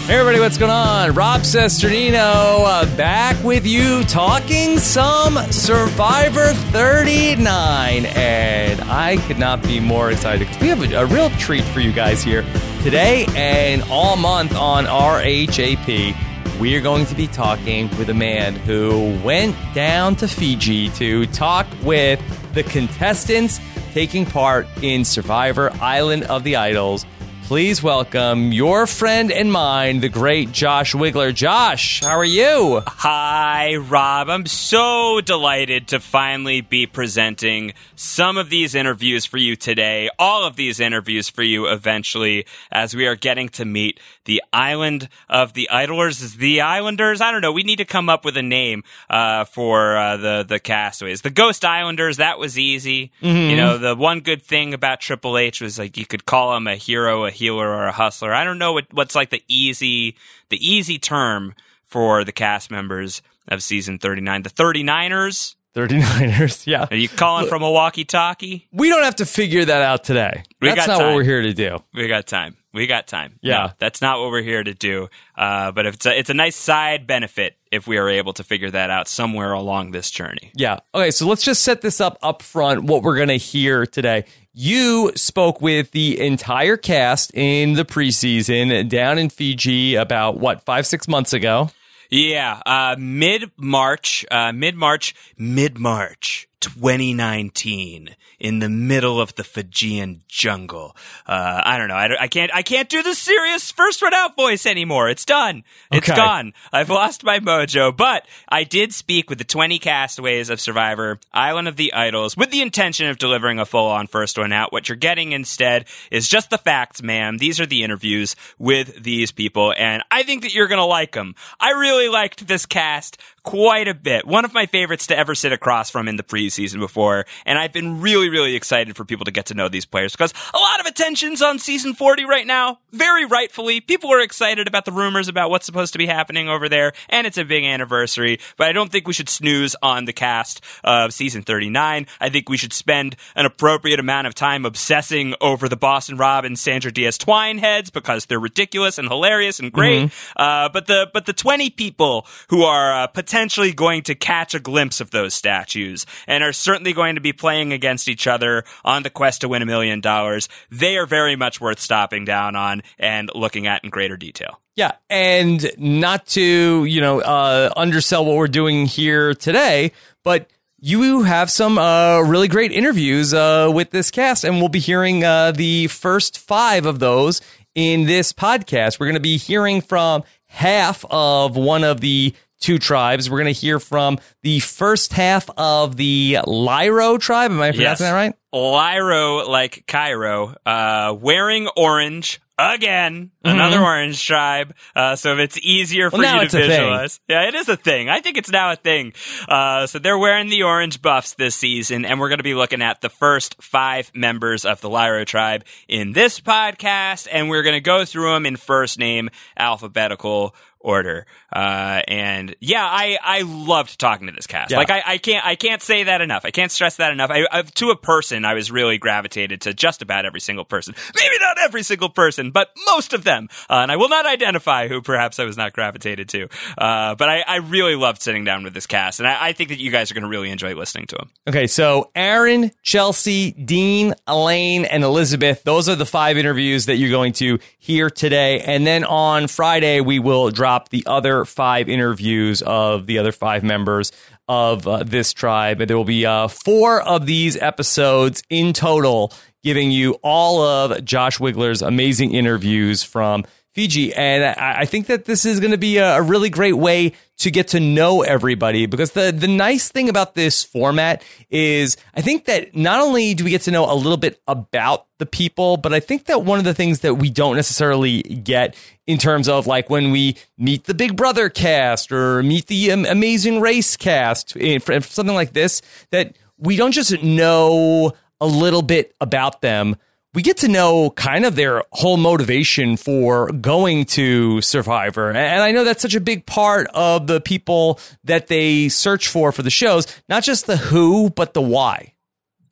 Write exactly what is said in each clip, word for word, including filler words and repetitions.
Hey everybody, what's going on? Rob Cesternino uh, back with you talking some Survivor thirty-nine. And I could not be more excited because we have a, a real treat for you guys here today and all month on R H A P. We are going to be talking with a man who went down to Fiji to talk with the contestants taking part in Survivor Island of the Idols. Please welcome your friend and mine, the great Josh Wigler. Josh, how are you? Hi, Rob. I'm so delighted to finally be presenting some of these interviews for you today, all of these interviews for you eventually, as we are getting to meet the Island of the Idlers. The Islanders? I don't know. We need to come up with a name uh, for uh, the, the castaways. The Ghost Islanders, that was easy. Mm-hmm. You know, the one good thing about Triple H was like you could call him a hero, a healer, or a hustler. I don't know what, what's like the easy the easy term for the cast members of season thirty-nine. The thirty-niners? thirty-niners, yeah. Are you calling from a walkie-talkie? We don't have to figure that out today. We That's got not time. what we're here to do. We got time. We got time. Yeah. No, that's not what we're here to do. Uh, but if it's a, it's a nice side benefit if we are able to figure that out somewhere along this journey. Yeah. Okay, so let's just set this up up front, what we're going to hear today. You spoke with the entire cast in the preseason down in Fiji about, what, five, six months ago? Yeah, uh, mid-March, uh, mid-March, mid-March twenty nineteen, in the middle of the Fijian jungle. Uh, I don't know. I, I can't. I can't do the serious first one out voice anymore. It's done. It's okay. gone. I've lost my mojo. But I did speak with the twenty castaways of Survivor Island of the Idols with the intention of delivering a full-on first one out. What you're getting instead is just the facts, ma'am. These are the interviews with these people, and I think that you're gonna like them. I really liked this cast quite a bit. One of my favorites to ever sit across from in the preseason before, and I've been really, really excited for people to get to know these players because a lot of attention's on season forty right now, very rightfully. People are excited about the rumors about what's supposed to be happening over there, and it's a big anniversary, but I don't think we should snooze on the cast of season thirty-nine. I think we should spend an appropriate amount of time obsessing over the Boston Rob and Sandra Diaz Twine heads because they're ridiculous and hilarious and great. Mm-hmm. Uh, but the but the twenty people who are uh, potentially going to catch a glimpse of those statues and are certainly going to be playing against each other on the quest to win a million dollars, they are very much worth stopping down on and looking at in greater detail. Yeah, and not to, you know, uh, undersell what we're doing here today, but you have some uh, really great interviews uh, with this cast, and we'll be hearing uh, the first five of those in this podcast. We're going to be hearing from half of one of the two tribes. We're going to hear from the first half of the Lyro tribe. Am I pronouncing yes. that right? Lyro, like Cairo, uh, wearing orange. Again, another mm-hmm. orange tribe. Uh, so if it's easier for well, you to visualize. Yeah, it is a thing. I think it's now a thing. Uh, so they're wearing the orange buffs this season, and we're going to be looking at the first five members of the Lyro tribe in this podcast, and we're going to go through them in first name alphabetical order. Uh, and yeah, I, I loved talking to this cast. Yeah. Like I, I can't, I can't say that enough. I can't stress that enough. I, I, to a person, I was really gravitated to just about every single person. Maybe not every single person, but most of them. Uh, and I will not identify who perhaps I was not gravitated to. Uh, but I, I really loved sitting down with this cast. And I, I think that you guys are going to really enjoy listening to them. Okay. So Aaron, Chelsea, Dean, Elaine, and Elizabeth, those are the five interviews that you're going to hear today. And then on Friday, we will drop the other five interviews of the other five members of uh, this tribe. There will be uh, four of these episodes in total, giving you all of Josh Wigler's amazing interviews from Fiji. And I, I think that this is going to be a, a really great way to get to know everybody, because the, the nice thing about this format is I think that not only do we get to know a little bit about the people, but I think that one of the things that we don't necessarily get in terms of like when we meet the Big Brother cast or meet the um, Amazing Race cast, for something like this, that we don't just know a little bit about them. We get to know kind of their whole motivation for going to Survivor. And I know that's such a big part of the people that they search for for the shows, not just the who, but the why.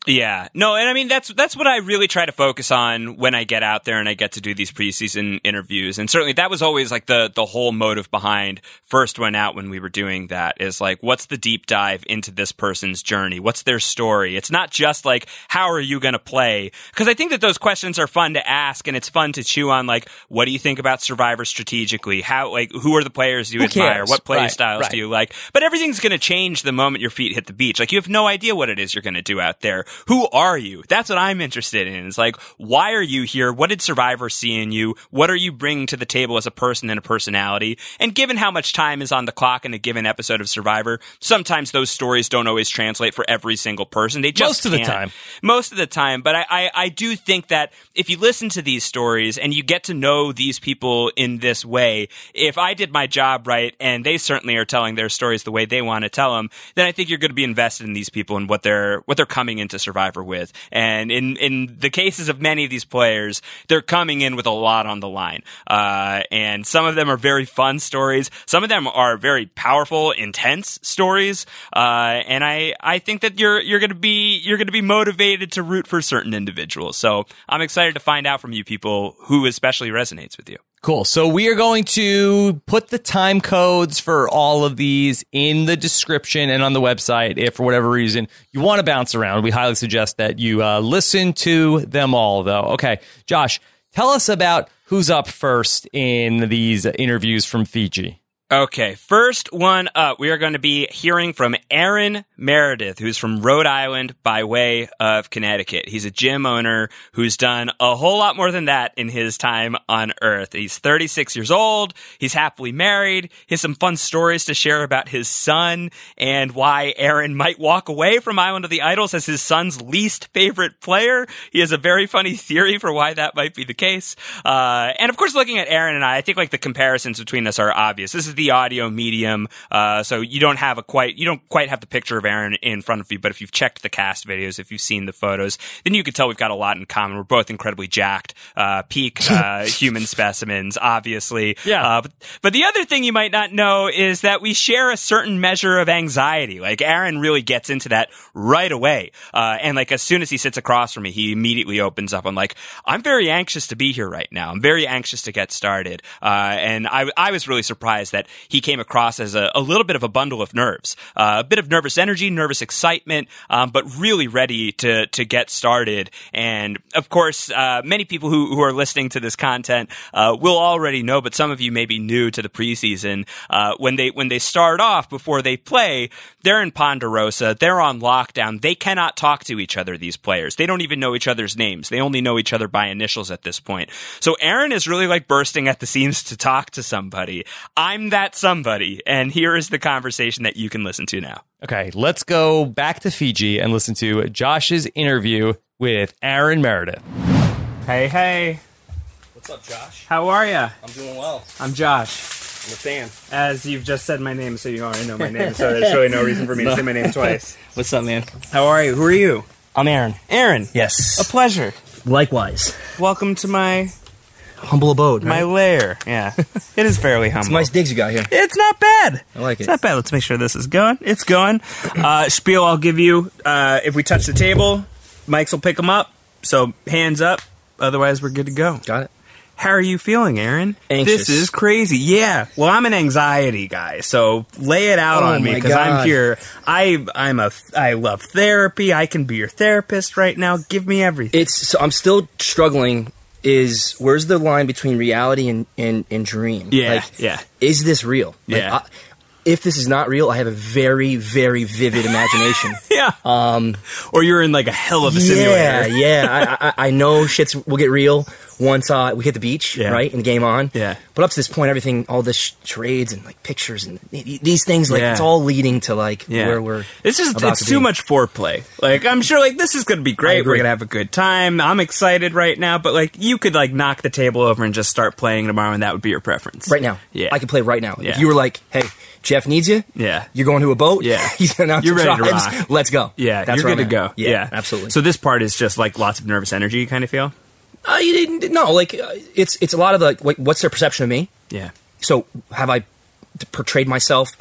Yeah. No, and I mean, that's that's what I really try to focus on when I get out there and I get to do these preseason interviews. And certainly that was always like the, the whole motive behind First One Out when we were doing that is like, what's the deep dive into this person's journey? What's their story? It's not just like, how are you going to play? Because I think that those questions are fun to ask and it's fun to chew on. Like, what do you think about Survivor strategically? How, like, who are the players you Who admire? cares? What play Right, styles right. do you like? But everything's going to change the moment your feet hit the beach. Like, you have no idea what it is you're going to do out there. Who are you? That's what I'm interested in. It's like, why are you here? What did Survivor see in you? What are you bringing to the table as a person and a personality? And given how much time is on the clock in a given episode of Survivor, sometimes those stories don't always translate for every single person. They just Most of the can't. time. Most of the time. But I, I, I do think that if you listen to these stories and you get to know these people in this way, if I did my job right, and they certainly are telling their stories the way they want to tell them, then I think you're going to be invested in these people and what they're what they're coming into Survivor with. And in, in the cases of many of these players, they're coming in with a lot on the line. Uh, and some of them are very fun stories. Some of them are very powerful, intense stories. Uh, and I, I think that you're you're going to be you're going to be motivated to root for certain individuals. So I'm excited to find out from you people who especially resonates with you. Cool. So we are going to put the time codes for all of these in the description and on the website. If for whatever reason you want to bounce around, we highly suggest that you uh, listen to them all, though. Okay, Josh, tell us about who's up first in these interviews from Fiji. Okay, first one up, we are going to be hearing from Aaron Meredith, who's from Rhode Island by way of Connecticut. He's a gym owner who's done a whole lot more than that in his time on Earth. He's thirty-six years old. He's happily married. He has some fun stories to share about his son and why Aaron might walk away from Island of the Idols as his son's least favorite player. He has a very funny theory for why that might be the case. Uh, and of course, looking at Aaron and I, I think like the comparisons between us are obvious. This is the audio medium, uh, so you don't have a quite you don't quite have the picture of Aaron in front of you. But if you've checked the cast videos, if you've seen the photos, then you can tell we've got a lot in common. We're both incredibly jacked, uh, peak uh, human specimens, obviously. Yeah. Uh, but, but the other thing you might not know is that we share a certain measure of anxiety. Like Aaron really gets into that right away, uh, and like as soon as he sits across from me, he immediately opens up. I'm like, I'm very anxious to be here right now. I'm very anxious to get started, uh, and I I was really surprised that he came across as a, a little bit of a bundle of nerves, uh, a bit of nervous energy, nervous excitement, um, but really ready to to get started. And of course, uh, many people who, who are listening to this content uh, will already know, but some of you may be new to the preseason. Uh, when they when they start off before they play, they're in Ponderosa, they're on lockdown. They cannot talk to each other. These players, they don't even know each other's names. They only know each other by initials at this point. So Aaron is really like bursting at the seams to talk to somebody. I'm that somebody, and here is the conversation that you can listen to now. Okay, let's go back to Fiji and listen to Josh's interview with Aaron Meredith. Hey, hey. What's up, Josh? How are ya? I'm doing well. I'm Josh. I'm a fan. As you've just said my name, so you already know my name, so there's really no reason for me to say my name twice. What's up, man? How are you? Who are you? I'm Aaron. Aaron. Yes. A pleasure. Likewise. Welcome to my Humble abode, my right? lair. Yeah. It is fairly humble. Some nice digs you got here. It's not bad. I like it. It's not bad. Let's make sure this is going. It's going. Uh, spiel I'll give you. Uh, if we touch the table, mics will pick them up. So hands up. Otherwise, we're good to go. Got it. How are you feeling, Aaron? Anxious. This is crazy. Yeah. Well, I'm an anxiety guy, so lay it out Oh on me my because I'm God. here. I I'm a I love therapy. I can be your therapist right now. Give me everything. It's so I'm still struggling. Is where's the line between reality and and, and dream? Yeah, Like, yeah. Is this real? Like, Yeah. I, if this is not real, I have a very, very vivid imagination. Yeah. Um. Or you're in like a hell of a yeah, simulator. yeah. I, I I know shit's will get real once uh, we hit the beach, Yeah. right, and the game on. Yeah. But up to this point, everything, all this sh- charades and like pictures and th- these things, like Yeah. it's all leading to like Yeah. where we're. It's just about it's to too be. much foreplay. Like I'm sure like this is gonna be great. agree. We're gonna have a good time. I'm excited right now, but like you could like knock the table over and just start playing tomorrow, and that would be your preference. Right now, Yeah. I can play right now. Yeah. If you were like, "Hey, Jeff needs you," Yeah. you're going to a boat. Yeah. he's announced You're ready to tribes. rock. Let's go. Yeah, that's you're where good to I'm go. at. Yeah, absolutely. So this part is just like lots of nervous energy kind of feel? uh, you didn't, no, like uh, it's it's a lot of the like, what's their perception of me? Yeah. So have I portrayed myself as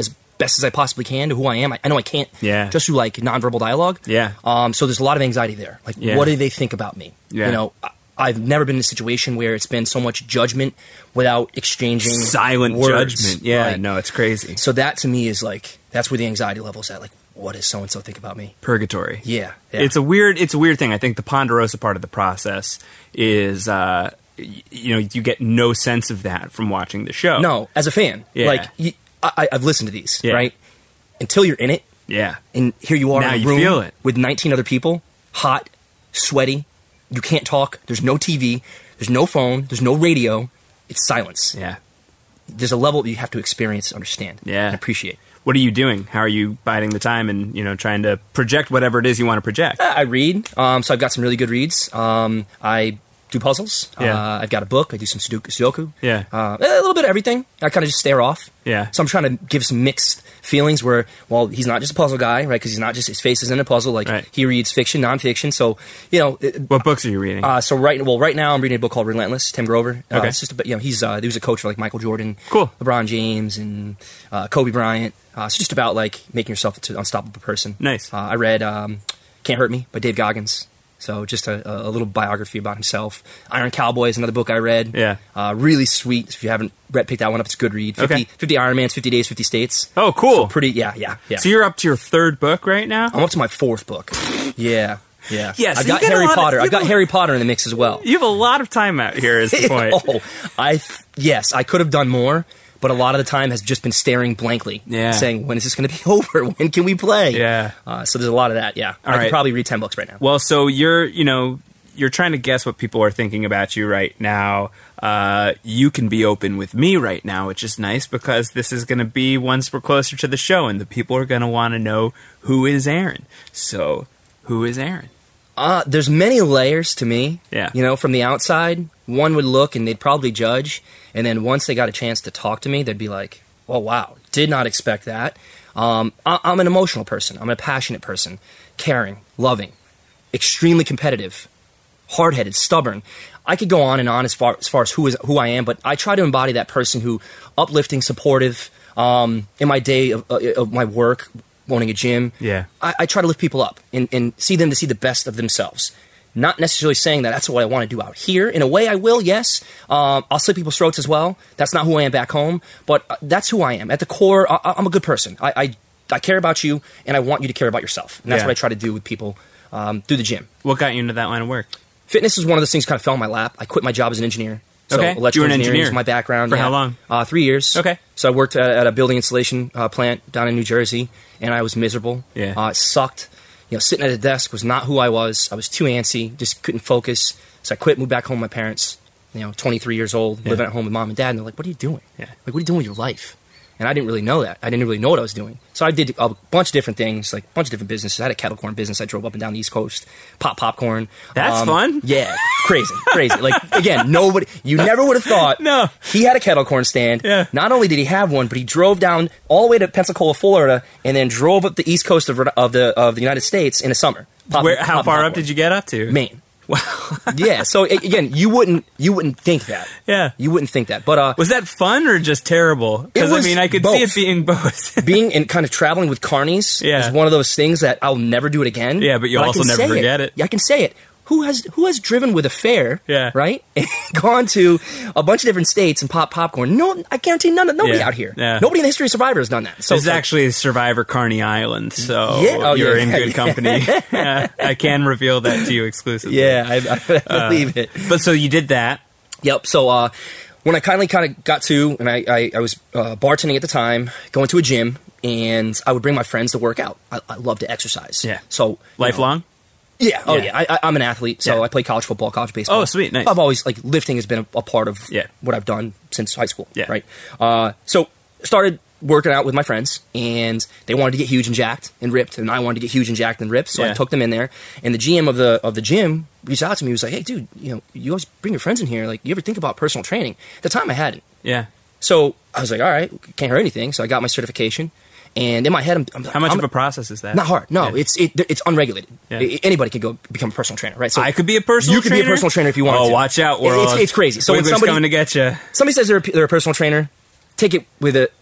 best as I possibly can to who I am. I, I know I can't Yeah. just through like nonverbal dialogue. Yeah. Um, so there's a lot of anxiety there. Like, Yeah. what do they think about me? Yeah. You know, I, I've never been in a situation where it's been so much judgment without exchanging Silent words. judgment. Yeah, Right. no, it's crazy. So that to me is like, that's where the anxiety level's at. Like, what does so and so think about me? Purgatory. Yeah, yeah. It's a weird it's a weird thing. I think the Ponderosa part of the process is uh y- you know, you get no sense of that from watching the show. No, as a fan, Yeah. like you, I, I've listened to these, Yeah. right? Until you're in it, Yeah. and here you are Now in a you room feel it. with nineteen other people, hot, sweaty. You can't talk. There's no T V. There's no phone. There's no radio. It's silence. Yeah. There's a level that you have to experience, understand, Yeah. and appreciate. What are you doing? How are you biding the time and, you know, trying to project whatever it is you want to project? I read, um, so I've got some really good reads. Um, I do puzzles. Yeah. Uh, I've got a book. I do some Sudoku. Sudoku. Yeah. Uh, a little bit of everything. I kind of just stare off. Yeah. So I'm trying to give some mixed feelings where, well, he's not just a puzzle guy, right? Because he's not just, his face is in a puzzle. Like, Right. he reads fiction, nonfiction. So, you know. it- What books are you reading? Uh, so right, well, right now I'm reading a book called Relentless, Tim Grover. Uh, Okay. It's just about, you know, he's, uh, he was a coach for like Michael Jordan. Cool. LeBron James and, uh, Kobe Bryant. Uh, it's just about like making yourself an unstoppable person. Nice. Uh, I read, um, Can't Hurt Me by Dave Goggins. So just a, a little biography about himself. Iron Cowboy is another book I read. Yeah. Uh, really sweet. If you haven't read, pick that one up. It's a good read. fifty, Okay. fifty Ironmans, fifty Days, fifty States. Oh, cool. So pretty, yeah, yeah, yeah. So you're up to your third book right now? I'm up to my fourth book. Yeah, yeah. Yeah, so I've you got get a Harry lot of- Potter. you I've got have a- Harry Potter in the mix as well. You have a lot of time out here is the point. oh, I yes, I could have done more, but a lot of the time has just been staring blankly, Yeah. saying, "When is this going to be over? When can we play?" Yeah. Uh, so there's a lot of that. Yeah, All I right. could probably read ten books right now. Well, so you're, you know, you're trying to guess what people are thinking about you right now. Uh, you can be open with me right now, which is nice because this is going to be once we're closer to the show, and the people are going to want to know who is Aaron. So, who is Aaron? Uh, there's many layers to me. Yeah. You know, from the outside, one would look and they'd probably judge, and then once they got a chance to talk to me, they'd be like, "Oh wow, did not expect that." Um, I- I'm an emotional person. I'm a passionate person, caring, loving, extremely competitive, hard-headed, stubborn. I could go on and on as far as far as who is who I am, but I try to embody that person who, uplifting, supportive. Um, in my day of, uh, of my work, owning a gym, Yeah. I, I try to lift people up and, and see them to see the best of themselves. Not necessarily saying that that's what I want to do out here. In a way, I will, yes. Um, I'll slit people's throats as well. That's not who I am back home, but uh, that's who I am. At the core, I, I'm a good person. I, I I care about you, and I want you to care about yourself. And that's Yeah. what I try to do with people um, through the gym. What got you into that line of work? Fitness is one of those things kind of fell in my lap. I quit my job as an engineer. So Okay. You electrical were an engineering engineer. is my background. For yeah. how long? Uh, three years. Okay. So I worked at, at a building installation uh, plant down in New Jersey, and I was miserable. Yeah. Uh, it sucked. You know, sitting at a desk was not who I was. I was too antsy, just couldn't focus. So I quit, moved back home with my parents. You know, twenty-three years old, living at home with mom and dad, and they're like, "What are you doing? Yeah. Like, what are you doing with your life?" And I didn't really know that. I didn't really know what I was doing. So I did a bunch of different things, like a bunch of different businesses. I had a kettle corn business. I drove up and down the East Coast, pop popcorn. That's Um, fun. Yeah, crazy, crazy. Like, again, nobody, you never would have thought. No. He had a kettle corn stand. Yeah. Not only did he have one, but he drove down all the way to Pensacola, Florida, and then drove up the East Coast of, of the of the United States in the summer. Pop- Where? How pop far up popcorn. did you get up to? Maine. Wow. Yeah. So a- again, you wouldn't you wouldn't think that. Yeah. You wouldn't think that. But uh, Was that fun or just terrible? Because It I was mean, I could both. see it being both. being and kind of traveling with carnies Yeah. is one of those things that I'll never do it again. Yeah, but you'll I also can never say forget it. Yeah, I can say it. Who has who has driven with a fare? Yeah. Right. And gone to a bunch of different states and popped popcorn. No, I guarantee none. of Nobody Yeah. out here. Yeah. Nobody in the history of Survivor has done that. So This is it's like- actually Survivor Carney Island, so Yeah. Oh, you're yeah. in good company. Yeah, I can reveal that to you exclusively. Yeah, I, I believe it. But so you did that. Yep. So uh, when I kindly kind of got to, and I, I, I was uh, bartending at the time, going to a gym, and I would bring my friends to work out. I, I love to exercise. Yeah. So you know, Lifelong? Yeah. Oh Yeah. yeah. I, I, I'm an athlete, so Yeah. I play college football, college baseball. Oh, sweet. Nice. I've always like lifting has been a, a part of Yeah. what I've done since high school. Yeah. Right. Uh, so started working out with my friends, and they wanted to get huge and jacked and ripped, and I wanted to get huge and jacked and ripped. So Yeah. I took them in there, and the G M of the of the gym reached out to me. He was like, "Hey, dude, you know, you always bring your friends in here. Like, you ever think about personal training?" At the time, I hadn't. Yeah. So I was like, "All right, can't hurt anything." So I got my certification, and in my head, I'm, I'm How much I'm, of a process is that? not hard. No, Yeah. it's it, it's unregulated. Yeah. I- anybody can go become a personal trainer, right? So I could be a personal You could trainer? be a personal trainer if you wanted Oh, to. watch out, It- world. It's, it's crazy. So when Wiggler's somebody coming to get you. somebody says they're a, they're a personal trainer, take it with a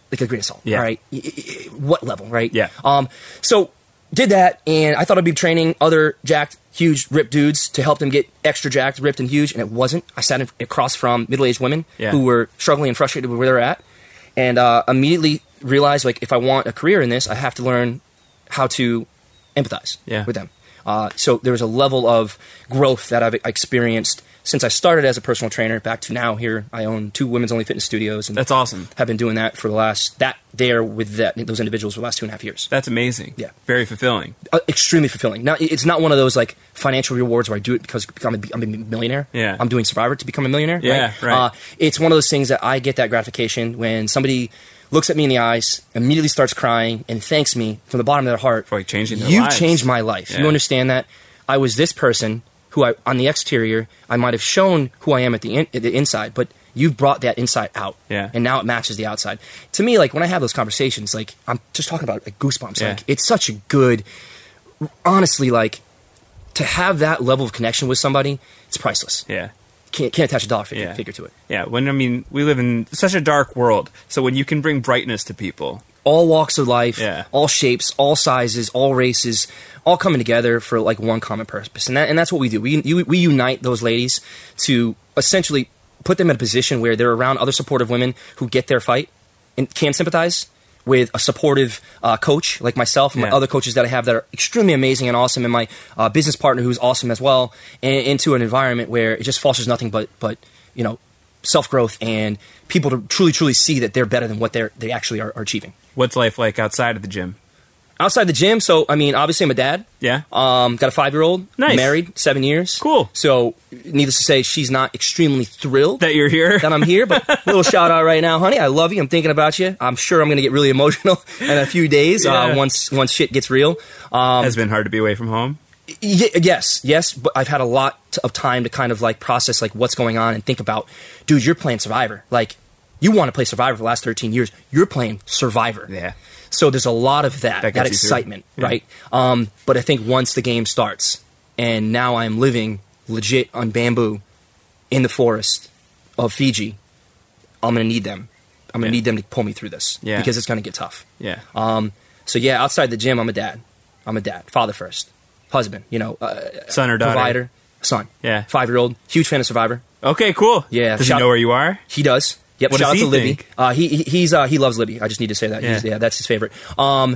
like a grain of salt. Yeah. All right. Y- y- What level, right? Yeah. Um. So did that, and I thought I'd be training other jacked, huge, ripped dudes to help them get extra jacked, ripped, and huge, and it wasn't. I sat in, across from middle-aged women Yeah. who were struggling and frustrated with where they're at, and uh, immediately realized, like, if I want a career in this, I have to learn how to empathize Yeah. with them. Uh, so there was a level of growth that I've experienced since I started as a personal trainer back to now. Here I own two women's only fitness studios, and That's awesome. have been doing that for the last that there with that those individuals for the last two and a half years. That's amazing. Yeah. Very fulfilling. Uh, extremely fulfilling. Now it's not one of those like financial rewards where I do it because I'm a, I'm a millionaire. Yeah. I'm doing Survivor to become a millionaire. Yeah, right. right. Uh, it's one of those things that I get that gratification when somebody looks at me in the eyes, immediately starts crying, and thanks me from the bottom of their heart For, like, changing their You've lives. changed my life. Yeah. You understand that? I was this person who I, on the exterior, I might have shown who I am at the, in, at the inside, but you've brought that inside out. Yeah. And now it matches the outside. To me, like, when I have those conversations, like, I'm just talking about like, goosebumps. Yeah. Like, it's such a good, honestly, like, to have that level of connection with somebody, it's priceless. Yeah. Can't, can't attach a dollar figure, Yeah. figure to it. Yeah. When, I mean, we live in such a dark world. So when you can bring brightness to people. All walks of life, Yeah. all shapes, all sizes, all races, all coming together for like one common purpose, and that, and that's what we do. We you, we unite those ladies to essentially put them in a position where they're around other supportive women who get their fight and can sympathize with a supportive uh, coach like myself and my Yeah. other coaches that I have that are extremely amazing and awesome, and my uh, business partner who's awesome as well, and into an environment where it just fosters nothing but but you know self growth and people to truly truly see that they're better than what they're they actually are, are achieving. What's life like outside of the gym? Outside the gym, so I mean, obviously I'm a dad. Yeah. Um, got a five-year-old. Nice. Married, seven years. Cool. So, needless to say, she's not extremely thrilled That you're here? that I'm here. But little shout out right now, honey. I love you. I'm thinking about you. I'm sure I'm going to get really emotional in a few days Yeah. uh, once once shit gets real. Um, Has been hard to be away from home. y- yes, yes. But I've had a lot t- of time to kind of like process like what's going on and think about, dude, you're playing Survivor. Like, you want to play Survivor for the last thirteen years. You're playing Survivor. Yeah. So there's a lot of that, That that, gets you through. excitement, Yeah. right? Um, but I think once the game starts, and now I'm living legit on bamboo in the forest of Fiji, I'm going to need them. I'm going to Yeah. need them to pull me through this Yeah. because it's going to get tough. Yeah. Um, so yeah, outside the gym, I'm a dad. I'm a dad, father first, husband. You know, uh, Son or daughter? provider, son. Yeah. Five year old, huge fan of Survivor. Okay, cool. Yeah, Does shout- he know where you are? He does. Yep. What Shout does out he to Libby. think? Uh, he he- he's uh, he loves Libby. I just need to say that. Yeah. He's, yeah, that's his favorite. Um,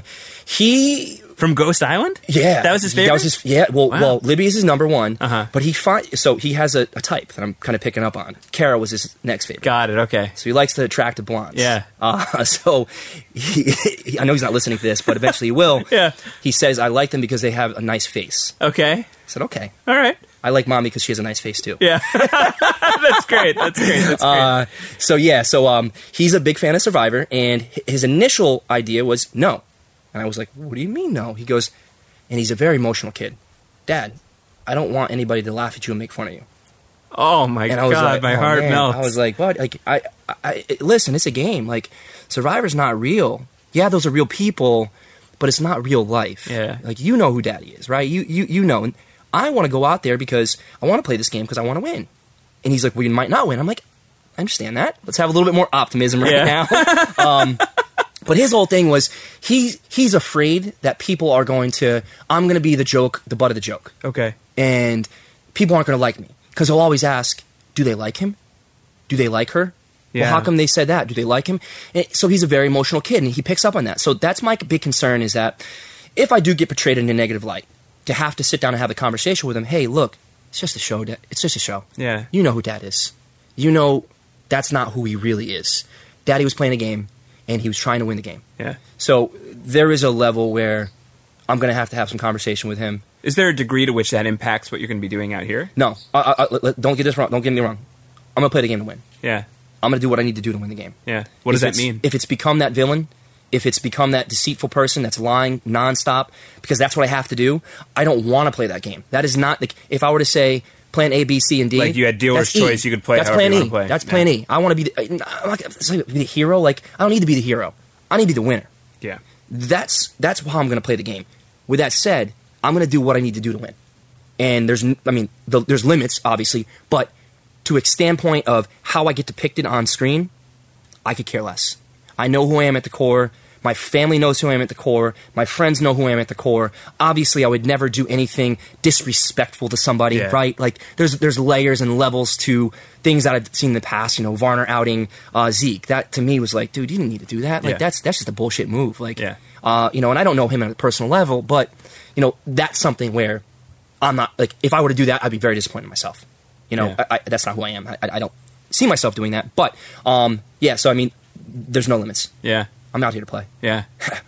he From Ghost Island? yeah, That was his favorite? That was his yeah. Well, Wow. well, Libby is his number one. Uh-huh. But he find so he has a, a type that I'm kind of picking up on. Kara was his next favorite. Got it. Okay. So he likes the attractive blondes. Yeah. Uh, so he, he- I know he's not listening to this, but eventually he will. Yeah. He says I like them because they have a nice face. Okay. I said okay. All right. I like mommy because she has a nice face too. Yeah. That's great. That's great. That's great. Uh, so yeah, so um, he's a big fan of Survivor, and hi- his initial idea was no, and I was like, "What do you mean no?" He goes, and he's a very emotional kid. Dad, I don't want anybody to laugh at you and make fun of you. oh my And god, I was like, my "Oh, heart man." melts. I was like, "What?" Like, I, I, I, listen, it's a game. Like, Survivor's not real. Yeah, those are real people, but it's not real life. Yeah. Like, you know who Daddy is, right? You, you, you know. And I want to go out there because I want to play this game because I want to win. And he's like, well, you might not win. I'm like, I understand that. Let's have a little bit more optimism right Yeah. now. um, but his whole thing was he's he's afraid that people are going to. I'm going to be the joke, the butt of the joke, okay. and people aren't going to like me because he'll always ask, do they like him? Do they like her? Yeah. Well, how come they said that? Do they like him? And so he's a very emotional kid, and he picks up on that. So that's my big concern is that if I do get portrayed in a negative light, to have to sit down and have a conversation with him. Hey, look, it's just a show. Dad. It's just a show. Yeah. You know who Dad is. You know that's not who he really is. Daddy was playing a game, and he was trying to win the game. Yeah. So there is a level where I'm going to have to have some conversation with him. Is there a degree to which that impacts what you're going to be doing out here? No, I, I, I, don't get this wrong. Don't get me wrong. I'm going to play the game to win. Yeah. I'm going to do what I need to do to win the game. Yeah. What does If that it's- mean? If it's become that villain, if it's become that deceitful person that's lying nonstop, because that's what I have to do, I don't want to play that game. That is not, like, if I were to say plan A, B, C, and D. Like you had dealer's that's E. choice, you could play That's however plan you E. wanna play. That's plan Yeah. E. I want to be the, I'm not gonna say be the hero. Like, I don't need to be the hero. I need to be the winner. Yeah. That's that's how I'm going to play the game. With that said, I'm going to do what I need to do to win. And there's, n- I mean, the, there's limits, obviously, but to a standpoint of how I get depicted on screen, I could care less. I know who I am at the core. My family knows who I am at the core. My friends know who I am at the core. Obviously, I would never do anything disrespectful to somebody, Yeah. right? Like, there's there's layers and levels to things that I've seen in the past. You know, Varner outing uh, Zeke. That, to me, was like, dude, you didn't need to do that. Like, Yeah. that's that's just a bullshit move. Like, Yeah. uh, you know, and I don't know him at a personal level, but, you know, that's something where I'm not, like, if I were to do that, I'd be very disappointed in myself. You know, Yeah. I, I, that's not who I am. I, I don't see myself doing that. But, um, yeah, so, I mean, there's no limits. Yeah. I'm out here to play. Yeah.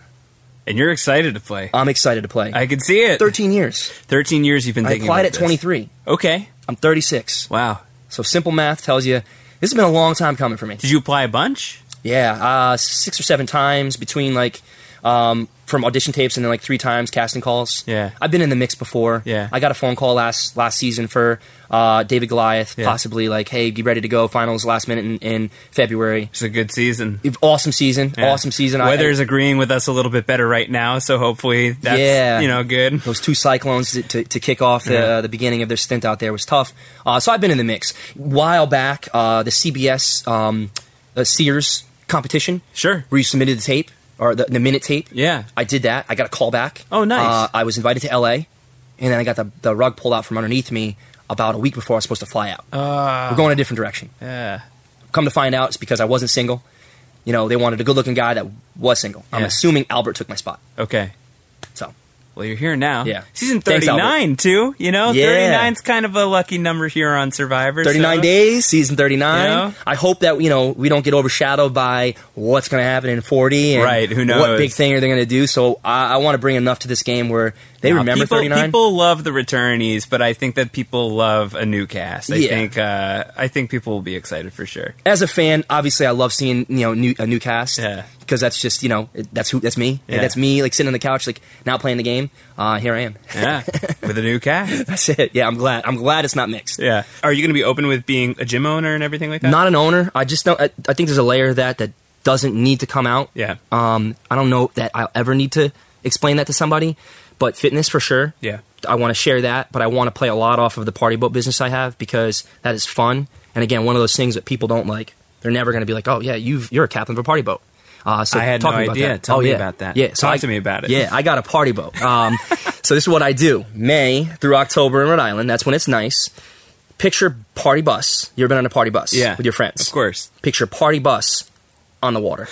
And you're excited to play. I'm excited to play. I can see it. thirteen years. thirteen years you've been I thinking applied about at this. twenty-three. Okay. I'm thirty-six. Wow. So simple math tells you this has been a long time coming for me. Did you apply a bunch? Yeah, uh, six or seven times between like um, from audition tapes and then like three times casting calls. Yeah. I've been in the mix before. Yeah. I got a phone call last last season for uh, David Goliath, Yeah. possibly like, hey, be ready to go. Finals last minute in, in February. It's a good season. Awesome season. Yeah. Awesome season. I- Weather's agreeing with us a little bit better right now, so hopefully that's, Yeah. you know, good. Those two cyclones to, to, to kick off the, Yeah. uh, the beginning of their stint out there was tough. Uh, so I've been in the mix. While back, uh, the C B S um, uh, Sears competition, Sure. where you submitted the tape, or the, the minute tape. Yeah. I did that. I got a call back. Oh, nice. Uh, I was invited to L A, and then I got the, the rug pulled out from underneath me about a week before I was supposed to fly out. Uh, We're going a different direction. yeah. Come to find out, it's because I wasn't single. You know, they wanted a good-looking guy that was single. I'm Yeah. assuming Albert took my spot. Okay. So, Well, you're here now. Yeah. Season Thanks, thirty-nine, too. You know, Yeah. thirty-nine's kind of a lucky number here on Survivor. thirty-nine so- days, season thirty-nine. You know? I hope that, you know, we don't get overshadowed by what's going to happen in forty and Right, who what knows? big thing are they going to do. So I, I want to bring enough to this game where they Now, remember people, thirty-nine. People love the returnees, but I think that people love a new cast. I Yeah. think uh, I think people will be excited for sure. As a fan, obviously, I love seeing you know new, a new cast. Yeah. Because that's just you know that's who that's me. Yeah. That's me like sitting on the couch like now playing the game. Uh, here I am. Yeah, with a new cast. That's it. Yeah, I'm glad. I'm glad it's not mixed. Yeah. Are you going to be open with being a gym owner and everything like that? Not an owner. I just don't. I, I think there's a layer of that that doesn't need to come out. Yeah. Um, I don't know that I'll ever need to explain that to somebody, but fitness for sure. Yeah. I want to share that, but I want to play a lot off of the party boat business I have because that is fun. And again, one of those things that people don't like. They're never going to be like, "Oh yeah, you've you're a captain of a party boat." Uh, so I had talk no to me about idea. that. Tell oh, me yeah. about that. Yeah, so Talk I, to me about it. Yeah, I got a party boat. Um, so this is what I do: May through October in Rhode Island. That's when it's nice. Picture party bus. You ever been on a party bus? Yeah. with your friends? Of course. Picture party bus on the water.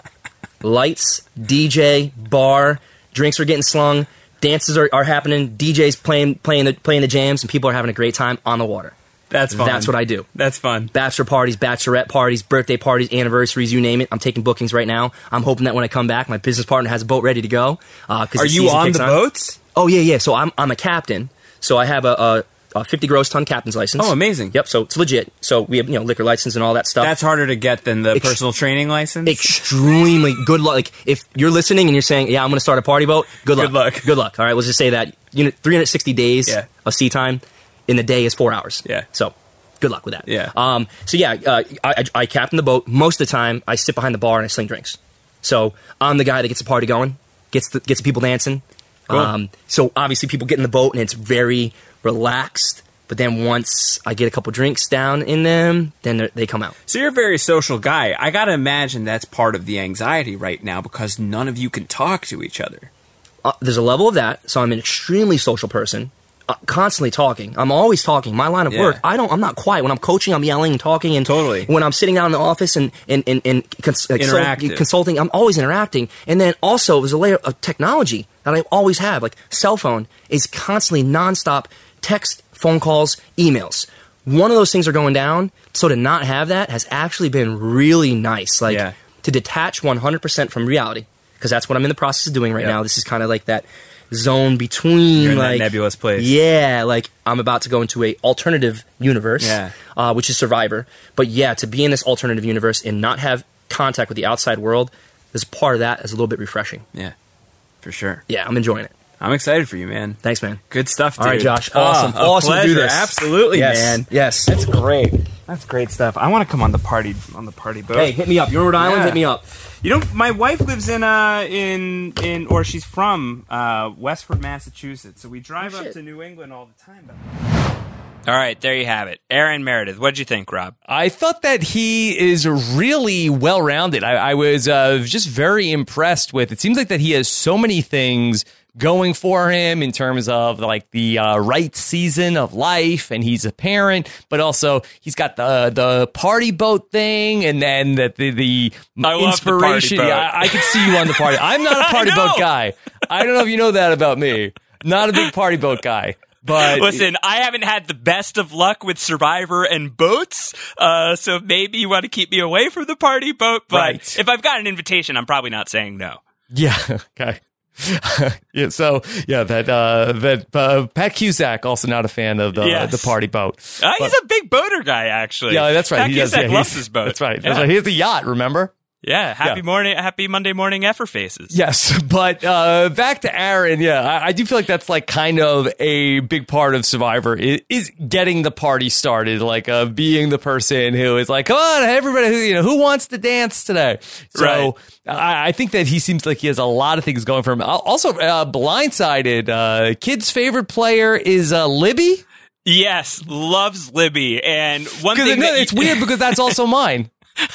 Lights, D J, bar, drinks are getting slung, dances are, are happening, D Js playing playing the playing the jams, and people are having a great time on the water. That's fun. That's what I do. That's fun. Bachelor parties, bachelorette parties, birthday parties, anniversaries, you name it. I'm taking bookings right now. I'm hoping that when I come back, my business partner has a boat ready to go. Uh, 'cause Are the you season on kicks the boats? Oh yeah, yeah. So I'm I'm a captain. So I have a, a, a fifty gross ton captain's license. Oh, amazing. Yep. So it's legit. So we have you know liquor license and all that stuff. That's harder to get than the Ex- personal training license. Extremely good luck. Like if you're listening and you're saying, "Yeah, I'm going to start a party boat," good luck. Good luck. Good luck. All right, let's just say that you know, three hundred sixty days Yeah. of sea time in the day is four hours. Yeah. So good luck with that. Yeah. Um. So yeah, uh, I, I, I captain the boat. Most of the time, I sit behind the bar and I sling drinks. So I'm the guy that gets the party going, gets the, gets the people dancing. Cool. Um. So obviously, people get in the boat and it's very relaxed. But then once I get a couple drinks down in them, then they're- they come out. So you're a very social guy. I gotta imagine that's part of the anxiety right now because none of you can talk to each other. Uh, there's a level of that. So I'm an extremely social person, uh, constantly talking. I'm always talking. My line of Yeah. work, I don't. I'm not quiet. When I'm coaching, I'm yelling and talking. And Totally. when I'm sitting down in the office and and and, and cons- like, so- Interactive. consulting, I'm always interacting. And then also there's a layer of technology that I always have. Like cell phone is constantly nonstop text, phone calls, emails. One of those things are going down. So to not have that has actually been really nice. Like Yeah. to detach one hundred percent from reality. Because that's what I'm in the process of doing right Yep. now. This is kind of like that zone between, You're in that like nebulous place. Yeah, like I'm about to go into a alternative universe, Yeah. uh, which is Survivor. But yeah, to be in this alternative universe and not have contact with the outside world, is part of that is a little bit refreshing. Yeah, for sure. Yeah, I'm enjoying it. I'm excited for you, man. Thanks, man. Good stuff, dude. All right, Josh. Awesome. Oh, a awesome to do pleasure. this. Absolutely, Yes. man. Yes. That's great. That's great stuff. I want to come on the party on the party boat. Hey, hit me up. You're in Rhode Island. Yeah. Hit me up. You know, my wife lives in uh in in or she's from uh Westford, Massachusetts. So we drive Oh, up shit. to New England all the time. But All right, there you have it. Aaron Meredith, what did you think, Rob? I thought that he is really well-rounded. I, I was uh, just very impressed with. It seems like that he has so many things going for him in terms of like the uh, right season of life, and he's a parent, but also he's got the the party boat thing, and then the the, the I love inspiration. the party boat. Yeah, I, I could see you on the party. I'm not a party boat guy. I don't know if you know that about me. Not a big party boat guy. But listen, I haven't had the best of luck with Survivor and boats, uh, so maybe you want to keep me away from the party boat. But right. if I've got an invitation, I'm probably not saying no. Yeah. Okay. yeah. So yeah, that uh, that uh, Pat Cusack also not a fan of the yes. the party boat. Uh, but, he's a big boater guy, actually. Yeah, that's right. Pat he Cusack does, yeah, loves his boat. That's right. Yeah. That's right. He has the yacht. Remember? Yeah, happy Yeah. morning, happy Monday morning effer faces. Yes, but uh, back to Aaron. Yeah, I, I do feel like that's like kind of a big part of Survivor is, is getting the party started, like uh, being the person who is like, come on, everybody, who you know, who wants to dance today? So Right. I, I think that he seems like he has a lot of things going for him. Also, uh, blindsided. Uh, kid's favorite player is uh, Libby. Yes, loves Libby, and one thing Because that it's you- weird because that's also mine.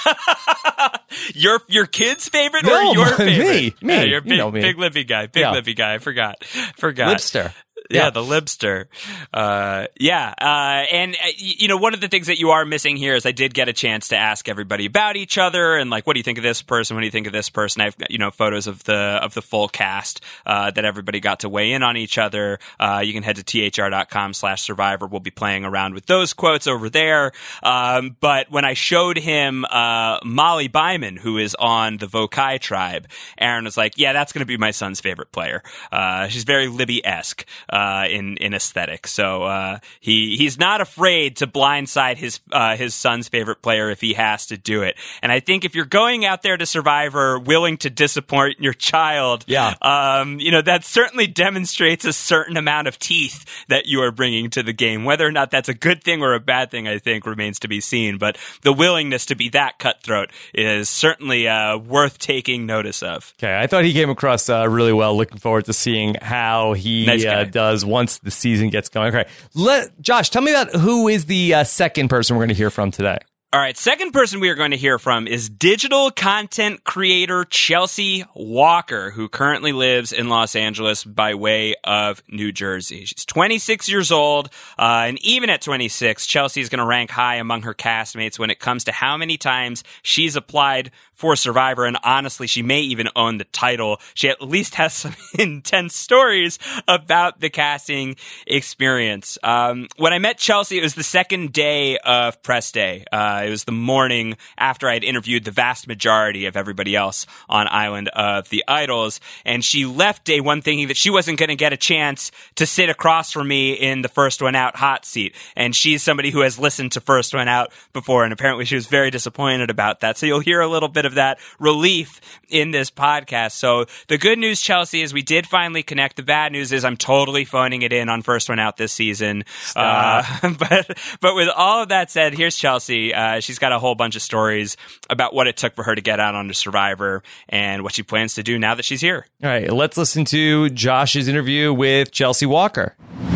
your your kid's favorite No, or your me, favorite? me. Yeah, you're a You big, know me. big Libby guy. Big Yeah. Libby guy. I forgot. Forgot. Lipster. Yeah, Yeah. the Libster. Uh, yeah, uh, and uh, y- you know, one of the things that you are missing here is I did get a chance to ask everybody about each other and like, what do you think of this person? What do you think of this person? I've got, you know, photos of the of the full cast uh, that everybody got to weigh in on each other. Uh, you can head to T H R dot com slash survivor. We'll be playing around with those quotes over there. Um, but when I showed him uh, Molly Byman, who is on the Vokai tribe, Aaron was like, yeah, that's going to be my son's favorite player. Uh, she's very Libby-esque. Uh, in in aesthetic, so uh, he he's not afraid to blindside his uh, his son's favorite player if he has to do it. And I think if you're going out there to Survivor willing to disappoint your child, Yeah. um, you know that certainly demonstrates a certain amount of teeth that you are bringing to the game. Whether or not that's a good thing or a bad thing, I think remains to be seen. But the willingness to be that cutthroat is certainly uh, worth taking notice of. Okay, I thought he came across uh, really well. Looking forward to seeing how he Nice guy. uh, does once the season gets going. Okay, let Josh tell me about who is the uh, second person we're going to hear from today. All right, second person we are going to hear from is digital content creator Chelsea Walker, who currently lives in Los Angeles by way of New Jersey. She's twenty-six years old, uh, and even at twenty-six, Chelsea is going to rank high among her castmates when it comes to how many times she's applied for Survivor, and honestly, she may even own the title. She at least has some intense stories about the casting experience. Um, when I met Chelsea, it was the second day of press day. Uh, it was the morning after I'd interviewed the vast majority of everybody else on Island of the Idols, and she left day one thinking that she wasn't going to get a chance to sit across from me in the First One Out hot seat. And she's somebody who has listened to First One Out before, and apparently she was very disappointed about that. So you'll hear a little bit of that relief in this podcast. So the good news, Chelsea, is we did finally connect. The bad news is I'm totally phoning it in on First One Out this season. Uh, but but with all of that said, here's Chelsea. Uh, she's got a whole bunch of stories about what it took for her to get out onto Survivor and what she plans to do now that she's here. All right, let's listen to Josh's interview with Chelsea Walker.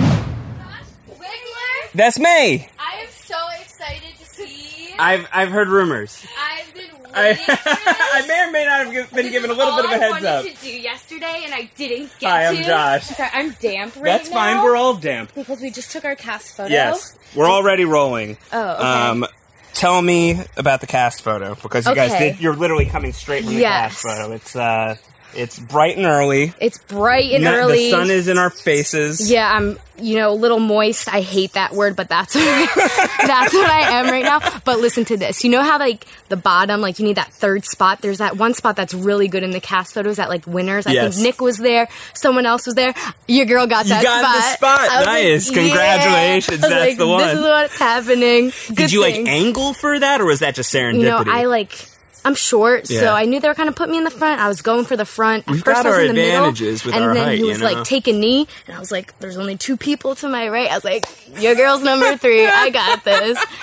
Wiggler, That's me. I am so excited to see you. I've I've heard rumors. I've been I, waiting for this. I may or may not have been This given a is little all bit of a heads I up. wanted to do yesterday, and I didn't get Hi, I'm to. Josh. Sorry, I'm damp right That's now. fine. We're all damp. because we just took our cast photo. Yes, we're already rolling. Oh, okay. Um, tell me about the cast photo because you guys Okay. did. You're literally coming straight from the Yes. cast photo. It's uh, it's bright and early. It's bright and No- early. The sun is in our faces. Yeah, I'm, you know, a little moist. I hate that word, but that's that's what I am right now. But listen to this. You know how, like, the bottom, like, you need that third spot? There's that one spot that's really good in the cast photos at, like, winners. I Yes. think Nick was there. Someone else was there. Your girl got You that got spot. the spot. I was Nice. like, yeah. Congratulations. I was That's like, the one. This is what's happening. Good Did you thing. like angle for that, or was that just serendipity? You know, I, like... I'm short, Yeah. so I knew they were going to put me in the front. I was going for the front. At We've first, got I was our in the advantages middle, with and our then height, he you was know? like, take a knee, and I was like, there's only two people to my right. I was like, your girl's number three. I got this. So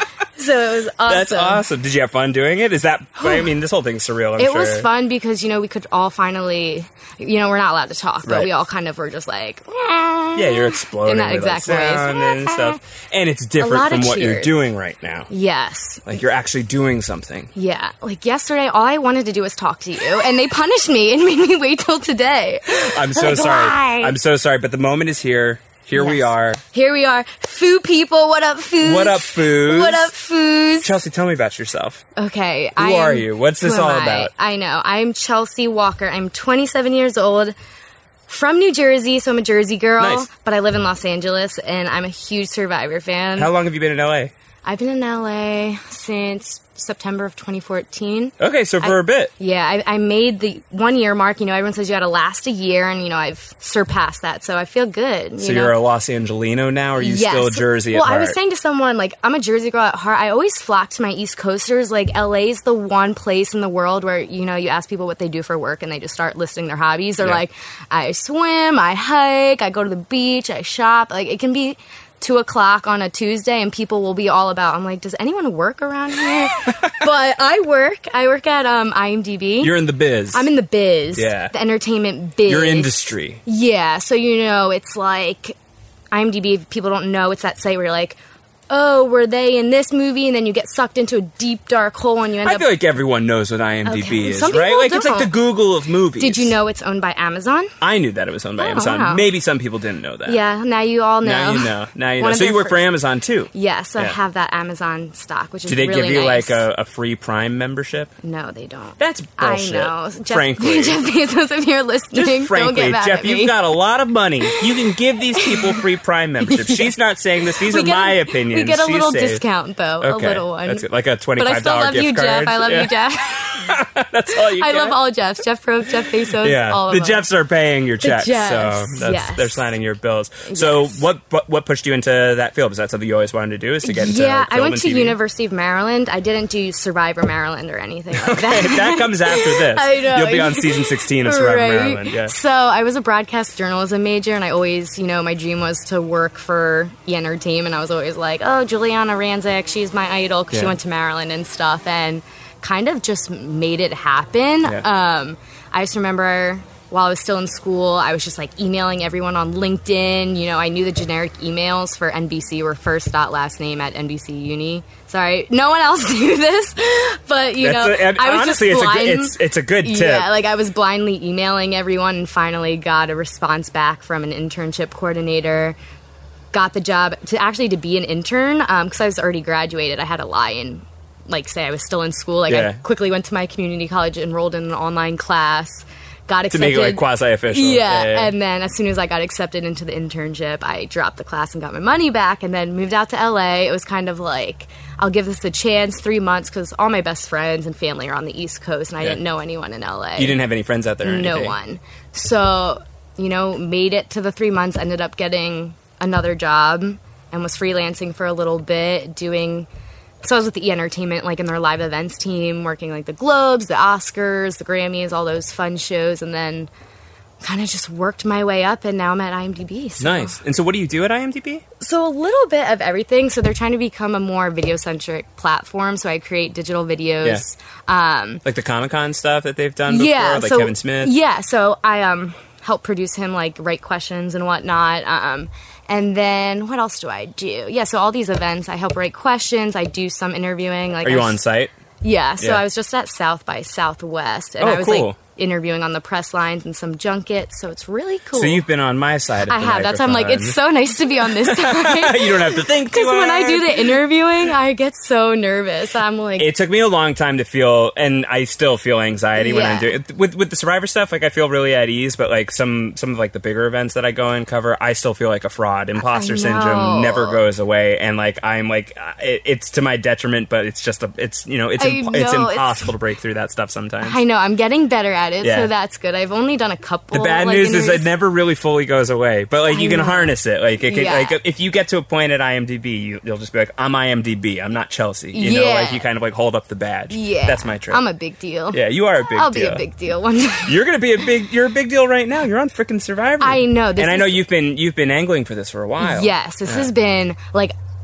So it was awesome. That's awesome. Did you have fun doing it? Is that, I mean, this whole thing's surreal, I'm it sure. was fun because, you know, we could all finally, you know, we're not allowed to talk, but Right. we all kind of were just like, Yeah, you're exploding in that with exact that sound voice. and stuff. And it's A different lot from of what you're cheers. doing right now. yes. Like, you're actually doing something. Yeah. Like yesterday, all I wanted to do was talk to you, and they punished me and made me wait till today. I'm so Like, sorry. why? I'm so sorry, but the moment is here. Here we Yes. are. Here we are. Foo people, what up, foos? What up, foos? What up, foos? Chelsea, tell me about yourself. Okay. Who I are am- you? What's this who am all I? about? I know. I'm Chelsea Walker. I'm twenty-seven years old. From New Jersey, so I'm a Jersey girl, Nice. but I live in Los Angeles, and I'm a huge Survivor fan. How long have you been in L A? I've been in L A since September of twenty fourteen. Okay, so for I- a bit. Yeah, I, I made the one year mark. You know, everyone says you got to last a year, and you know, I've surpassed that, so I feel good. You So know? you're a Los Angelino now, or are you Yes. still Jersey Well, at heart? I was saying to someone, like, I'm a Jersey girl at heart. I always flock to my East Coasters. Like, L A's the one place in the world where, you know, you ask people what they do for work and they just start listing their hobbies. They're Yeah. like, I swim, I hike, I go to the beach, I shop. Like, it can be two o'clock on a Tuesday and people will be all about, I'm like, does anyone work around here? But I work. I work at um, I M D B. You're in the biz. I'm in the biz. Yeah. The entertainment biz. Your industry. Yeah, so you know, it's like I M D B, if people don't know, it's that site where you're like, oh, were they in this movie? And then you get sucked into a deep, dark hole and you end I up... feel like everyone knows what I M D B Okay. is, Some right? people Like, it's like the don't. Google of movies. Did you know it's owned by Amazon? I knew that it was owned by Oh, Amazon. wow. Maybe some people didn't know that. Yeah, now you all know. Now you know. Now you One know. of So you their work for fir- Amazon, too. Yeah, so I Yeah. have that Amazon stock, which is Do they really give you, nice. like, a, a free Prime membership? No, they don't. That's bullshit. I know. Jeff, Frankly. Jeff Bezos, if you're listening, Just frankly, don't get mad Jeff, at me. you've got a lot of money. You can give these people free Prime memberships. She's not saying this. These We are get a- my opinions. We get a She's little saying- discount, though. Okay. A little one. That's good. Like a But twenty-five I still dollars love gift you, card. Jeff. I love Yeah. you, Jeff. That's all you I get. love all Jeffs. Jeff Probst, Jeff Bezos, Yeah, all of the them. Jeffs are paying your checks, Jeffs, so that's, yes. they're signing your bills. So, Yes. what, what what pushed you into that field? Is that something you always wanted to do? Is to get into Yeah, I film went and to T V? University of Maryland. I didn't do Survivor Maryland or anything like that. that comes after this. I know. You'll be on season sixteen of Survivor Right? Maryland. Yeah. So I was a broadcast journalism major, and I always, you know, my dream was to work for E! Entertainment. I was always like, oh, Juliana Rancic, she's my idol because Yeah. she went to Maryland and stuff, and kind of just made it happen. Yeah. Um, I just remember while I was still in school, I was just like emailing everyone on LinkedIn. You know, I knew the generic emails for N B C were first dot last name at N B C Uni. Sorry, no one else knew this, but you That's know, a- and I was honestly, just it's a blind. good, it's it's a good tip. Yeah, like I was blindly emailing everyone and finally got a response back from an internship coordinator. Got the job to actually to be an intern because I was already graduated. I had to lie and like say I was still in school. Like Yeah. I quickly went to my community college, enrolled in an online class, got to accepted. make it like quasi official. Yeah, and then as soon as I got accepted into the internship, I dropped the class and got my money back, and then moved out to L A. It was kind of like, I'll give this a chance, three months, because all my best friends and family are on the East Coast, and I Yeah. didn't know anyone in L A. You didn't have any friends out there. Or no anything? one. So, you know, made it to the three months, ended up getting another job, and was freelancing for a little bit, doing. So I was with the E! Entertainment, like in their live events team, working like the Globes, the Oscars, the Grammys, all those fun shows, and then kind of just worked my way up, and now I'm at I M D B. So. Nice. And so, what do you do at I M D B? So a little bit of everything. So they're trying to become a more video-centric platform. So I create digital videos. Um, Like the Comic Con stuff that they've done before, yeah, like so, Kevin Smith. Yeah, so I um help produce him, like write questions and whatnot. Um, and then what else do I do? Yeah, so all these events, I help write questions. I do some interviewing. Like Are you I was- on site? Yeah, so Yeah. I was just at South by Southwest, and Oh, I was cool. like interviewing on the press lines and some junkets. So it's really cool. So you've been on my side of I the have. That's why I'm like, microphone. it's so nice to be on this side. You don't have to think too Because when I hard. do the interviewing, I get so nervous. I'm like, It took me a long time to feel, and I still feel anxiety when I'm Yeah. doing it. With with the Survivor stuff. Like I feel really at ease, but like some some of like the bigger events that I go and cover, I still feel like a fraud. Imposter I syndrome know. never goes away, and like I'm like it, it's to my detriment, but it's just a it's you know it's I imp- know, it's it's- impossible to break through that stuff sometimes. I know, I'm getting better at it, Yeah. so that's good. I've only done a couple. The bad like, news is interviews. it never really fully goes away, but like I you can know. harness it. Like, it can, Yeah. like if you get to a point at I M D B, you, you'll just be like, "I'm I M D B. I'm not Chelsea." You know, Yeah. like you kind of like hold up the badge. Yeah. That's my trick. I'm a big deal. yeah, you are a big I'll deal. be a big deal one day. You're gonna be a big. You're a big deal right now. You're on frickin' Survivor. I know, this and I know is- you've been you've been angling for this for a while. Yes, this Yeah. has been like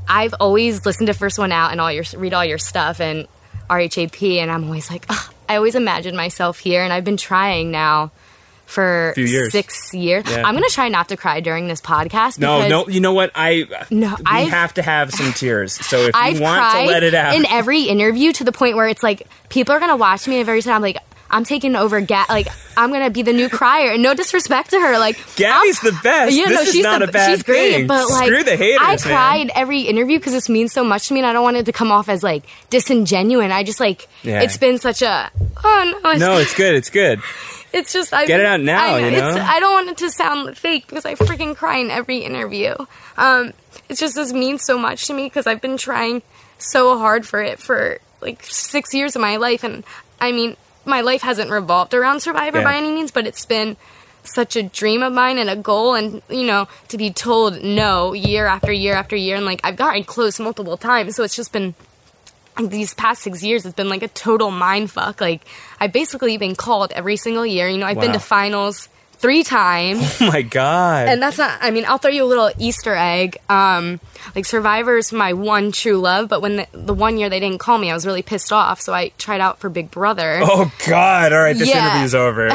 I've always listened to First One Out and all your read all your stuff and R H A P, and I'm always like, ugh, I always imagine myself here, and I've been trying now for Few years. six years. Yeah. I'm gonna try not to cry during this podcast. No, because no, you know what? I No, we I've- have to have some tears. So if I've you want cried to let it out, in every interview to the point where it's like people are gonna watch me and very soon I'm like, I'm taking over. Ga- like I'm gonna be the new crier, and no disrespect to her. Like Gabby's I'm- the best. Yeah, This no, is she's not the, a bad she's great, thing. but like Screw the haters, I man. cried every interview because this means so much to me, and I don't want it to come off as like disingenuous. I just like Yeah. it's been such a oh no, it's, no, it's good. It's good. it's just I Get it out now, I, you know? it's, I don't want it to sound fake because I freaking cry in every interview. Um, it's just this means so much to me because I've been trying so hard for it for like six years of my life, and I mean, my life hasn't revolved around Survivor Yeah. by any means, but it's been such a dream of mine and a goal, and you know, to be told no year after year after year, and like I've gotten close multiple times, so it's just been like these past six years, it's been like a total mind fuck. Like I've basically been called every single year. You know, I've been Wow. to finals three times. Oh my god. And that's not, I mean, I'll throw you a little Easter egg. Um, like, Survivor's my one true love, but when the, the one year they didn't call me, I was really pissed off, so I tried out for Big Brother. oh god. All right, this Yeah. interview's over.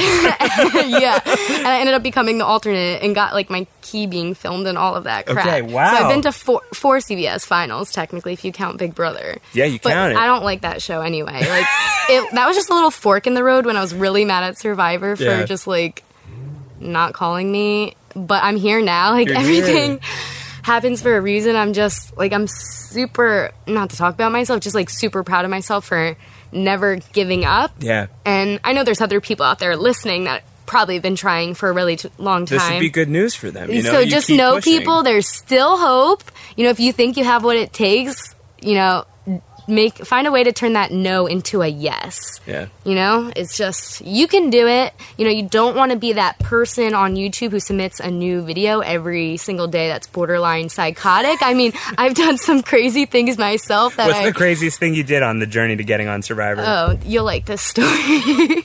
Yeah. And I ended up becoming the alternate and got, like, my key being filmed and all of that crap. Okay, wow. So I've been to four, four C B S finals, technically, if you count Big Brother. Yeah, you But count it. I don't like that show anyway. Like, it, that was just a little fork in the road when I was really mad at Survivor for Yeah. just, like, not calling me. But I'm here now. Like, You're everything here. happens for a reason. I'm just, like, I'm super, not to talk about myself, just, like, super proud of myself for never giving up. Yeah. And I know there's other people out there listening that probably have been trying for a really t- long time. This would be good news for them. You know, so You just keep know, pushing. people, there's still hope. You know, if you think you have what it takes, you know, make find a way to turn that no into a yes. Yeah. You know, it's just, you can do it. You know, you don't want to be that person on YouTube who submits a new video every single day that's borderline psychotic. I mean, I've done some crazy things myself that What's I... the craziest thing you did on the journey to getting on Survivor? Oh, you'll like this story.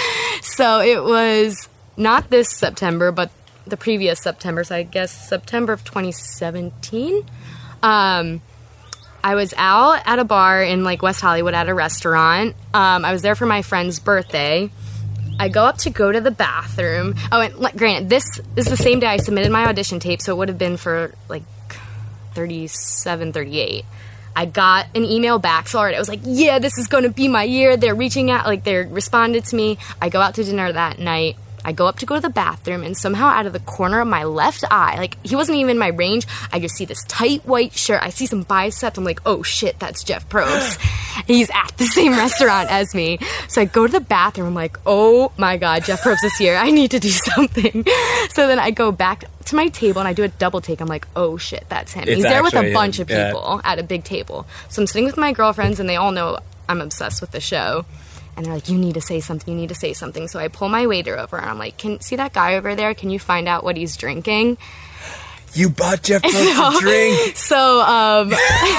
So it was not this September, but the previous September, so I guess September of twenty seventeen. Um, I was out at a bar in like West Hollywood at a restaurant. Um, I was there for my friend's birthday. I go up to go to the bathroom. Oh, and like, granted, this is the same day I submitted my audition tape, so it would have been for like thirty-seven, thirty-eight. I got an email back, so already I was like, yeah, this is going to be my year. They're reaching out, like, they responded to me. I go out to dinner that night. I go up to go to the bathroom, and somehow out of the corner of my left eye, like, he wasn't even in my range, I just see this tight white shirt. I see some biceps. I'm like, oh, shit, that's Jeff Probst. He's at the same restaurant as me. So I go to the bathroom. I'm like, oh, my God, Jeff Probst is here. I need to do something. So then I go back to my table, and I do a double take. I'm like, oh, shit, that's him. It's He's there with actually a bunch him. of Yeah. people at a big table. So I'm sitting with my girlfriends, and they all know I'm obsessed with the show. And they're like, you need to say something, you need to say something. So I pull my waiter over, and I'm like, can see that guy over there? Can you find out what he's drinking? You bought Jeff Probst a drink. So, um...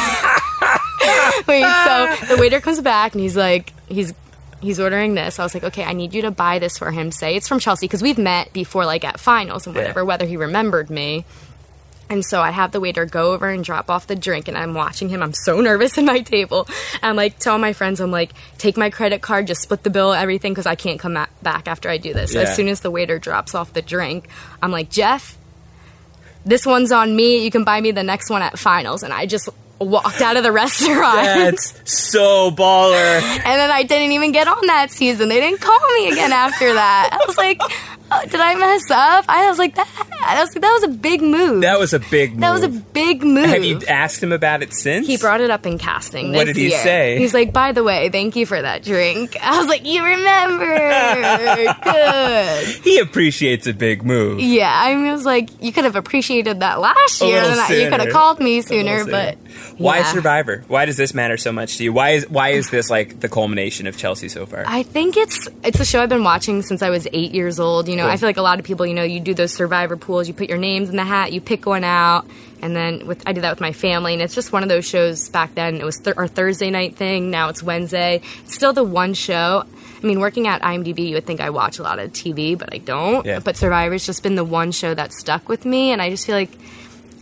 wait, so the waiter comes back, and he's like, he's... He's ordering this. I was like, okay, I need you to buy this for him. Say it's from Chelsea, because we've met before, like, at finals and whatever, Yeah. whether he remembered me. And so I have the waiter go over and drop off the drink, and I'm watching him. I'm so nervous at my table. I'm like, tell my friends, I'm like, take my credit card, just split the bill, everything, because I can't come a- back after I do this. So Yeah. as soon as the waiter drops off the drink, I'm like, Jeff, this one's on me. You can buy me the next one at finals. And I just walked out of the restaurant. That's so baller. And then I didn't even get on that season. They didn't call me again after that. I was like, oh, did I mess up? I was like, that, that, was, that was a big move. That was a big move. That was a big move. Have you asked him about it since? He brought it up in casting. What this did he year. say? He's like, by the way, thank you for that drink. I was like, you remember. Good. He appreciates a big move. Yeah, I mean, I was like, you could have appreciated that last A year. little And I- you could have sooner. called me A sooner, little but. sooner. Why yeah. Survivor? Why does this matter so much to you? Why is why is this like the culmination of Chelsea so far? I think it's it's a show I've been watching since I was eight years old. You know, Cool. I feel like a lot of people, you know, you do those Survivor pools, you put your names in the hat, you pick one out, and then with I did that with my family, and it's just one of those shows back then. It was th- our Thursday night thing. Now it's Wednesday. It's still the one show. I mean, working at IMDb, you would think I watch a lot of T V, but I don't. Yeah. But Survivor's just been the one show that stuck with me, and I just feel like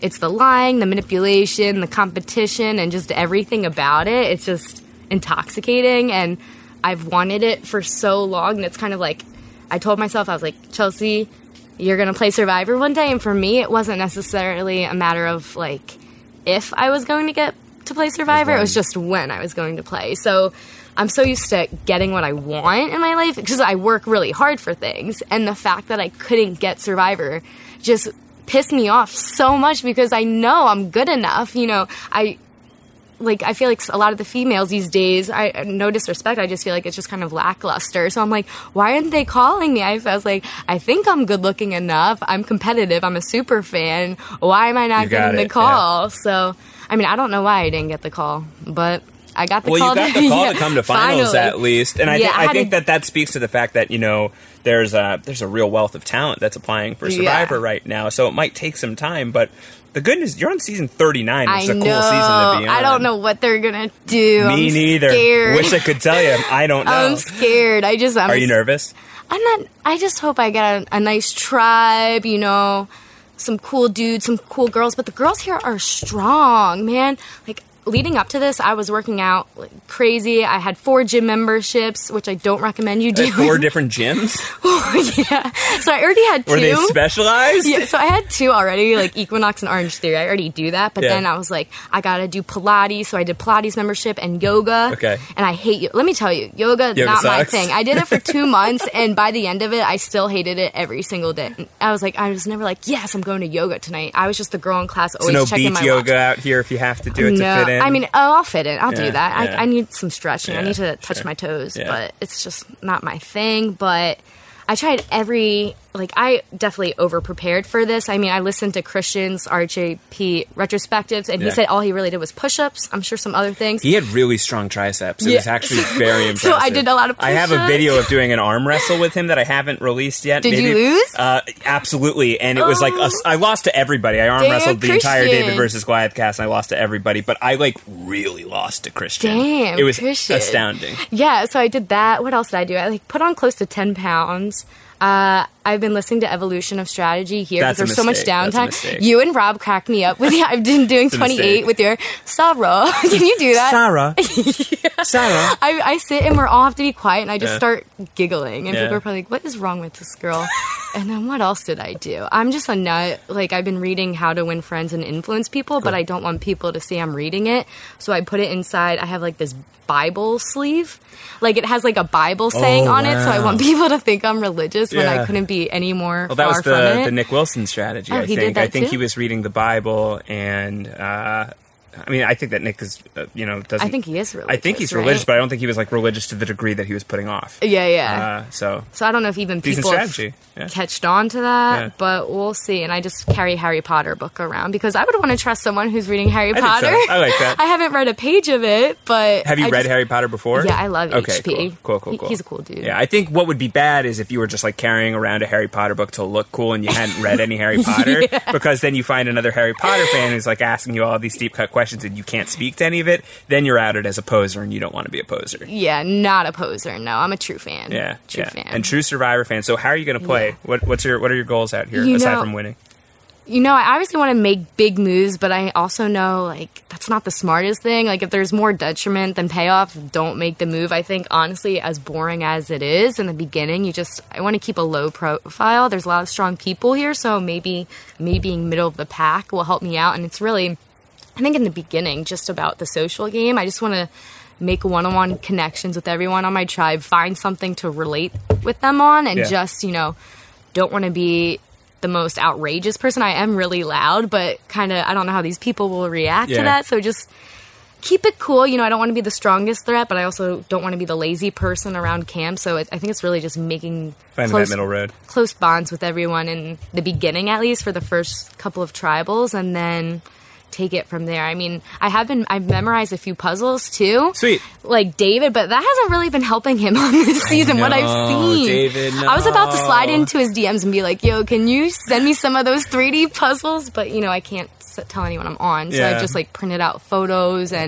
it's the lying, the manipulation, the competition, and just everything about it. It's just intoxicating, and I've wanted it for so long, and it's kind of like, I told myself, I was like, Chelsea, you're going to play Survivor one day, and for me, it wasn't necessarily a matter of, like, if I was going to get to play Survivor, it was just when I was going to play. So I'm so used to getting what I want in my life, because I work really hard for things, and the fact that I couldn't get Survivor just pissed me off so much, because I know I'm good enough. You know, I like I feel like a lot of the females these days, I no disrespect, I just feel like it's just kind of lackluster. So I'm like, why aren't they calling me? I was like, I think I'm good looking enough. I'm competitive. I'm a super fan. Why am I not getting the call? Yeah. So I mean, I don't know why I didn't get the call, but I got the well, call. Well, you got the call yeah, to come to finals finally. at least, and I, yeah, th- I, I think to, that that speaks to the fact that, you know, there's a there's a real wealth of talent that's applying for Survivor yeah. right now. So it might take some time, but the good news, you're on season thirty-nine, which is a cool season to be on. I don't know what they're gonna do. Me I'm neither. Scared. Wish I could tell you. I don't know. I'm scared. I just. I'm Are you nervous? I'm not. I just hope I get a, a nice tribe. You know, some cool dudes, some cool girls. But the girls here are strong, man. Like, leading up to this, I was working out like crazy. I had four gym memberships, which I don't recommend you do. Four different gyms? Oh, yeah. So I already had two. Were they specialized? Yeah, so I had two already, like Equinox and Orange Theory. I already do that. But yeah. then I was like, I gotta do Pilates. So I did Pilates membership and yoga. Okay. And I hate you. Let me tell you, yoga, yoga not sucks. my thing. I did it for two months, and by the end of it, I still hated it every single day. I was like, I was never like, yes, I'm going to yoga tonight. I was just the girl in class always so no checking my beach yoga watch. out here if you have to do it no, to fit in? I mean, oh, I'll fit in. I'll yeah, do that. yeah. I, I need some stretching. Yeah, I need to touch sure. my toes, yeah. but it's just not my thing. But I tried every, like, I definitely over-prepared for this. I mean, I listened to Christian's R J P retrospectives, and yeah. he said all he really did was push-ups. I'm sure some other things. He had really strong triceps. It yeah. was actually very impressive. So I did a lot of push-ups. I have a video of doing an arm wrestle with him that I haven't released yet. Did Maybe, you lose? Uh, absolutely. And it oh. was like, a, I lost to everybody. I arm Damn, wrestled the Christian. entire David versus Goliath cast, and I lost to everybody. But I, like, really lost to Christian. Damn, It was Christian. astounding. Yeah, so I did that. What else did I do? I, like, put on close to ten pounds. Uh, I've been listening to Evolution of Strategy here because there's so much downtime. You and Rob cracked me up with I've been doing twenty-eight with your Sarah. Can you do that? Sarah. yeah. Sarah. I, I sit and we're all have to be quiet, and I just Yeah. start giggling, and Yeah. people are probably like, "What is wrong with this girl?" And then what else did I do? I'm just a nut. Like, I've been reading How to Win Friends and Influence People, but I don't want people to see I'm reading it, so I put it inside. I have like this Bible sleeve. Like, it has like a Bible saying Oh, on it, so I wow. want people to think I'm religious when Yeah. I couldn't be any more Well, that far was from the, it. the Nick Wilson strategy, Oh, I he think. did that I think too? he was reading the Bible, and uh, I mean, I think that Nick is, uh, you know, doesn't. I think he is religious. I think he's right? religious, but I don't think he was like religious to the degree that he was putting off. Yeah, yeah. Uh, so So I don't know if even decent people have strategy. Yeah. catched on to that, Yeah. but we'll see. And I just carry a Harry Potter book around because I would want to trust someone who's reading Harry I think so. Potter. I like that. I haven't read a page of it, but Have you I read just- Harry Potter before? Yeah, I love okay, H P. Cool, cool, cool, He- cool. he's a cool dude. Yeah, I think what would be bad is if you were just like carrying around a Harry Potter book to look cool and you hadn't read any Harry Potter, Yeah. because then you find another Harry Potter fan who's like asking you all these deep cut questions and you can't speak to any of it. Then you're outed as a poser, and you don't want to be a poser. Yeah, not a poser. No, I'm a true fan. Yeah, true yeah. fan. And true Survivor fan. So how are you going to play? Yeah. What, what's your What are your goals out here You aside know- from winning? You know, I obviously want to make big moves, but I also know, like, that's not the smartest thing. Like, if there's more detriment than payoff, don't make the move. I think, honestly, as boring as it is in the beginning, you just, I want to keep a low profile. There's a lot of strong people here, so maybe me being middle of the pack will help me out. And it's really, I think in the beginning, just about the social game. I just want to make one-on-one connections with everyone on my tribe, find something to relate with them on, and Yeah. just, you know, don't want to be the most outrageous person. I am really loud, but kind of, I don't know how these people will react Yeah. to that. So just keep it cool. You know, I don't want to be the strongest threat, but I also don't want to be the lazy person around camp. So it, I think it's really just making Finding close, that middle road. close bonds with everyone in the beginning, at least for the first couple of tribals, and then take it from there. I mean, I have been, I've memorized a few puzzles too. Sweet. Like David, but that hasn't really been helping him on this season, what I've know, seen. David, no. I was about to slide into his D Ms and be like, yo, can you send me some of those three D puzzles? But, you know, I can't s- tell anyone I'm on. So Yeah. I've just, like, printed out photos and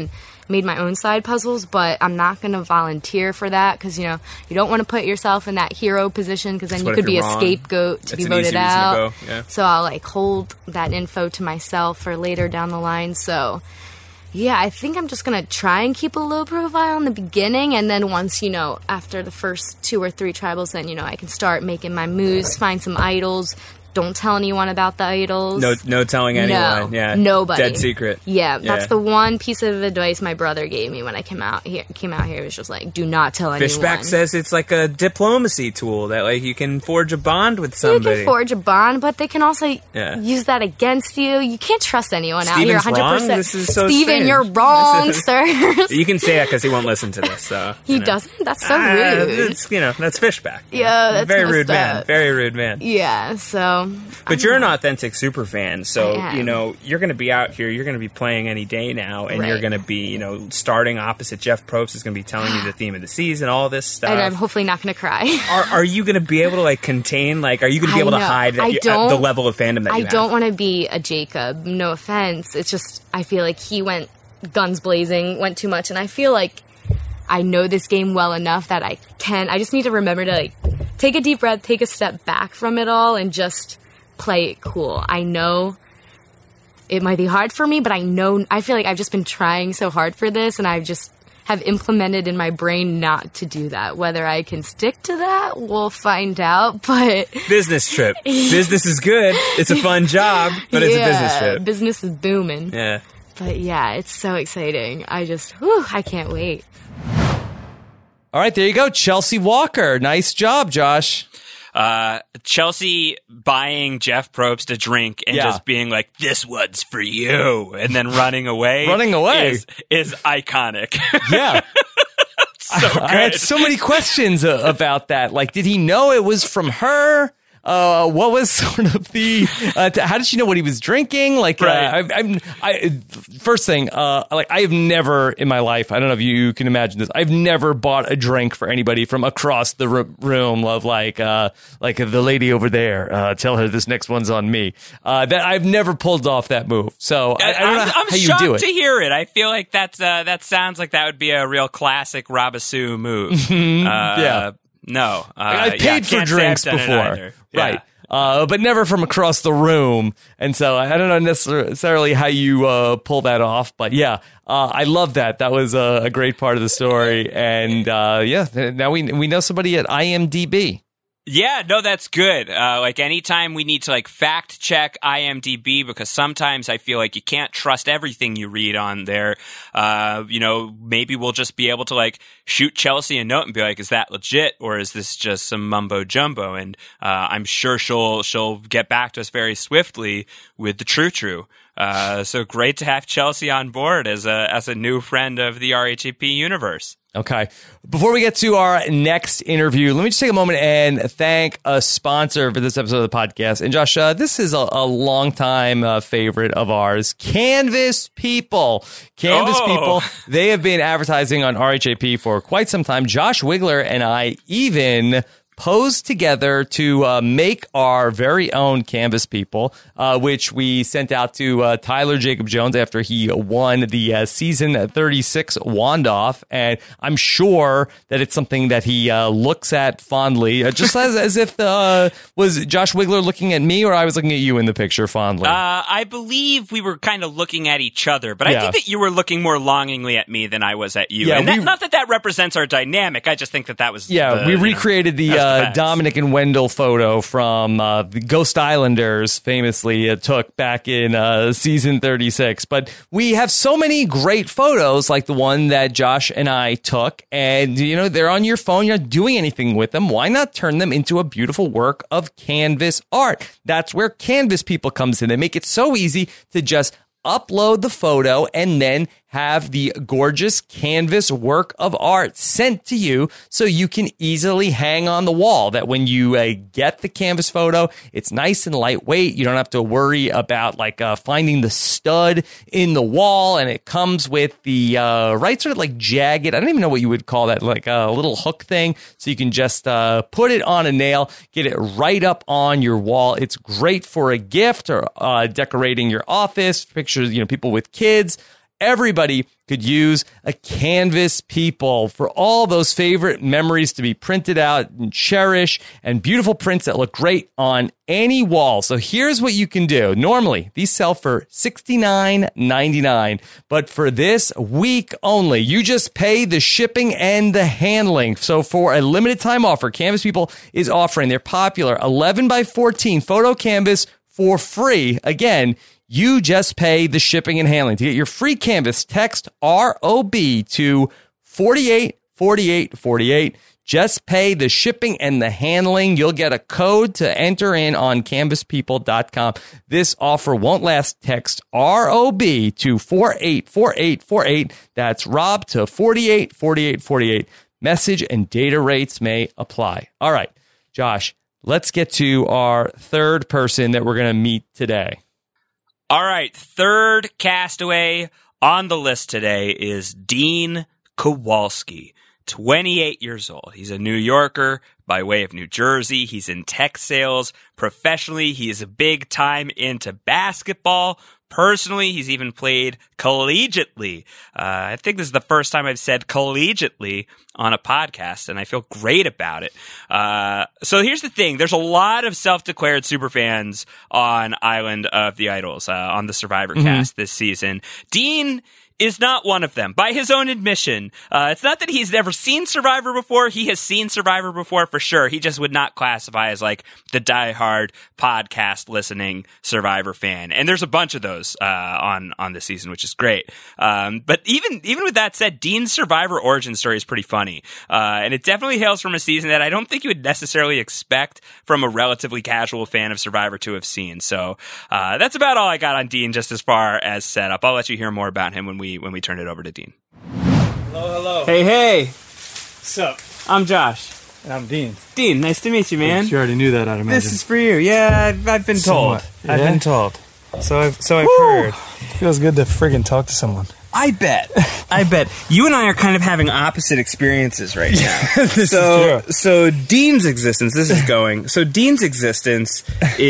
made my own side puzzles, but I'm not going to volunteer for that because, you know, you don't want to put yourself in that hero position because then What you if could be you're a wrong? scapegoat to That's be an voted easy reason to out. go, yeah. So I'll like hold that info to myself for later down the line. So yeah, I think I'm just going to try and keep a low profile in the beginning. And then once, you know, after the first two or three tribals, then, you know, I can start making my moves, find some idols. Don't tell anyone about the idols. No, no telling anyone. No, yeah, nobody. Dead secret. Yeah, that's Yeah. the one piece of advice my brother gave me when I came out here. Came out here, it was just like, do not tell anyone. Fishback says it's like a diplomacy tool that like you can forge a bond with You somebody. can forge a bond, but they can also Yeah. use that against you. You can't trust anyone out Steven's here. one hundred percent. wrong? This is so Steven, strange. you're wrong, This is- sir. You can say that because he won't listen to this. So He you know. doesn't. That's so Ah, rude. It's, you know, that's Fishback. Yeah, that's very messed rude man. up. Very rude man. Yeah. So. But you're an authentic super fan, so I am. you know you're going to be out here. You're going to be playing any day now, and you're Right. going to be, you know, starting opposite Jeff Probst is going to be telling you the theme of the season, all this stuff. And I'm hopefully not going to cry. Are, are you going to be able to like contain? Like, are you going to be I able to know. hide that I you, don't- uh, the level of fandom that I you have? don't want to be a Jacob. No offense. It's just I feel like he went guns blazing, went too much, and I feel like I know this game well enough that I can. I just need to remember to like take a deep breath, take a step back from it all, and just play it cool. I know it might be hard for me, but I know I feel like I've just been trying so hard for this, and I've just have implemented in my brain not to do that. Whether I can stick to that, we'll find out. But Business trip. Business is good. It's a fun job, but it's a business yeah, trip. business is booming. Yeah. But yeah, it's so exciting. I just, whew, I can't wait. All right, there you go. Chelsea Walker. Nice job, Josh. Uh, Chelsea buying Jeff Probst a drink and Yeah. just being like, "This one's for you," and then running away. Running away. is, is iconic. Yeah. so good. I had so many questions uh, about that. Like, did he know it was from her? Uh, what was sort of the? Uh, t- how did she know what he was drinking? Like, Right. uh, I, I'm. I first thing, uh, like I have never in my life. I don't know if you can imagine this. I've never bought a drink for anybody from across the r- room. Of like, uh, like the lady over there. Uh, tell her this next one's on me. Uh, that I've never pulled off that move. So I, I don't know I'm, how I'm you shocked do it. to hear it. I feel like that's uh, that sounds like that would be a real classic Robisu move. uh, Yeah. No, uh, I've paid yeah, for can't say drinks I've done it before, either. Yeah. right? Uh, but never from across the room, and so I don't know necessarily how you uh, pull that off. But yeah, uh, I love that. That was a, a great part of the story, and uh, yeah, now we we know somebody at I M D B. Yeah, no, that's good. Uh, like anytime we need to like fact check I M D B, because sometimes I feel like you can't trust everything you read on there. Uh, you know, maybe we'll just be able to like shoot Chelsea a note and be like, "Is that legit, or is this just some mumbo jumbo?" And uh, I'm sure she'll she'll get back to us very swiftly with the true true. Uh, so great to have Chelsea on board as a as a new friend of the R H A P universe. Okay. Before we get to our next interview, let me just take a moment and thank a sponsor for this episode of the podcast. And Josh, uh, this is a, a longtime uh, favorite of ours, Canvas People. Canvas Oh. People, they have been advertising on R H A P for quite some time. Josh Wigler and I even posed together to uh, make our very own Canvas People, uh, which we sent out to uh, Tyler Jacob Jones after he won the uh, season thirty-six Wandoff. And I'm sure that it's something that he uh, looks at fondly, uh, just as, as if uh, was Josh Wigler looking at me or I was looking at you in the picture fondly. Uh, I believe we were kind of looking at each other, but Yeah. I think that you were looking more longingly at me than I was at you. Yeah, and that, we- not that that represents our dynamic. I just think that that was Yeah, the, we you know, recreated the that's the uh, facts. Dominic and Wendell photo from uh, the Ghost Islanders famously uh, took back in uh, season thirty-six. But we have so many great photos like the one that Josh and I took. And, you know, they're on your phone. You're not doing anything with them. Why not turn them into a beautiful work of canvas art? That's where Canvas People comes in. They make it so easy to just upload the photo and then have the gorgeous canvas work of art sent to you so you can easily hang on the wall. That when you uh, get the canvas photo, it's nice and lightweight. You don't have to worry about like uh, finding the stud in the wall, and it comes with the uh, right sort of like jagged, I don't even know what you would call that, like a little hook thing, so you can just uh, put it on a nail, get it right up on your wall. It's great for a gift or uh, decorating your office, pictures, you know, people with kids. everybody could use a Canvas People for all those favorite memories to be printed out and cherish, and beautiful prints that look great on any wall. So here's what you can do. Normally, these sell for sixty-nine ninety-nine, but for this week only, you just pay the shipping and the handling. So for a limited time offer, Canvas People is offering their popular eleven by fourteen photo canvas for free. Again, you just pay the shipping and handling. To get your free canvas, text R O B to forty-eight forty-eight forty-eight. Just pay the shipping and the handling. You'll get a code to enter in on canvas people dot com. This offer won't last. Text R O B to four eight four eight four eight. That's Rob to forty-eight forty-eight forty-eight. Message and data rates may apply. All right, Josh, let's get to our third person that we're going to meet today. All right, third castaway on the list today is Dean Kowalski, twenty-eight years old. He's a New Yorker by way of New Jersey. He's in tech sales. Professionally, he is a big time into basketball. Personally, he's even played collegiately. Uh, I think this is the first time I've said collegiately on a podcast, and I feel great about it. Uh, so here's the thing. There's a lot of self-declared superfans on Island of the Idols, uh, on the Survivor mm-hmm. cast this season. Dean is not one of them, by his own admission. Uh, it's not that he's never seen Survivor before. He has seen Survivor before for sure. He just would not classify as like the diehard podcast listening Survivor fan. And there's a bunch of those uh, on on this season, which is great. Um, but even even with that said, Dean's Survivor origin story is pretty funny, uh, and it definitely hails from a season that I don't think you would necessarily expect from a relatively casual fan of Survivor to have seen. So uh, that's about all I got on Dean, just as far as setup. I'll let you hear more about him when we when we turn it over to Dean. Hello, hello. Hey, hey. What's up? I'm Josh. And I'm Dean. Dean, nice to meet you, man. You already knew that, I'd imagine. This is for you. Yeah, I've, I've been told. Somewhat. I've Yeah? been told. So I've, so I've Woo. heard. Feels good to friggin' talk to someone. I bet. I bet. You and I are kind of having opposite experiences right now. This so, is true. so Dean's existence, this is going. So Dean's existence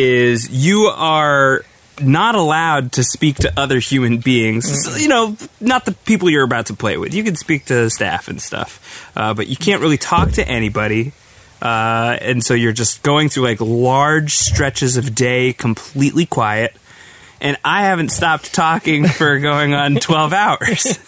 is you are not allowed to speak to other human beings. So, you know, not the people you're about to play with. You can speak to staff and stuff, uh, but you can't really talk to anybody. Uh, and so you're just going through like large stretches of day completely quiet. And I haven't stopped talking for going on twelve hours.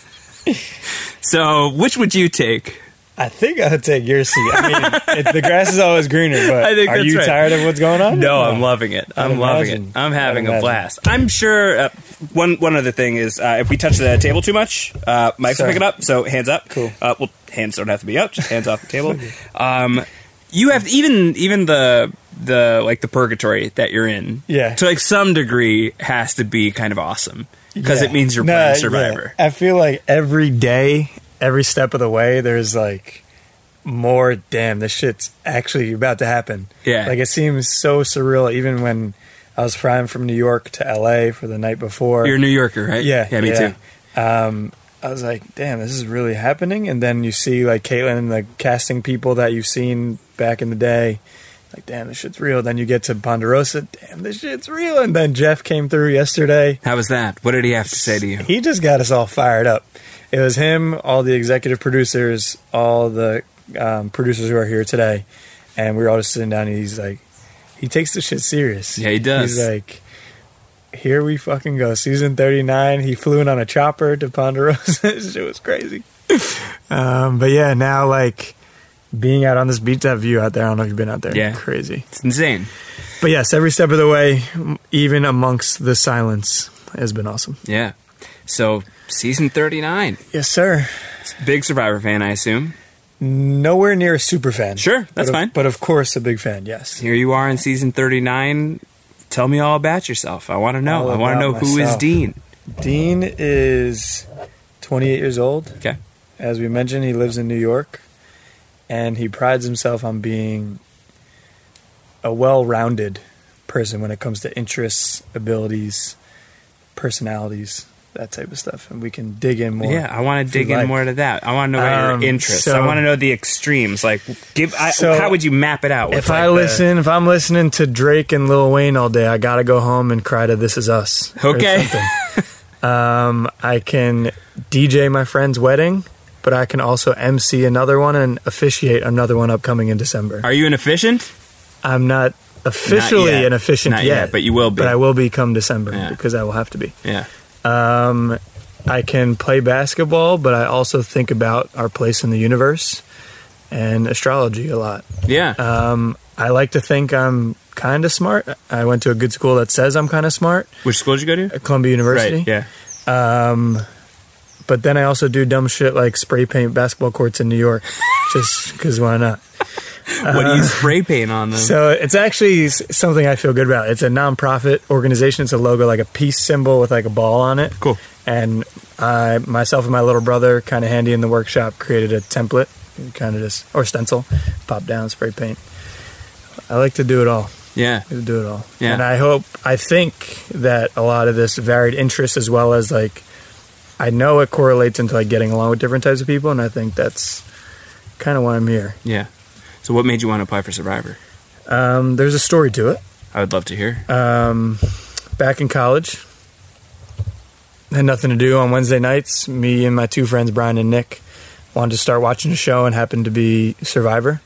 So, which would you take? I think I would take your seat. I mean, it, the grass is always greener, but I think are that's you right. tired of what's going on? No, I'm loving it. I'm I'd loving imagine. it. I'm having I'd a imagine. blast. I'm sure. Uh, one one other thing is, uh, if we touch the table too much, uh, mics will Sorry. pick it up. So hands up. Cool. Uh, well, hands don't have to be up. Just hands off the table. Um, you have even even the the like the purgatory that you're in. Yeah. To like some degree has to be kind of awesome because Yeah. it means you're No, playing yeah. Survivor. I feel like every day, every step of the way, there's like more, damn, this shit's actually about to happen. Yeah. Like it seems so surreal, even when I was flying from New York to L A for the night before. You're a New Yorker, right? Yeah, Yeah, me yeah. too. Um, I was like, damn, this is really happening. And then you see like Caitlin and the casting people that you've seen back in the day. Like, damn, this shit's real. Then you get to Ponderosa. Damn, this shit's real. And then Jeff came through yesterday. How was that? What did he have to say to you? He just got us all fired up. It was him, all the executive producers, all the um, producers who are here today. And we were all just sitting down and he's like, he takes the shit serious. Yeah, he does. He's like, here we fucking go. Season thirty-nine. He flew in on a chopper to Ponderosa. This shit was crazy. Um, but yeah, now like being out on this beach, that view out there, I don't know if you've been out there. Yeah. Crazy. It's insane. But yes, every step of the way, even amongst the silence, has been awesome. Yeah. So, season thirty-nine. Yes, sir. Big Survivor fan, I assume. Nowhere near a super fan. Sure, that's but of, fine. But of course, a big fan, yes. Here you are in season thirty-nine. Tell me all about yourself. I want to know. All I want to know about who is myself. Dean. Dean is twenty-eight years old. Okay. As we mentioned, he lives in New York. And he prides himself on being a well-rounded person when it comes to interests, abilities, personalities, that type of stuff. And we can dig in more. Yeah, I want to if you'd dig in like. more to that. I want to know about Um, your interests. so- I want to know the extremes. Like, give. I, So, how would you map it out? with, If like, I the- listen, if I'm listening to Drake and Lil Wayne all day, I gotta go home and cry to "This Is Us." or Okay. something. Um, I can D J my friend's wedding, but I can also M C another one and officiate another one upcoming in December. Are you an efficient? I'm not officially Not yet. an efficient Not yet, yet, but you will be. But I will be come December Yeah. because I will have to be. Yeah. Um, I can play basketball, but I also think about our place in the universe and astrology a lot. Yeah. Um, I like to think I'm kind of smart. I went to a good school that says I'm kind of smart, Which school did you go to? at Columbia University. Right. Yeah. Um, but then I also do dumb shit like spray paint basketball courts in New York, just because why not? What do you spray paint on them? So it's actually s- something I feel good about. It's a nonprofit organization. It's a logo, like a peace symbol with like a ball on it. Cool. And I, myself and my little brother, kind of handy in the workshop, created a template, kind of just, or stencil, pop down, spray paint. I like to do it all. Yeah. I like to do it all. Yeah. And I hope, I think that a lot of this varied interest, as well as like, I know it correlates into like getting along with different types of people, and I think that's kind of why I'm here. Yeah. So what made you want to apply for Survivor? Um, there's a story to it. I would love to hear. Um, back in college, had nothing to do on Wednesday nights. Me and my two friends, Brian and Nick, wanted to start watching a show and happened to be Survivor.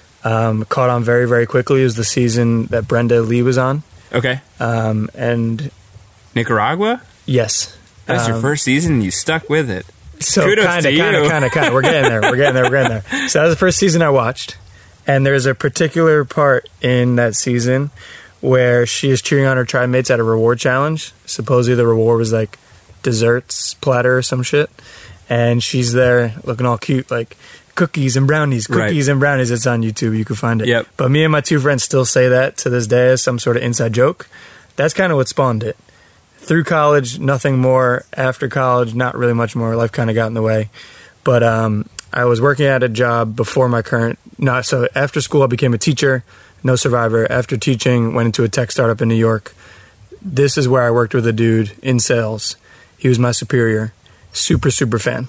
Um, caught on very, very quickly. It was the season that Brenda Lee was on. Okay. Um, and Nicaragua? yes. That's your Um, first season. You stuck with it. So Kudos kind to of, kind you. of, kind of, kind of. We're getting there. We're getting there. We're getting there. So that was the first season I watched, and there's a particular part in that season where she is cheering on her tribe mates at a reward challenge. Supposedly the reward was like desserts platter or some shit, and she's there looking all cute, like cookies and brownies, cookies Right. and brownies. It's on YouTube. You can find it. Yep. But me and my two friends still say that to this day as some sort of inside joke. That's kind of what spawned it. Through college, nothing more. After college, not really much more. Life kind of got in the way. But um, I was working at a job before my current... No, so after school, I became a teacher. No Survivor. After teaching, went into a tech startup in New York. This is where I worked with a dude in sales. He was my superior. Super, super fan.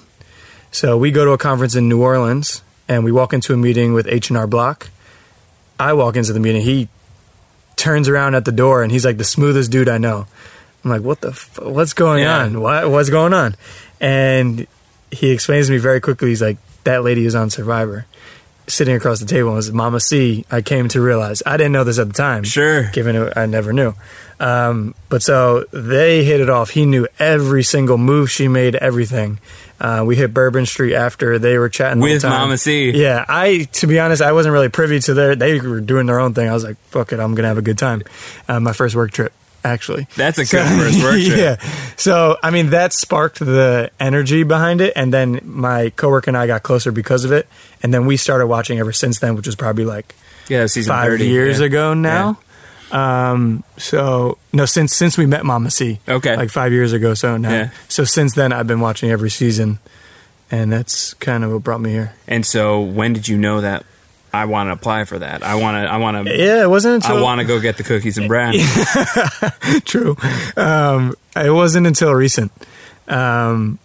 So we go to a conference in New Orleans, and we walk into a meeting with H and R Block. I walk into the meeting. He turns around at the door, and he's like the smoothest dude I know. I'm like, what the, f- what's going Yeah. on? What, what's going on? And he explains to me very quickly. He's like, that lady is on Survivor. Sitting across the table was Mama C. I came to realize. I didn't know this at the time. Sure. Given it, I never knew. Um, but so they hit it off. He knew every single move she made, everything. Uh, we hit Bourbon Street after. They were chatting the With whole time. Mama C. Yeah, I, to be honest, I wasn't really privy to their, they were doing their own thing. I was like, fuck it, I'm going to have a good time. Uh, my first work trip, actually. That's a good first work trip. Yeah. So, I mean, that sparked the energy behind it. And then my coworker and I got closer because of it. And then we started watching ever since then, which was probably like Yeah, season five thirty. years yeah. ago now. Um, so no, since, since we met Mama C, Okay. like five years ago. So now, Yeah. so since then I've been watching every season, and that's kind of what brought me here. And so when did you know that I want to apply for that? I want to, I want to, Yeah, it wasn't until I want to go get the cookies and brownies. True. Um, it wasn't until recent. Um,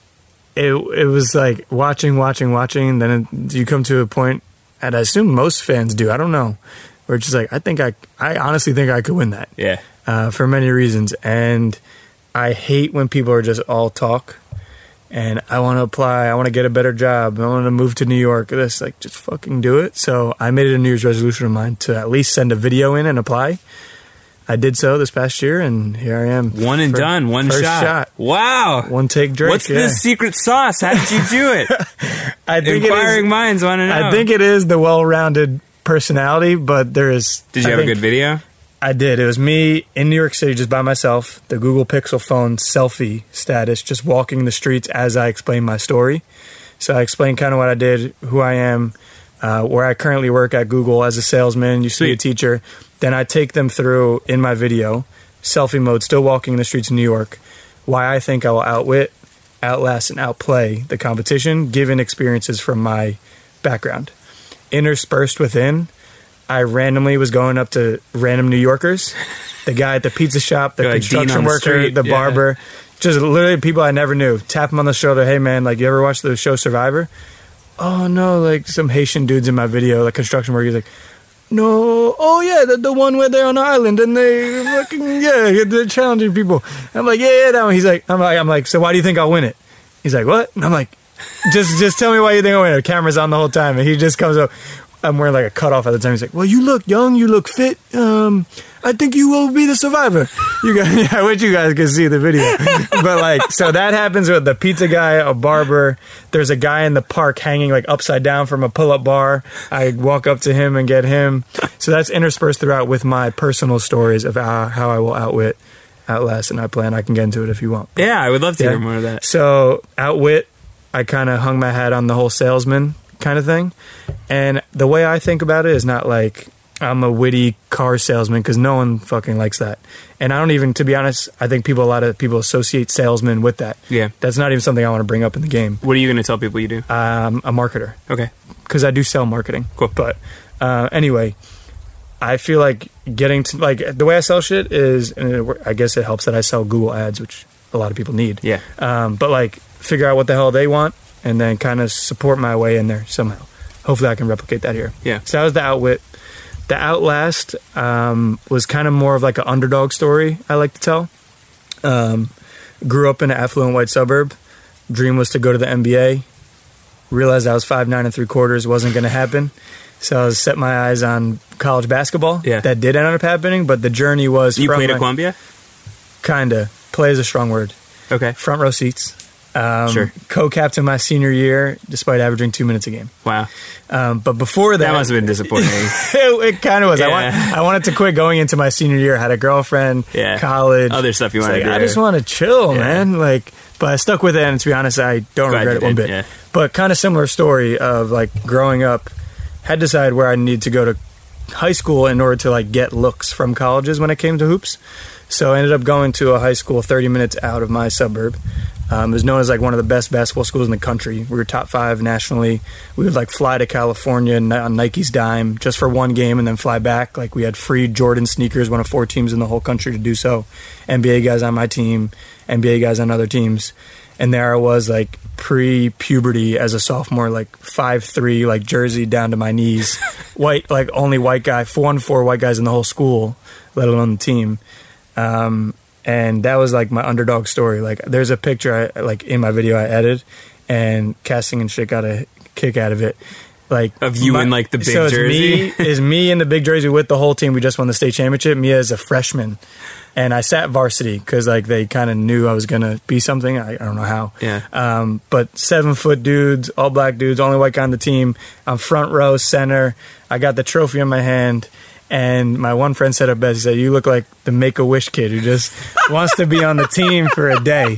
it it was like watching, watching, watching. Then it, you come to a point, and I assume most fans do. I don't know. Where it's just like, I think I, I honestly think I could win that. Yeah. Uh, for many reasons, and I hate when people are just all talk. And I want to apply. I want to get a better job. I want to move to New York. This, like, just fucking do it. So I made it a New Year's resolution of mine to at least send a video in and apply. I did so this past year, and here I am. One and Fir- done, one first shot. shot. Wow. One take Drake. What's yeah. the secret sauce? How did you do it? I think Inquiring it is, minds want to know. I think it is the well-rounded personality, but there is. Did you I have a think- good video? I did. It was me in New York City just by myself, the Google Pixel phone selfie status, just walking the streets as I explained my story. So I explained kind of what I did, who I am, uh, where I currently work at Google as a salesman, used to be a Sweet. teacher. Then I take them through, in my video, selfie mode, still walking the streets of New York, why I think I will outwit, outlast, and outplay the competition, given experiences from my background. Interspersed within, I randomly was going up to random New Yorkers, the guy at the pizza shop, the You're like Dean construction on the worker, street, the yeah. barber, just literally people I never knew. Tap him on the shoulder, hey man, like you ever watch the show Survivor? Oh no, like some Haitian dudes in my video, like construction workers, like, no, oh yeah, the, the one where they're on the island and they fucking, yeah, they're challenging people. I'm like, yeah, yeah, that one. He's like, I'm like, I'm like, so why do you think I'll win it? He's like, what? And I'm like, just, just tell me why you think I'll win it. The camera's on the whole time. And he just comes up. I'm wearing like a cutoff at the time. He's like, well, you look young, you look fit. Um, I think you will be the survivor. You guys, I wish you guys could see the video. But like, so that happens with the pizza guy, a barber. There's a guy in the park hanging like upside down from a pull-up bar. I walk up to him and get him. So that's interspersed throughout with my personal stories of how, how I will outwit, outlast, and I plan. I can get into it if you want. Yeah, I would love to Yeah. hear more of that. So outwit, I kind of hung my hat on the whole salesman kind of thing. And the way I think about it is not like I'm a witty car salesman, because no one fucking likes that. And I don't even, to be honest, I think people, a lot of people associate salesmen with that. Yeah. That's not even something I want to bring up in the game. What are you going to tell people you do? I'm a marketer, Okay. because I do sell marketing. Cool. But uh, anyway, I feel like getting to, like, the way I sell shit is, and it, I guess it helps that I sell Google ads, which a lot of people need. Yeah. Um, but like, figure out what the hell they want and then kind of support my way in there somehow. Hopefully I can replicate that here. Yeah. So that was the outwit. The outlast um, was kind of more of like an underdog story I like to tell. Um, grew up in an affluent white suburb. Dream was to go to the N B A. Realized I was five nine and three quarters, wasn't going to happen. So I was set my eyes on college basketball. Yeah. That did end up happening, but the journey was You from played at my- Columbia? Kinda. Play is a strong word. Okay. Front row seats. Um, Sure. Co-captain my senior year, despite averaging two minutes a game. Wow. Um, but before that, That must have been disappointing. it, it kind of was. I, want, Yeah. I wanted to quit going into my senior year. I had a girlfriend, Yeah. college, Other stuff you It's wanted like, to I do. just want to chill, Yeah. man. Like, but I stuck with it, and to be honest, I don't Glad regret you it one did, bit. yeah. But kind of similar story of like growing up, had to decide where I need to go to high school in order to like get looks from colleges when it came to hoops. So I ended up going to a high school thirty minutes out of my suburb. Um, it was known as like one of the best basketball schools in the country. We were top five nationally. We would like fly to California on Nike's dime just for one game and then fly back. Like we had free Jordan sneakers, one of four teams in the whole country to do so. N B A guys on my team, N B A guys on other teams. And there I was like pre-puberty as a sophomore, like five three, like jersey down to my knees. White, like only white guy, one four white guys in the whole school, let alone the team. Um, and that was like my underdog story. Like there's a picture I like in my video I edited, and casting and shit got a kick out of it. Like Of you in, like, the big so it's jersey? me is me in the big jersey with the whole team. We just won the state championship. Me as a freshman, and I sat varsity because like they kind of knew I was gonna be something. I, I don't know how. Yeah. Um, but seven foot dudes, all black dudes, only white guy on the team. I'm front row, center. I got the trophy in my hand. And my one friend said it best. He said, "You look like the Make-A-Wish kid who just wants to be on the team for a day."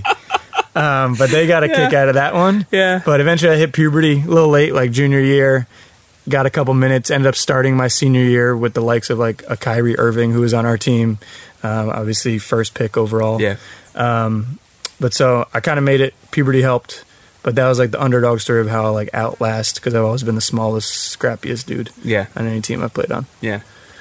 Um, but they got a kick out of that one. Yeah. But eventually I hit puberty a little late, like junior year. Got a couple minutes. Ended up starting my senior year with the likes of like a Kyrie Irving, who was on our team. Um, obviously, first pick overall. Yeah. Um, but so I kind of made it. Puberty helped. But that was like the underdog story of how I like outlast, because I've always been the smallest, scrappiest dude Yeah. on any team I've played on. Yeah.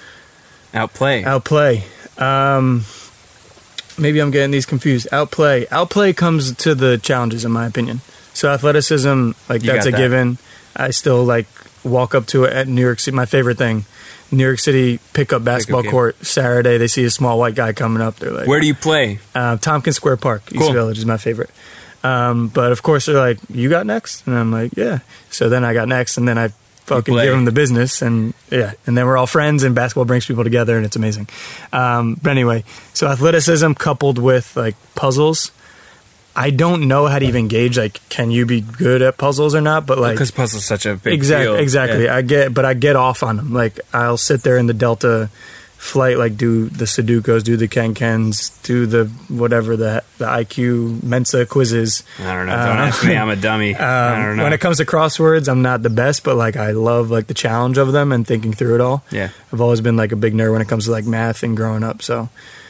Outplay. Outplay. Um, maybe I'm getting these confused. Outplay. Outplay comes to the challenges, in my opinion. So athleticism, like You that's got a that. given. I still like walk up to it at New York City. My favorite thing, New York City pickup basketball game. court Saturday. They see a small white guy coming up. They're like, Where do you play? uh, Tompkins Square Park, East Cool. Village is my favorite. Um, but of course they're like, "You got next?" And I'm like, "Yeah." So then I got next, and then I fucking play. give them the business, and yeah, and then we're all friends, and basketball brings people together, and it's amazing. Um, but anyway, so athleticism coupled with like puzzles. I don't know how to even gauge like, can you be good at puzzles or not? But like, Because puzzle's such a big exactly, field. exactly. Yeah. I get, but I get off on them. Like I'll sit there in the Delta flight, like do the Sudokus, do the Ken Kens, do the whatever the the I Q Mensa quizzes. I don't know. Don't ask me. I'm a dummy. I don't Um, know. when it comes to crosswords, I'm not the best, but like I love like the challenge of them and thinking through it all. Yeah. I've always been like a big nerd when it comes to like math and growing up. So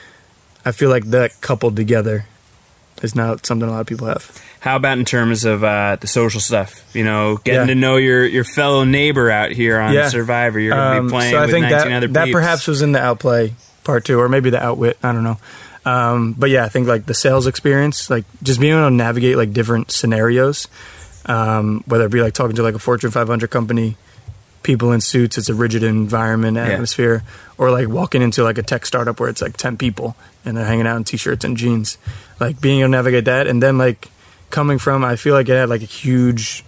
I feel like that coupled together is not something a lot of people have. How about in terms of uh, the social stuff? You know, getting Yeah. to know your, your fellow neighbor out here on Yeah. Survivor. You're going to Um, be playing so I with think nineteen that, other that peeps. perhaps was in the outplay part two, or maybe the outwit. I don't know. Um, but yeah, I think like the sales experience, like just being able to navigate like different scenarios, um, whether it be like talking to like a Fortune five hundred company people in suits. It's a rigid environment, atmosphere. Or like walking into like a tech startup where it's like ten people and they're hanging out in t-shirts and jeans. Like being able to navigate that, and then like coming from, I feel like it had like a huge,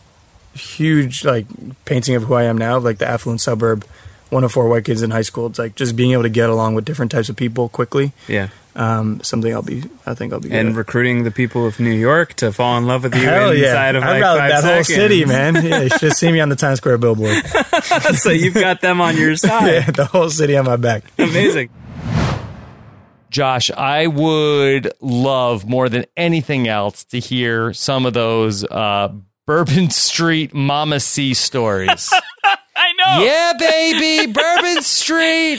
huge like painting of who I am now, like the affluent suburb, one of four white kids in high school. It's like just being able to get along with different types of people quickly. Yeah. Um, something I'll be, I think I'll be good And at. recruiting the people of New York to fall in love with you Hell inside yeah. of I'd like rather five that seconds. whole city, man. Yeah, you should see me on the Times Square billboard. So you've got them on your side. Yeah, the whole city on my back. Amazing. Josh, I would love more than anything else to hear some of those uh, Bourbon Street Mama C stories. I know. Yeah, baby, Bourbon Street.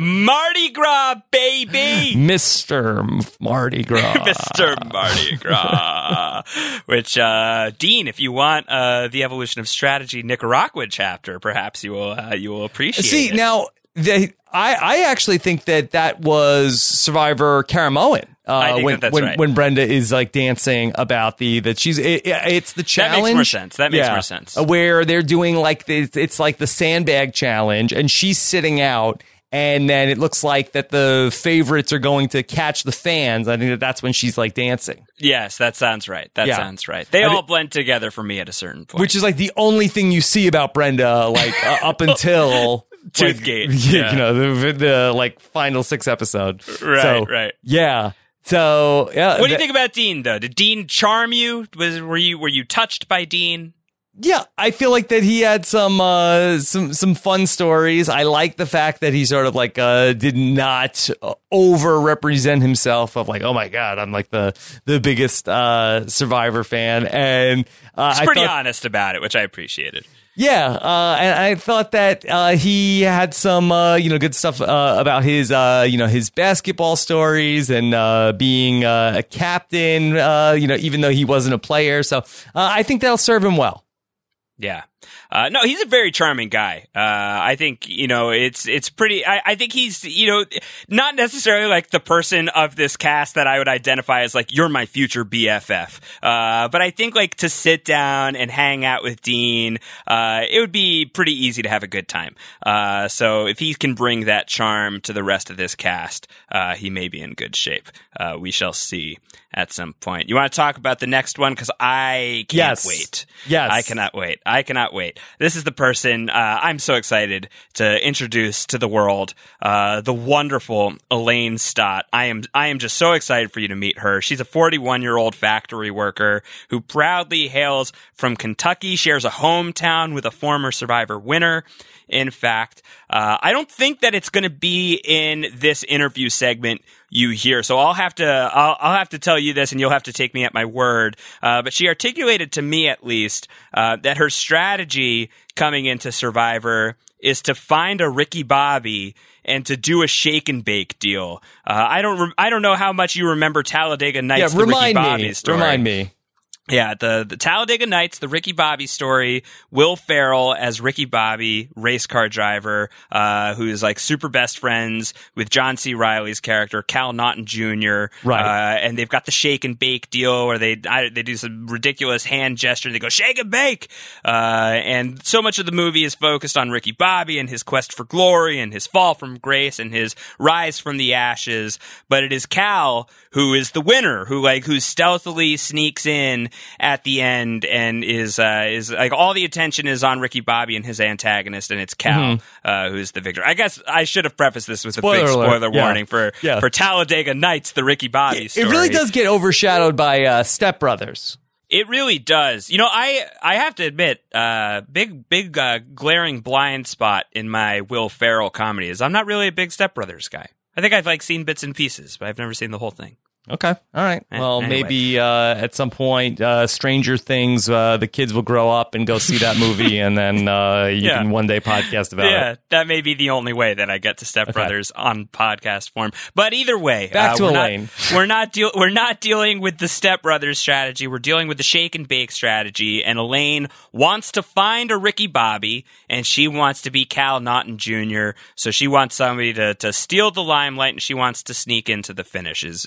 Mardi Gras, baby. Mister Mardi Gras. Mister Mardi Gras. Which, uh, Dean, if you want uh, the Evolution of Strategy Nicaragua chapter, perhaps you will uh, you will appreciate See, it. now, they, I, I actually think that that was Survivor Karamoan. Uh, I think when, that that's when, right. when Brenda is like dancing about the that she's it, it- it's the challenge. That makes more sense. That makes Yeah. more sense. Where they're doing like the, it's like the sandbag challenge, and she's sitting out, and then it looks like that the favorites are going to catch the fans. I think that that's when she's like dancing, Yes, that sounds right. That Yeah. sounds right. They I all thi- blend together for me at a certain point. which is like the only thing you see about Brenda, like uh, up until. Toothgate. Like, Yeah. you know, the, the like final six episode. Right, So, right. Yeah. So, yeah. What do you that- think about Dean, though? Did Dean charm you? Was were you were you touched by Dean? Yeah, I feel like that he had some uh, some some fun stories. I like the fact that he sort of like uh, did not uh, over represent himself. Of like, oh my god, I'm like the the biggest uh, Survivor fan, and uh, He's I pretty thought, honest about it, which I appreciated. yeah, uh, and I thought that uh, he had some uh, you know good stuff uh, about his uh, you know his basketball stories and uh, being uh, a captain. Uh, you know, even though he wasn't a player, so uh, I think that'll serve him well. Yeah. Uh, no, he's a very charming guy. Uh, I think, you know, it's, it's pretty, I, I think he's, you know, not necessarily like the person of this cast that I would identify as like, you're my future B F F. Uh, but I think like to sit down and hang out with Dean, uh, it would be pretty easy to have a good time. Uh, so if he can bring that charm to the rest of this cast, uh, he may be in good shape. Uh, we shall see at some point. You want to talk about the next one? Cause I can't Yes. wait. Yes. I cannot wait. I cannot wait. This is the person uh, I'm so excited to introduce to the world, uh, the wonderful Elaine Stott. I am I am just so excited for you to meet her. She's a forty-one-year-old factory worker who proudly hails from Kentucky, shares a hometown with a former Survivor winner. In fact, uh, I don't think that it's going to be in this interview segment you hear. So I'll have to, I'll, I'll have to tell you this, and you'll have to take me at my word. Uh, but she articulated to me, at least, uh, that her strategy coming into Survivor is to find a Ricky Bobby and to do a shake and bake deal. Uh, I don't, re- I don't know how much you remember Talladega Nights, Yeah, the Ricky remind Bobby me. story. Remind me. Yeah, the, the Talladega Nights, the Ricky Bobby story, Will Ferrell as Ricky Bobby, race car driver, uh, who's like super best friends with John C. Reilly's character, Cal Naughton Junior Right. Uh, and they've got the shake and bake deal where they, I, they do some ridiculous hand gesture. They go, shake and bake. Uh, and so much of the movie is focused on Ricky Bobby and his quest for glory and his fall from grace and his rise from the ashes. But it is Cal who is the winner, who like, who stealthily sneaks in at the end and is uh, is like all the attention is on Ricky Bobby and his antagonist, and it's Cal Mhm. uh, who's the victor. I guess I should have prefaced this with Spoiler a big alert. spoiler Yeah. warning for Yeah. for Talladega Nights, the Ricky Bobby It story. really does get overshadowed by uh, Step Brothers. It really does. You know, I I have to admit, uh, big big uh, glaring blind spot in my Will Ferrell comedy is I'm not really a big Step Brothers guy. I think I've like seen bits and pieces, but I've never seen the whole thing. Okay. All right. Eh, Well, anyway. maybe uh, at some point, uh, Stranger Things, uh, the kids will grow up and go see that movie, and then uh, you Yeah. can one day podcast about Yeah, it. that may be the only way that I get to Step Okay. Brothers on podcast form. But either way, Back uh, to we're Elaine. Not, we're not deal- we're not dealing with the Step Brothers strategy. We're dealing with the shake and bake strategy. And Elaine wants to find a Ricky Bobby, and she wants to be Cal Naughton Junior So she wants somebody to to steal the limelight, and she wants to sneak into the finish. Is is basically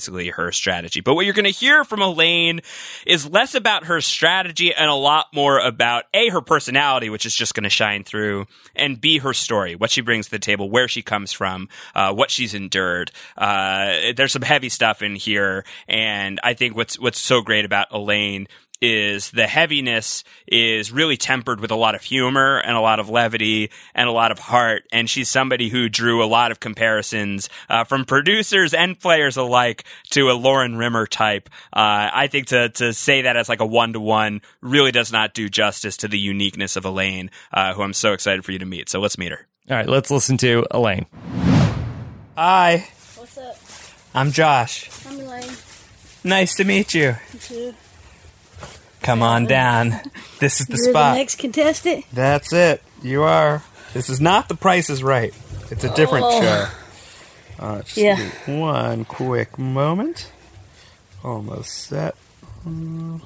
basically her strategy. But what you're going to hear from Elaine is less about her strategy and a lot more about, A, her personality, which is just going to shine through, and B, her story, what she brings to the table, where she comes from, uh, what she's endured. Uh, there's some heavy stuff in here, and I think what's what's so great about Elaine is the heaviness is really tempered with a lot of humor and a lot of levity and a lot of heart. And she's somebody who drew a lot of comparisons uh, from producers and players alike to a Lauren Rimmer type. Uh, I think to to say that as like a one-to-one really does not do justice to the uniqueness of Elaine, uh, who I'm so excited for you to meet. So let's meet her. All right, let's listen to Elaine. Hi, What's up? I'm Josh. I'm Elaine. Nice to meet you. You too. Come on down. This is the You're spot. the next contestant? That's it. You are. This is not The Price is Right. It's a different Oh. show. Uh, just Yeah. give me one quick moment. Almost set. Mm.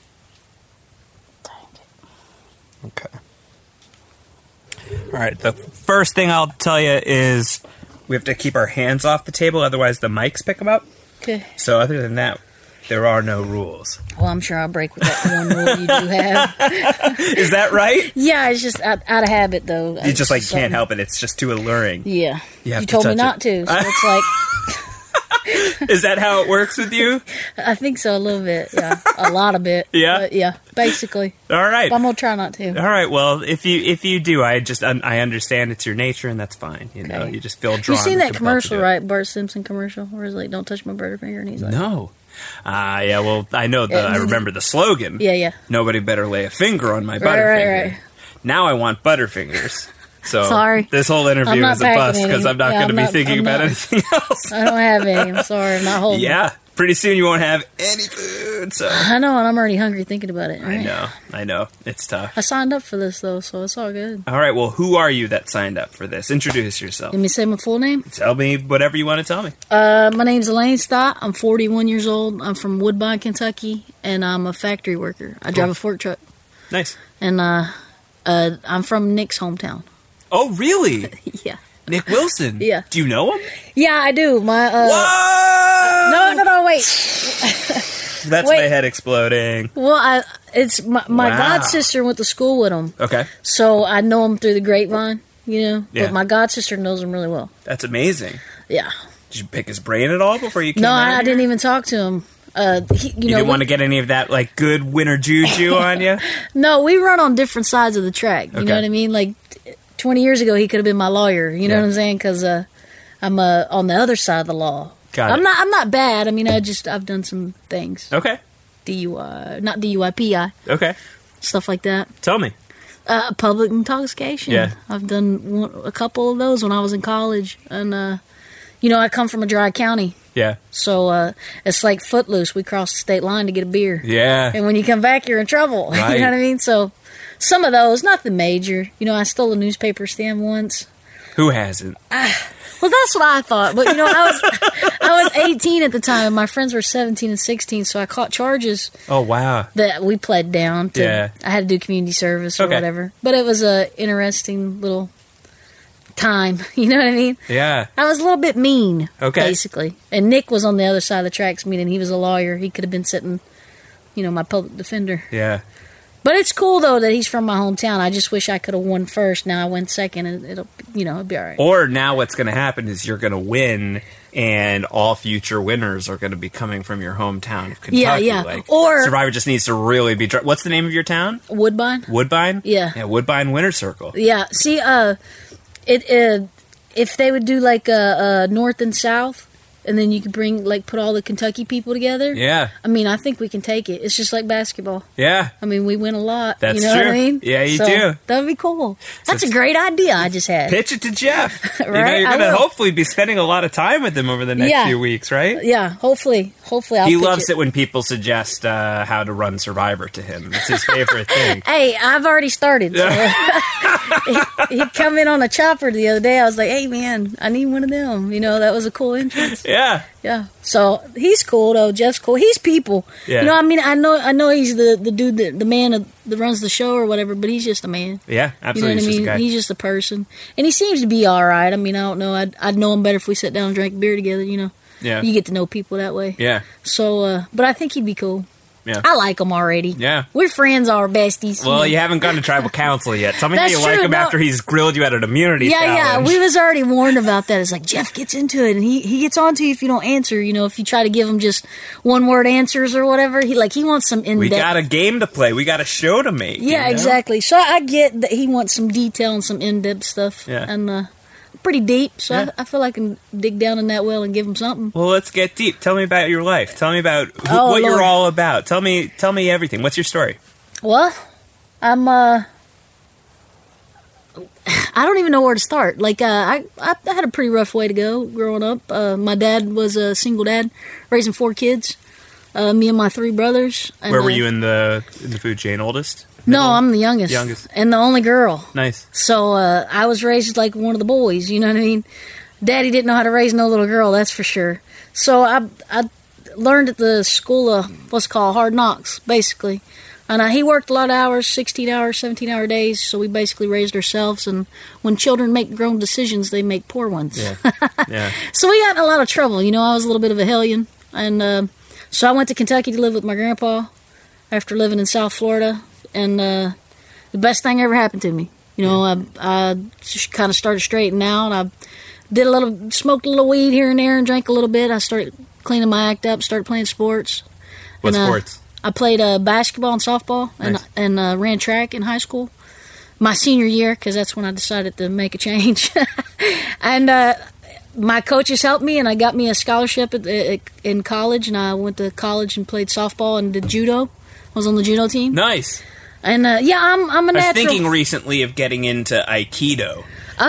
Okay. All right. The first thing I'll tell you is we have to keep our hands off the table, otherwise the mics pick them up. Okay. So other than that, there are no rules. Well, I'm sure I'll break with that one rule you do have. Is that right? Yeah, it's just out, out of habit, though. You just like can't help it. It's just too alluring. Yeah. You have You to told me touch not it. to, so it's like, Is that how it works with you? I think so a little bit, yeah. A lot of it. Yeah? But yeah, basically. All right. But I'm going to try not to. All right. Well, if you if you do, I just I understand it's your nature, and that's fine. You know, Okay. you just feel drawn. You seen that compelled to commercial, do it. right? Bart Simpson commercial, where it's like, don't touch my butterfinger, and he's like, No. Ah, uh, yeah. Well, I know the. I remember the slogan. Yeah, yeah. Nobody better lay a finger on my Right, butterfinger. right, right. Now I want butterfingers. So Sorry. this whole interview I'm not is a bust packing because any. I'm not Yeah, going to I'm be not- thinking I'm about not. anything else. I don't have any. I'm sorry. I'm not holding. Yeah. Pretty soon you won't have any food. So I know, and I'm already hungry thinking about it. I Right? know. I know. It's tough. I signed up for this, though, so it's all good. All right. Well, who are you that signed up for this? Introduce yourself. Let me say my full name. Tell me whatever you want to tell me. Uh, my name's Elaine Stott. I'm forty-one years old. I'm from Woodbine, Kentucky, and I'm a factory worker. I drive a fork truck, Nice. and uh, uh, I'm from Nick's hometown. Oh, really? Yeah, Nick Wilson? Yeah. Do you know him? yeah, I do. My uh, Whoa! no, no, no, wait. That's wait. my head exploding. Well, I it's my my Wow. god sister went to school with him, Okay. so I know him through the grapevine. You know, Yeah. but my god sister knows him really well. That's amazing. Yeah. Did you pick his brain at all before you came No, out I, I here? didn't even talk to him. Uh, he, you, You know, didn't we- want to get any of that, like, good winter juju on you? No, we run on different sides of the track. You Okay. know what I mean? Like twenty years ago, he could have been my lawyer. You know Yeah. what I'm saying? Because uh, I'm uh, on the other side of the law. Got I'm it. not. I'm not bad. I mean, I just I've done some things. Okay. D U I, not D U I, P I, Okay. stuff like that. Tell me. Uh, public intoxication. Yeah. I've done one, a couple of those when I was in college, and uh, you know, I come from a dry county. Yeah. So uh, it's like Footloose. We cross the state line to get a beer. Yeah. And when you come back, you're in trouble. Right. You know what I mean? So some of those, nothing major. You know, I stole a newspaper stand once. Who hasn't? Well, that's what I thought. But, you know, I was I was eighteen at the time. And my friends were seventeen and sixteen. So I caught charges Oh, wow. that we pled down to. Yeah. I had to do community service or Okay. whatever. But it was a interesting little time. You know what I mean? Yeah. I was a little bit mean, Okay. basically. And Nick was on the other side of the tracks, meaning he was a lawyer. He could have been sitting, you know, my public defender. Yeah. But it's cool, though, that he's from my hometown. I just wish I could have won first. Now I went second, and it'll, you know, it'll be all right. Or now what's going to happen is you're going to win, and all future winners are going to be coming from your hometown of Kentucky. Yeah, yeah. Like, Or- Survivor just needs to really be... Dr- What's the name of your town? Woodbine? Woodbine? Yeah. Yeah, Woodbine Winter Circle. Yeah. See, uh, it uh, if they would do like uh, uh, North and South, and then you could bring, like, put all the Kentucky people together. Yeah. I mean, I think we can take it. It's just like basketball. Yeah. I mean, we win a lot. That's you know true. what I mean? Yeah, you So, do. That would be cool. That's So a great idea I just had. Pitch it to Jeff. You know, Right, you're I going to will. hopefully be spending a lot of time with him over the next Yeah. few weeks, right? Yeah, hopefully. Hopefully I'll He pitch loves it. when people suggest uh, how to run Survivor to him. It's his favorite thing. Hey, I've already started. So. he, he come in on a chopper the other day. I was like, hey, man, I need one of them. You know, that was a cool entrance. Yeah. Yeah. So he's cool, though. Jeff's cool. He's people. Yeah. You know, I mean, I know I know he's the, the dude, that, the man that, that runs the show or whatever, but he's just a man. Yeah, You know absolutely. what I He's just a mean? guy. He's just a person. And he seems to be all right. I mean, I don't know. I'd, I'd know him better if we sat down and drank beer together, you know. Yeah. You get to know people that way. Yeah. So, uh, but I think he'd be cool. Yeah. I like him already. Yeah. We're friends, our besties. Well, know. you haven't gone to tribal council yet. Tell me how That's you like true, him no. after he's grilled you at an immunity Yeah, challenge. yeah. We was already warned about that. It's like Jeff gets into it, and he, he gets on to you if you don't answer. You know, if you try to give him just one word answers or whatever, he like he wants some in We depth. got a game to play. We got a show to make. Yeah, you know? exactly. So I get that he wants some detail and some in depth stuff. Yeah. And uh, pretty deep. So Yeah. I, I feel I can dig down in that well and give him something. Well, let's get deep. Tell me about your life. Tell me about who, Oh, what you're Lord. all about. Tell me, tell me everything. What's your story? Well, I'm. uh I don't even know where to start. Like, uh, I, I had a pretty rough way to go growing up. Uh, my dad was a single dad, raising four kids. Uh, me and my three brothers. And, Where were uh, you in the in the food chain? Oldest? No, Middle? I'm the youngest. Youngest. And the only girl. Nice. So uh, I was raised like one of the boys, you know what I mean? Daddy didn't know how to raise no little girl, that's for sure. So I I learned at the school of what's called hard knocks, basically. And uh, he worked a lot of hours, sixteen hours, seventeen hour days, so we basically raised ourselves. And when children make grown decisions, they make poor ones. Yeah. Yeah. So we got in a lot of trouble. You know, I was a little bit of a hellion. And uh, so I went to Kentucky to live with my grandpa after living in South Florida. And uh, the best thing ever happened to me. You know, I, I just kind of started straightening out. I did a little, smoked a little weed here and there and drank a little bit. I started cleaning my act up, started playing sports. What And, uh, sports? I played uh, basketball and softball and, Nice. and uh, ran track in high school. My senior year, because that's when I decided to make a change. and uh, my coaches helped me, and I got me a scholarship at, at, in college. And I went to college and played softball and did judo. I was on the judo team. Nice. And uh, yeah, I'm I'm a I was natural. thinking recently of getting into Aikido.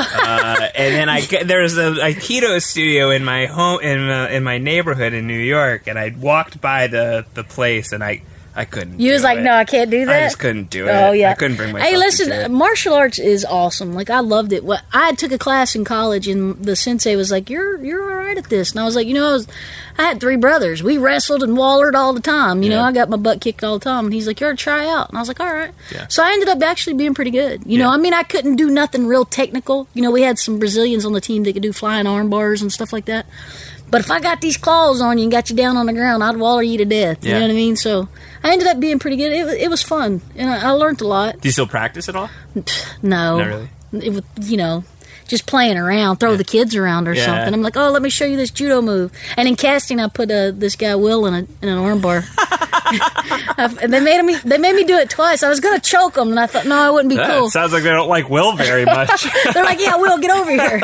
uh, and then I get- there's a Aikido studio in my home in uh, in my neighborhood in New York, and I walked by the, the place, and I I couldn't. You do was like, it. no, I can't do that. I just couldn't do it. Oh yeah, I couldn't bring myself. Hey, listen, to do it. martial arts is awesome. Like I loved it. What I took a class in college, and the sensei was like, "You're you're all right at this," and I was like, "You know, I, was, I had three brothers. We wrestled and wallered all the time. You know, Yeah. I got my butt kicked all the time." And he's like, "You're to try out," and I was like, "All right." Yeah. So I ended up actually being pretty good. You know, Yeah. I mean, I couldn't do nothing real technical. You know, we had some Brazilians on the team that could do flying arm bars and stuff like that. But if I got these claws on you and got you down on the ground, I'd waller you to death. You Yeah. know what I mean? So I ended up being pretty good. It, wa- it was fun, and I, I learned a lot. Do you still practice at all? No, Not really? It was, you know, just playing around, throw the kids around or Yeah. something. I'm like, oh, let me show you this judo move. And in casting, I put uh, this guy Will in a in an armbar. And they made me they made me do it twice. I was gonna choke him, and I thought, no, I wouldn't be Yeah, cool. it sounds like they don't like Will very much. They're like, yeah, Will, get over here.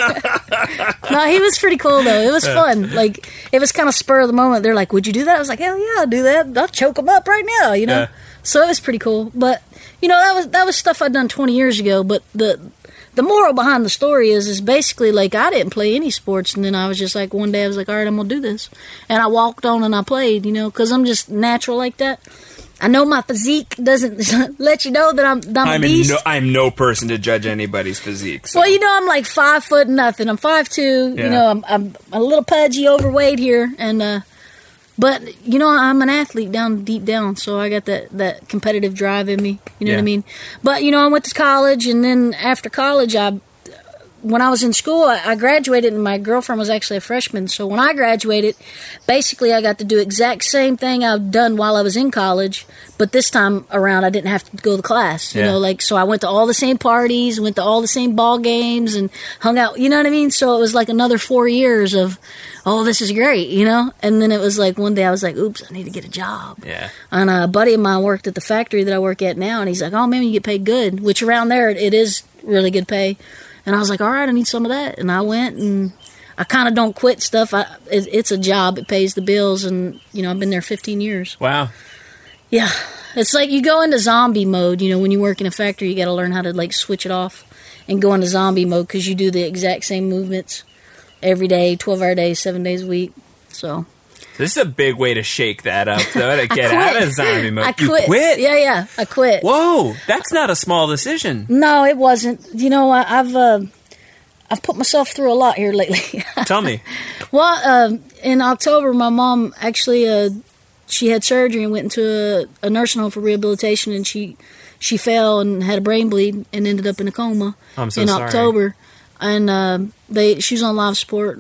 No, he was pretty cool though. It was fun. Like it was kind of spur of the moment. They're like, would you do that? I was like, hell yeah, I'll do that. I'll choke him up right now. You know. Yeah. So it was pretty cool. But you know, that was that was stuff I'd done twenty years ago. But the the moral behind the story is is basically like I didn't play any sports, and then I was just like one day I was like, all right, I'm gonna do this, and I walked on and I played. You know, because I'm just natural like that. I know my physique doesn't let you know that I'm, that I'm, I'm a in beast. no, I'm no person to judge anybody's physique. So. Well, you know, I'm like five foot nothing. I'm five two. Yeah. You know, I'm, I'm a little pudgy, overweight here, and uh, but you know, I'm an athlete down deep down, so I got that that competitive drive in me. You know Yeah. what I mean? But you know, I went to college, and then after college, I when I was in school, I, I graduated, and my girlfriend was actually a freshman. So when I graduated, basically, I got to do exact same thing I've done while I was in college, but this time around, I didn't have to go to class. You Yeah. know, like so, I went to all the same parties, went to all the same ball games, and hung out. You know what I mean? So it was like another four years of, oh, this is great, you know. And then it was like one day I was like, oops, I need to get a job. Yeah. And a buddy of mine worked at the factory that I work at now, and he's like, oh man, you get paid good, which around there it is really good pay. And I was like, all right, I need some of that. And I went, and I kind of don't quit stuff. I, it, it's a job. It pays the bills. And, you know, I've been there fifteen years. Wow. Yeah. It's like you go into zombie mode. You know, when you work in a factory, you got to learn how to, like, switch it off and go into zombie mode because you do the exact same movements every day, twelve-hour days, seven days a week. So This is a big way to shake that up, though, to I get quit. out of zombie mode. I You quit. quit? Yeah, yeah. I quit. Whoa, that's not a small decision. No, it wasn't. You know, I, I've uh, I've put myself through a lot here lately. Tell me. Well, um, in October, my mom actually uh, she had surgery and went into a, a nursing home for rehabilitation, and she she fell and had a brain bleed and ended up in a coma I'm so in sorry. October. And um, they she was on life support, and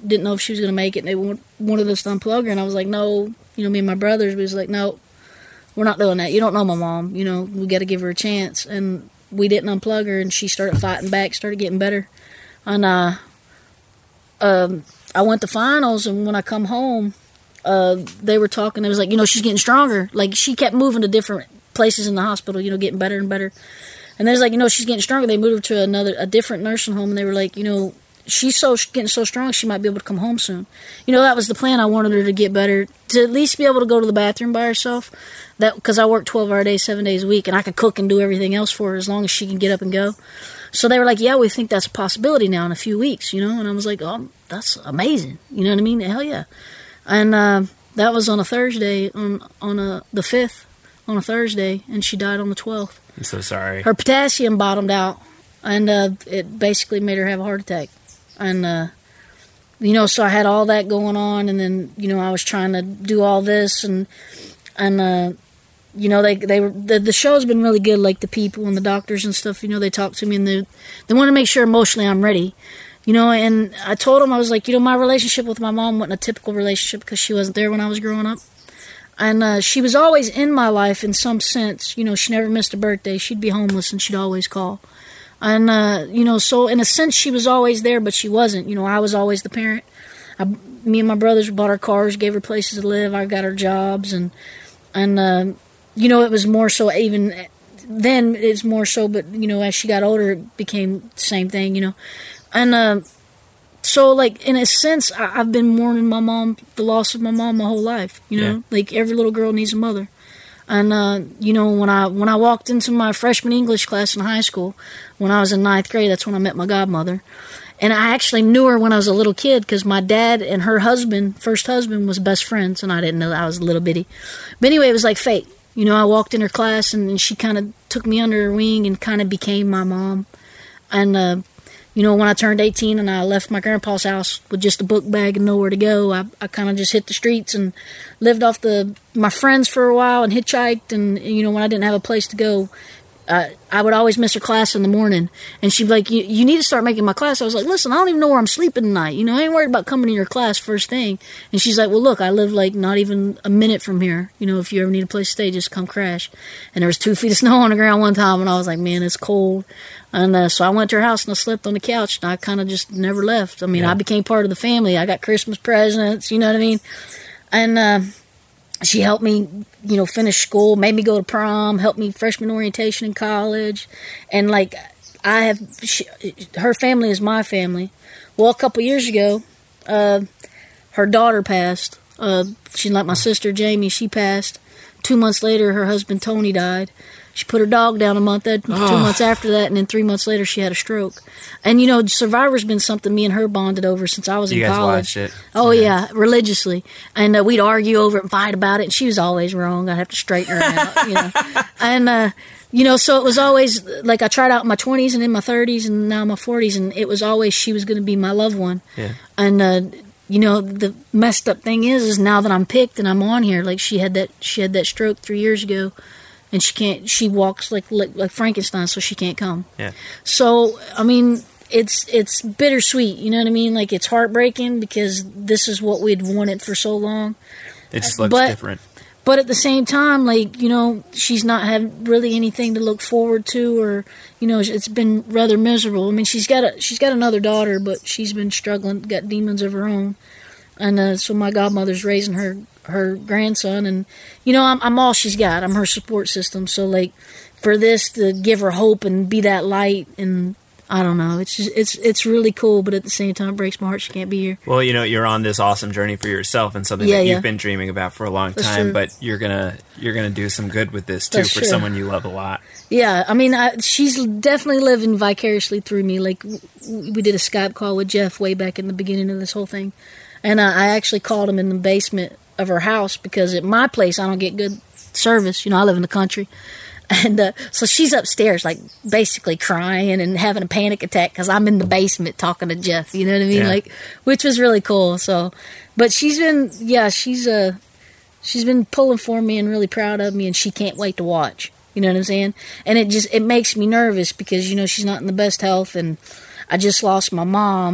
didn't know if she was going to make it, and they want, wanted us to unplug her, and I was like, no, you know, me and my brothers was like, no, we're not doing that. You don't know my mom. You know, we got to give her a chance. And we didn't unplug her, and she started fighting back, started getting better. And uh, um, I went to finals, and when I come home, uh, they were talking. It was like, you know, she's getting stronger. Like, she kept moving to different places in the hospital, you know, getting better and better. And they was like, you know, she's getting stronger. They moved her to another, a different nursing home, and they were like, you know, she's so getting so strong, she might be able to come home soon. You know, that was the plan. I wanted her to get better, to at least be able to go to the bathroom by herself. That because I work twelve-hour days, seven days a week, and I could cook and do everything else for her as long as she can get up and go. So they were like, yeah, we think that's a possibility now in a few weeks, you know. And I was like, oh, that's amazing. You know what I mean? Hell yeah. And uh, that was on a Thursday, on on a, the fifth, on a Thursday, and she died on the twelfth. I'm so sorry. Her potassium bottomed out, and uh, it basically made her have a heart attack. And, uh, you know, so I had all that going on, and then, you know, I was trying to do all this, and, and uh, you know, they they were, the, the show's been really good, like the people and the doctors and stuff, you know, they talk to me, and they, they want to make sure emotionally I'm ready, you know, and I told them, I was like, you know, my relationship with my mom wasn't a typical relationship because she wasn't there when I was growing up. And uh, she was always in my life in some sense. You know, she never missed a birthday. She'd be homeless, and she'd always call. And, uh, you know, so in a sense, she was always there, but she wasn't. You know, I was always the parent. I, me and my brothers bought her cars, gave her places to live. I got her jobs. And, and uh, you know, it was more so even then, it was more so, but, you know, as she got older, it became the same thing, you know. And uh, so, like, in a sense, I, I've been mourning my mom, the loss of my mom my whole life, you know. Yeah. Like, every little girl needs a mother. And, uh, you know, when I when I walked into my freshman English class in high school, when I was in ninth grade, that's when I met my godmother. And I actually knew her when I was a little kid because my dad and her husband, first husband, was best friends, and I didn't know that. I was a little bitty. But anyway, it was like fate. You know, I walked in her class, and she kind of took me under her wing and kind of became my mom. And, uh, you know, when I turned eighteen and I left my grandpa's house with just a book bag and nowhere to go, I, I kind of just hit the streets and lived off the my friends for a while and hitchhiked. And, you know, when I didn't have a place to go, uh, I would always miss her class in the morning. And she'd be like, you, you need to start making my class. I was like, listen, I don't even know where I'm sleeping tonight. You know, I ain't worried about coming to your class first thing. And she's like, well, look, I live like not even a minute from here. You know, if you ever need a place to stay, just come crash. And there was two feet of snow on the ground one time, and I was like, man, it's cold. And uh, so I went to her house and I slept on the couch, and I kind of just never left. I mean, yeah. I became part of the family. I got Christmas presents, you know what I mean? And uh, she helped me, you know, finish school, made me go to prom, helped me freshman orientation in college. And, like, I have, she, her family is my family. Well, a couple years ago, uh, her daughter passed. Uh, she's like my sister, Jamie. She passed. Two months later, her husband, Tony, died. She put her dog down a month, two oh. months after that, and then three months later she had a stroke. And, you know, Survivor's been something me and her bonded over since I was you in guys college. Watched it. Oh, yeah, yeah religiously. And uh, we'd argue over it and fight about it, and she was always wrong. I'd have to straighten her out, you know. And, uh, you know, so it was always, like, I tried out in my twenties and in my thirties and now my forties, and it was always she was going to be my loved one. Yeah. And, uh, you know, the messed up thing is, is now that I'm picked and I'm on here, like, she had that, she had that stroke three years ago. And she can't. She walks like, like like Frankenstein, so she can't come. Yeah. So I mean, it's it's bittersweet. You know what I mean? Like, it's heartbreaking because this is what we'd wanted for so long. It just looks but, different. But at the same time, like, you know, she's not had really anything to look forward to, or, you know, it's been rather miserable. I mean, she's got a she's got another daughter, but she's been struggling, got demons of her own, and uh, so my godmother's raising her. her grandson, and you know, I'm, I'm all she's got. I'm her support system. So, like, for this to give her hope and be that light, and I don't know, it's just, it's it's really cool, but at the same time it breaks my heart she can't be here. Well, you know, you're on this awesome journey for yourself and something yeah, that yeah. you've been dreaming about for a long That's time, true. but you're gonna you're gonna do some good with this too. That's for true. someone you love a lot. Yeah, I mean, I, she's definitely living vicariously through me. Like, we did a Skype call with Jeff way back in the beginning of this whole thing, and I, I actually called him in the basement of her house because at my place I don't get good service. You know, I live in the country, and uh, so she's upstairs, like, basically crying and having a panic attack because I'm in the basement talking to Jeff. You know what I mean? Yeah. Like, which was really cool. So, but she's been, yeah, she's uh, she's been pulling for me and really proud of me, and she can't wait to watch. You know what I'm saying? And it just it makes me nervous because, you know, she's not in the best health, and I just lost my mom.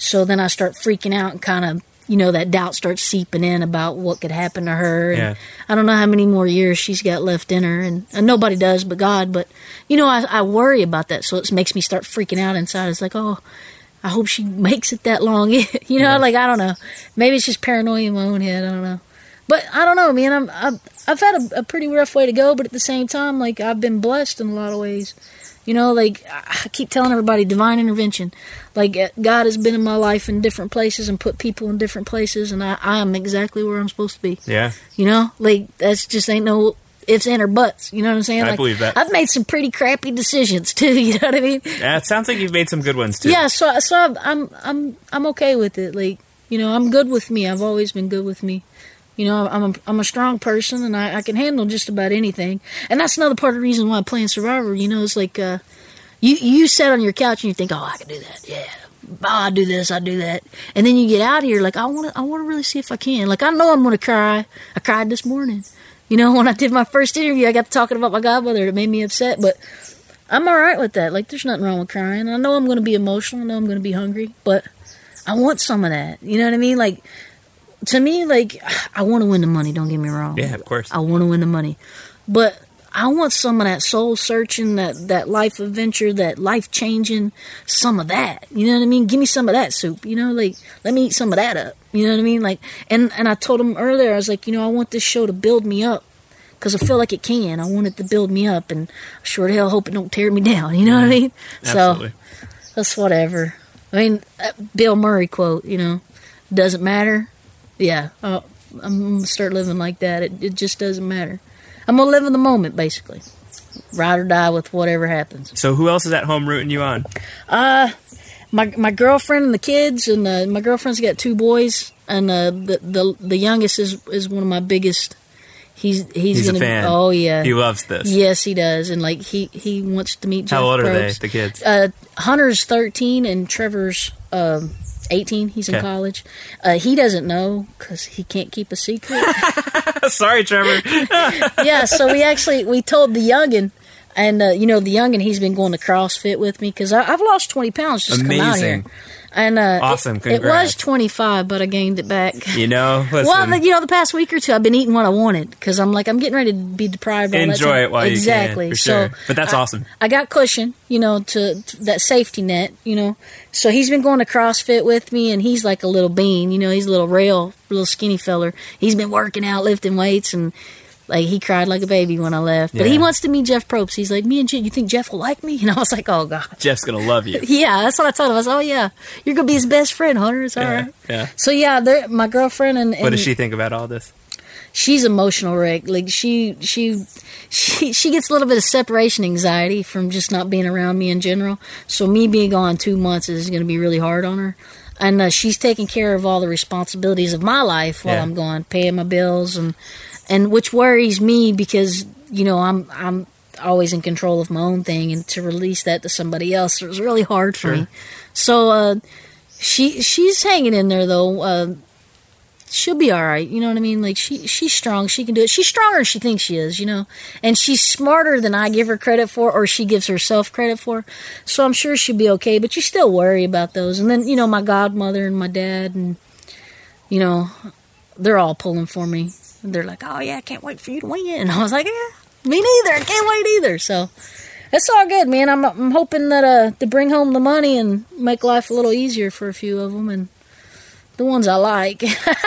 So then I start freaking out and kind of, you know, that doubt starts seeping in about what could happen to her. And Yeah. I don't know how many more years she's got left in her, and, and nobody does but God. But, you know, I, I worry about that, so it makes me start freaking out inside. It's like, oh, I hope she makes it that long. you know, Yeah. like, I don't know. Maybe it's just paranoia in my own head. I don't know. But I don't know, man. I'm, I've, I've had a, a pretty rough way to go, but at the same time, like, I've been blessed in a lot of ways. You know, like, I keep telling everybody, divine intervention. Like, God has been in my life in different places and put people in different places, and I, I am exactly where I'm supposed to be. Yeah. You know, like, that's just ain't no ifs, and or buts. You know what I'm saying? I Like, believe that. I've made some pretty crappy decisions, too. You know what I mean? Yeah, it sounds like you've made some good ones, too. Yeah, so, so I'm, I'm, I'm, I'm okay with it. Like, you know, I'm good with me. I've always been good with me. You know, I'm a, I'm a strong person, and I, I can handle just about anything. And that's another part of the reason why I'm playing Survivor. You know, it's like, uh, you you sit on your couch and you think, oh, I can do that. Yeah. Oh, I do this, I do that. And then you get out here, like, I want to I want to really see if I can. Like, I know I'm going to cry. I cried this morning. You know, when I did my first interview, I got to talking about my godmother. It made me upset, but I'm all right with that. Like, there's nothing wrong with crying. I know I'm going to be emotional. I know I'm going to be hungry, but I want some of that. You know what I mean? Like, to me, like, I want to win the money, don't get me wrong. Yeah, of course. I want to win the money. But I want some of that soul searching, that, that life adventure, that life changing, some of that. You know what I mean? Give me some of that soup. You know, like, let me eat some of that up. You know what I mean? Like, and, and I told him earlier, I was like, you know, I want this show to build me up, because I feel like it can. I want it to build me up, and I sure to hell hope it don't tear me down. You know what I mean? Absolutely. So that's whatever. I mean, uh, Bill Murray quote, you know, doesn't matter. Yeah, uh, I'm going to start living like that. It, it just doesn't matter. I'm going to live in the moment, basically. Ride or die with whatever happens. So who else is at home rooting you on? Uh, my my girlfriend and the kids, and uh, my girlfriend's got two boys, and uh, the, the the youngest is is one of my biggest. He's he's, He's gonna, a fan. Oh yeah, He loves this. Yes, he does, and like he, he wants to meet Jeff How old are they, Probst. the kids? Uh, Hunter's thirteen and Trevor's um, eighteen. He's in Okay. college. Uh, he doesn't know because he can't keep a secret. Sorry, Trevor. Yeah, so we actually we told the youngin, and uh, you know the youngin, he's been going to CrossFit with me because I've lost twenty pounds just to come out here. Amazing. And uh, Awesome, It, it was congrats. twenty-five, but I gained it back. You know, listen. Well, the, you know, the past week or two, I've been eating what I wanted because I'm like, I'm getting ready to be deprived. All that Enjoy time. it while exactly. you can, for so, sure. But that's I, awesome. I got cushion, you know, to, to that safety net, you know. So he's been going to CrossFit with me, and he's like a little bean, you know. He's a little rail, little skinny feller. He's been working out, lifting weights, and like he cried like a baby when I left. But Yeah. he wants to meet Jeff Probst. He's like, me and Jeff, you think Jeff will like me? And I was like, oh god. Jeff's going to love you. Yeah, that's what I told him. I was, oh yeah, you're gonna be his best friend, Hunter. It's all Yeah, right. yeah. So yeah, they're- my girlfriend and, and What does she think about all this? she's emotional wreck. Like she she she she gets a little bit of separation anxiety from just not being around me in general. So me being gone two months is going to be really hard on her. And uh, she's taking care of all the responsibilities of my life while Yeah. I'm gone, paying my bills, and and which worries me because you know I'm I'm always in control of my own thing, and to release that to somebody else was really hard for me. So uh, she she's hanging in there though. Uh, she'll be all right. You know what I mean? Like she she's strong. She can do it. She's stronger than she thinks she is, you know. And she's smarter than I give her credit for, or she gives herself credit for. So I'm sure she'll be okay. But you still worry about those. And then, you know, my godmother and my dad and, you know, they're all pulling for me. And they're like, oh, yeah, I can't wait for you to win. And I was like, yeah, me neither. I can't wait either. So it's all good, man. I'm I'm hoping that uh to bring home the money and make life a little easier for a few of them, and the ones I like.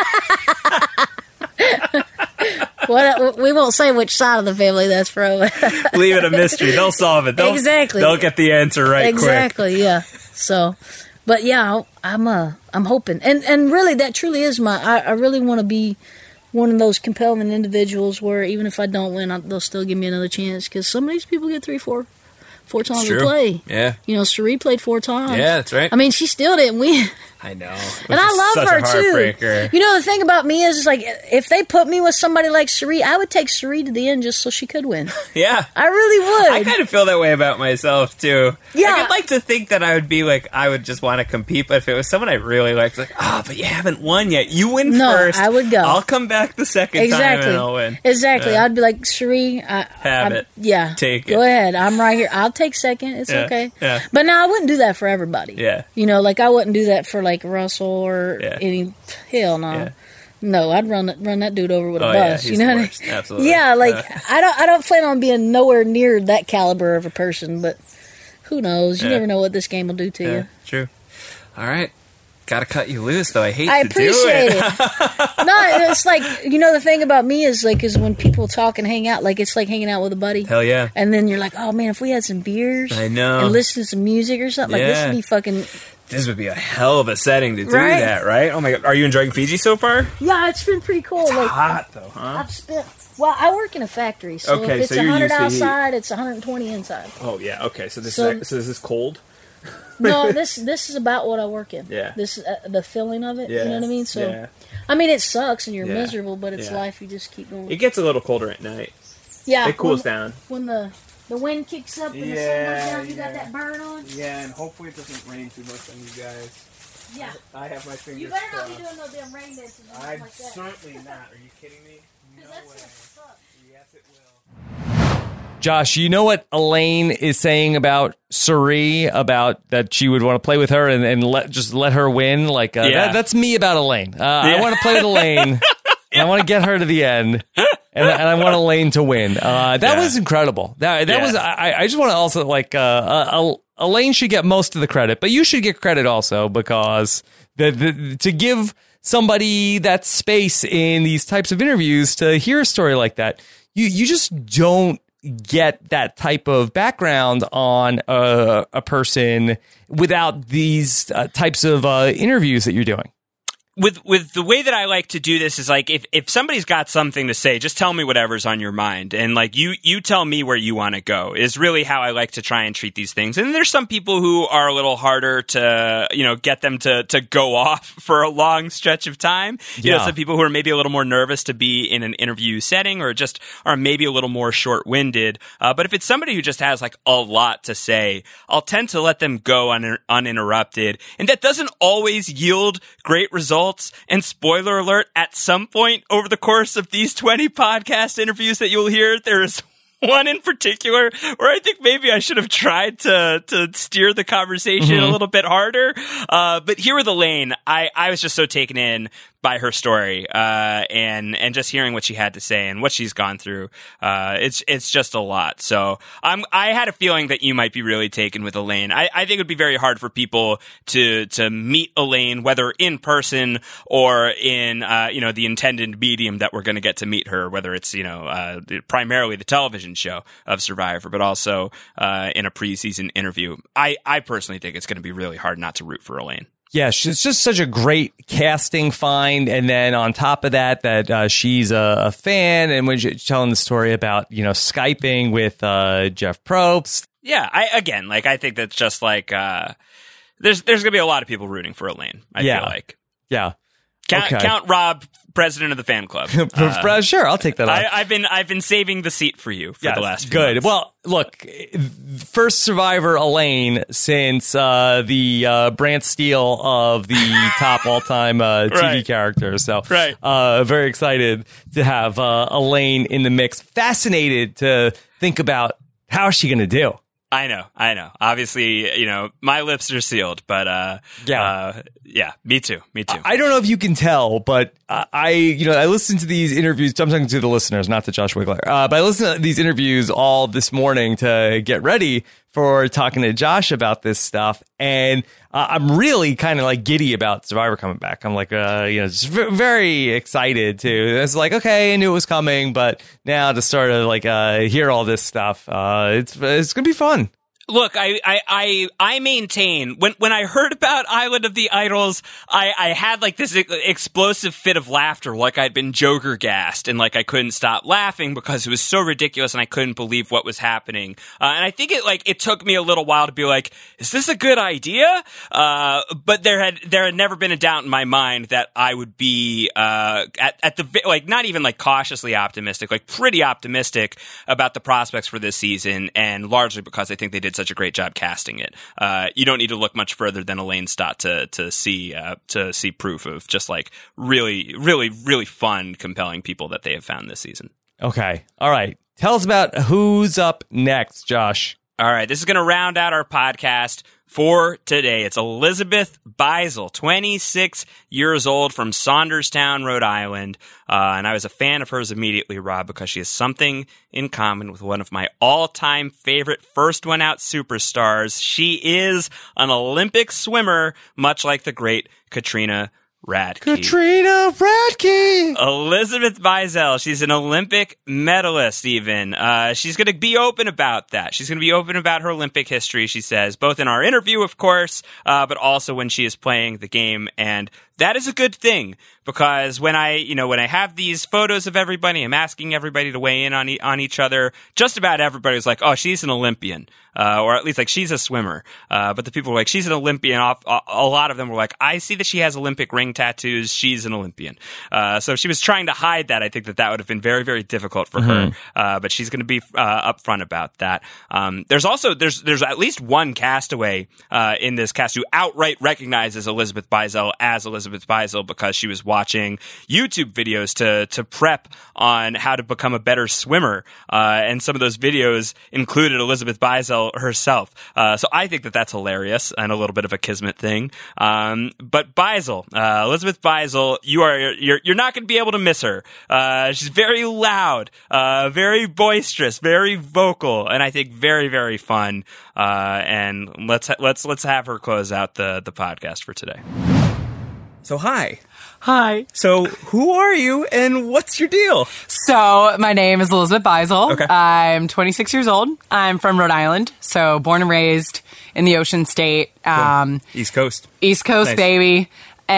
What we won't say which side of the family that's from. Leave it a mystery. They'll solve it. They'll, Exactly. They'll get the answer right quick. Exactly, yeah. So, but yeah, I'm uh, I'm hoping, and and really, that truly is my. I, I really want to be one of those compelling individuals where even if I don't win, I, they'll still give me another chance because some of these people get three, four, four times to True. play. Yeah. You know, Cherie played four times. Yeah, that's right. I mean, she still didn't win. I know. And I love such her a too. heartbreaker. You know, the thing about me is, is like if they put me with somebody like Cherie, I would take Cherie to the end just so she could win. Yeah. I really would. I kind of feel that way about myself too. Yeah. Like, I'd like to think that I would be like I would just want to compete, but if it was someone I really liked, like, ah, oh, but you haven't won yet. You win No, first. I would go. I'll come back the second exactly. time and I'll win. Exactly. Yeah. I'd be like, Cherie, I, Have I, it. Yeah. Take Go it. ahead. I'm right here. I'll take second. It's Yeah, okay. yeah. But no, I wouldn't do that for everybody. Yeah. You know, like I wouldn't do that for like Russell or Yeah. any. Hell no. Yeah. No, I'd run that run that dude over with a Oh, yeah, bus. he's you know the what I worst. mean? Absolutely. Yeah, like Yeah. I don't I don't plan on being nowhere near that caliber of a person, but who knows? You Yeah. never know what this game will do to Yeah, you. true. All right. Gotta cut you loose, though. I hate I to appreciate do it. it. No, it's like, you know, the thing about me is like is when people talk and hang out, like it's like hanging out with a buddy. Hell yeah. And then you're like, oh man, if we had some beers I know. and listen to some music or something, like this Yeah. would be fucking. This would be a hell of a setting to do Right? that, right? Oh my god. Are you enjoying Fiji so far? Yeah, it's been pretty cool. Like Hot, though, huh? I've spent. Well, I work in a factory, so Okay, if it's so you're one hundred used to heat. outside, it's one hundred twenty inside. Oh, yeah. Okay. So this So- is, so is this cold? No, this this is about what I work in. Yeah. This uh, the feeling of it. Yeah. You know what I mean? So, Yeah. I mean, it sucks and you're Yeah. miserable, but it's Yeah. life. You just keep going. It gets a little colder at night. Yeah, It cools when, down. when the the wind kicks up and the sun Yeah, goes down. You yeah. got that burn on. Yeah, and hopefully it doesn't rain too much on you guys. Yeah. I have my fingers You better not be crossed. doing no damn rain dances or nothing I'm like that. certainly not. Are you kidding me? 'Cause No that's way. gonna suck. Yes, it will. Josh, you know what Elaine is saying about Suri, about that she would want to play with her and, and let just let her win? Like, uh, Yeah. that, that's me about Elaine. Uh, I Yeah. want to play with Elaine. And I want to get her to the end. And, and I want Elaine to win. Uh, that Yeah. was incredible. That that Yeah. was. I, I just want to also like uh, uh, Elaine should get most of the credit, but you should get credit also because the, the to give somebody that space in these types of interviews to hear a story like that, you you just don't get that type of background on a, a person without these uh, types of uh, interviews that you're doing. With with the way that I like to do this is like if, if somebody's got something to say, just tell me whatever's on your mind, and like you you tell me where you want to go is really how I like to try and treat these things. And there's some people who are a little harder to you know get them to to go off for a long stretch of time. You know, Yeah. some people who are maybe a little more nervous to be in an interview setting or just are maybe a little more short winded. Uh, but if it's somebody who just has like a lot to say, I'll tend to let them go un- uninterrupted, and that doesn't always yield great results. And spoiler alert, at some point over the course of these twenty podcast interviews that you'll hear, there is one in particular where I think maybe I should have tried to to steer the conversation a little bit harder. Uh, but here with Elaine, I, I was just so taken in by her story uh, and and just hearing what she had to say and what she's gone through. Uh, it's it's just a lot. So I'm I had a feeling that you might be really taken with Elaine. I, I think it would be very hard for people to to meet Elaine, whether in person or in uh, you know the intended medium that we're going to get to meet her, whether it's you know uh, primarily the television show of Survivor, but also uh, in a preseason interview. I I personally think it's going to be really hard not to root for Elaine. Yeah, she's just such a great casting find, and then on top of that, that uh, she's a, a fan, and when she's telling the story about you know Skyping with uh, Jeff Probst. Yeah, I again like I think that's just like uh, there's there's gonna be a lot of people rooting for Elaine. I Yeah. feel like Yeah, Count, Okay. Count Rob, president of the fan club. Uh, sure, I'll take that. I, off. I've been I've been saving the seat for you for Yes, the last few good. months. Well, look, first Survivor Elaine since uh, the uh, Brant Steele of the top all-time uh, T V Right. characters. So, Right. uh, very excited to have uh, Elaine in the mix. Fascinated to think about how is she going to do. I know, I know. Obviously, you know, my lips are sealed, but uh, Yeah. uh, yeah, me too, me too. I don't know if you can tell, but I, I, you know, I listen to these interviews. I'm talking to the listeners, not to Josh Wigler. Uh, but I listen to these interviews all this morning to get ready for talking to Josh about this stuff, and uh, I'm really kind of like giddy about Survivor coming back. I'm like, uh, you know, just v- very excited too. It's like, okay, I knew it was coming, but now to start to like uh, hear all this stuff, uh, it's it's gonna be fun. Look, I, I, I, I maintain when, when I heard about Island of the Idols, I, I had like this ex- explosive fit of laughter, like I'd been Joker gassed, and like I couldn't stop laughing because it was so ridiculous and I couldn't believe what was happening. Uh, and I think it like it took me a little while to be like, is this a good idea? Uh, but there had there had never been a doubt in my mind that I would be uh, at at the vi- like not even like cautiously optimistic, like pretty optimistic about the prospects for this season, and largely because I think they did such a great job casting it. Uh, you don't need to look much further than Elaine Stott to to see uh, to see proof of just like really, really, really fun, compelling people that they have found this season. Okay, all right. Tell us about who's up next, Josh. All right, this is going to round out our podcast for today. It's Elizabeth Beisel, twenty-six years old, from Saunderstown, Rhode Island. Uh, and I was a fan of hers immediately, Rob, because she has something in common with one of my all-time favorite first one out superstars. She is an Olympic swimmer, much like the great Katrina Radke. Katrina Radke. Elizabeth Beisel. She's an Olympic medalist, even. Uh, she's going to be open about that. She's going to be open about her Olympic history, she says, both in our interview, of course, uh, but also when she is playing the game. And that is a good thing, because when I, you know, when I have these photos of everybody, I'm asking everybody to weigh in on e- on each other. Just about everybody was like, "Oh, she's an Olympian," uh, or at least like she's a swimmer. Uh, but the people were like, "She's an Olympian." Off, a, a lot of them were like, "I see that she has Olympic ring tattoos. She's an Olympian." Uh, so if she was trying to hide that, I think that that would have been very, very difficult for Mm-hmm. her. Uh, but she's going to be uh, upfront about that. Um, there's also there's there's at least one castaway uh, in this cast who outright recognizes Elizabeth Beisel as Elizabeth Beisel, because she was watching YouTube videos to to prep on how to become a better swimmer, uh, and some of those videos included Elizabeth Beisel herself. Uh, so I think that that's hilarious and a little bit of a kismet thing. Um, but Beisel, uh, Elizabeth Beisel, you are you're you're not going to be able to miss her. Uh, she's very loud, uh, very boisterous, very vocal, and I think very very fun. Uh, and let's ha- let's let's have her close out the the podcast for today. So hi. Hi. So who are you and what's your deal? So my name is Elizabeth Beisel. Okay. I'm twenty-six years old. I'm from Rhode Island, so born and raised in the Ocean State, um, East Coast. East Coast Nice. baby.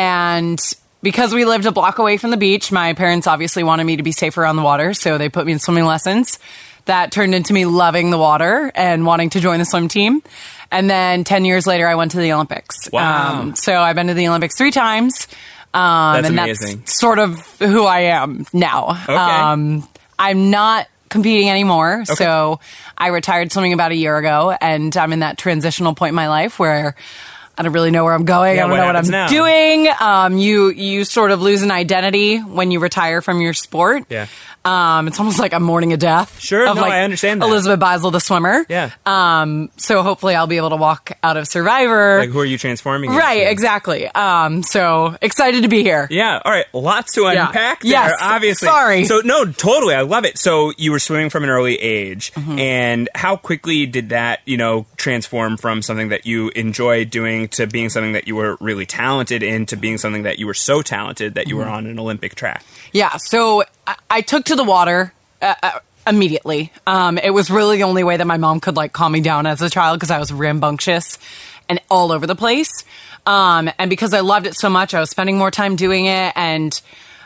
And because we lived a block away from the beach, my parents obviously wanted me to be safer on the water, so they put me in swimming lessons. That turned into me loving the water and wanting to join the swim team. And then ten years later, I went to the Olympics. Wow. Um, so I've been to the Olympics three times. Um, That's and amazing. that's sort of who I am now. Okay. Um, I'm not competing anymore. So I retired swimming about a year ago, and I'm in that transitional point in my life where I don't really know where I'm going. Yeah, I don't what know what happens I'm now? doing. Um, you you sort of lose an identity when you retire from your sport. Yeah. Um, it's almost like a mourning a death. Sure, of no, like I understand that. Elizabeth Beisel, the swimmer. Yeah. Um, so hopefully I'll be able to walk out of Survivor. Like, who are you transforming Right, into? exactly. Um, so excited to be here. Yeah, all right. Lots to Yeah. unpack there, Yes, obviously. sorry. So, no, totally. I love it. So, you were swimming from an early age. Mm-hmm. And how quickly did that, you know, transform from something that you enjoyed doing to being something that you were really talented in to being something that you were so talented that you Mm-hmm. were on an Olympic track? Yeah, so I, I took to the water uh, uh, immediately. Um, it was really the only way that my mom could like calm me down as a child because I was rambunctious and all over the place. Um, and because I loved it so much, I was spending more time doing it, and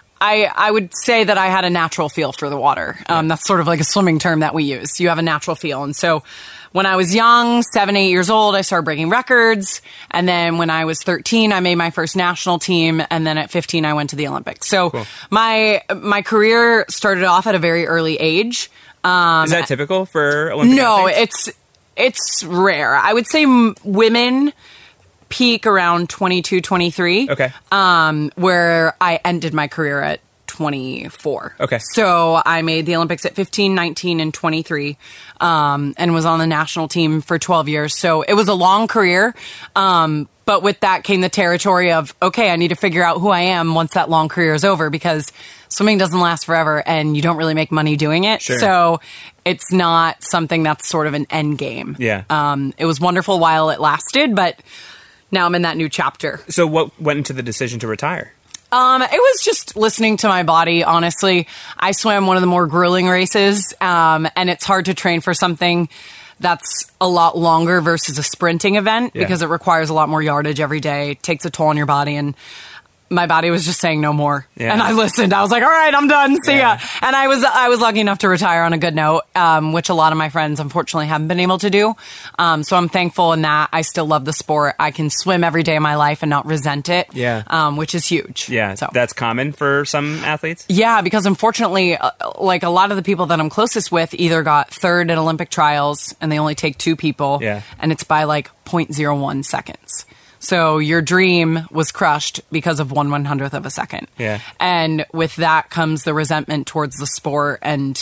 I I would say that I had a natural feel for the water. Um, that's sort of like a swimming term that we use. You have a natural feel, and so. When I was young, seven, eight years old, I started breaking records. And then when I was thirteen, I made my first national team. And then at fifteen, I went to the Olympics. So Cool. my my career started off at a very early age. Um, Is that typical for Olympic no, athletes? it's it's rare. I would say m- women peak around twenty-two, twenty-three. Okay. Um, where I ended my career at twenty-four. Okay. So I made the Olympics at fifteen, nineteen, and twenty-three, um, and was on the national team for twelve years. So it was a long career. Um, but with that came the territory of, okay, I need to figure out who I am once that long career is over, because swimming doesn't last forever and you don't really make money doing it. Sure. So it's not something that's sort of an end game. Yeah. Um, it was wonderful while it lasted, but now I'm in that new chapter. So, what went into the decision to retire? Um, it was just listening to my body, honestly. I swam one of the more grueling races, um, and it's hard to train for something that's a lot longer versus a sprinting event Yeah. because it requires a lot more yardage every day, takes a toll on your body, and my body was just saying no more. Yeah. And I listened. I was like, all right, I'm done. See Yeah. ya. And I was I was lucky enough to retire on a good note, um, which a lot of my friends unfortunately haven't been able to do. Um, so I'm thankful in that. I still love the sport. I can swim every day of my life and not resent it. Yeah. Um, which is huge. Yeah, So. that's common for some athletes. Yeah, because unfortunately, uh, like a lot of the people that I'm closest with either got third at Olympic trials and they only take two people. Yeah. And it's by like zero point zero one seconds. So your dream was crushed because of one one hundredth of a second. Yeah. And with that comes the resentment towards the sport. And,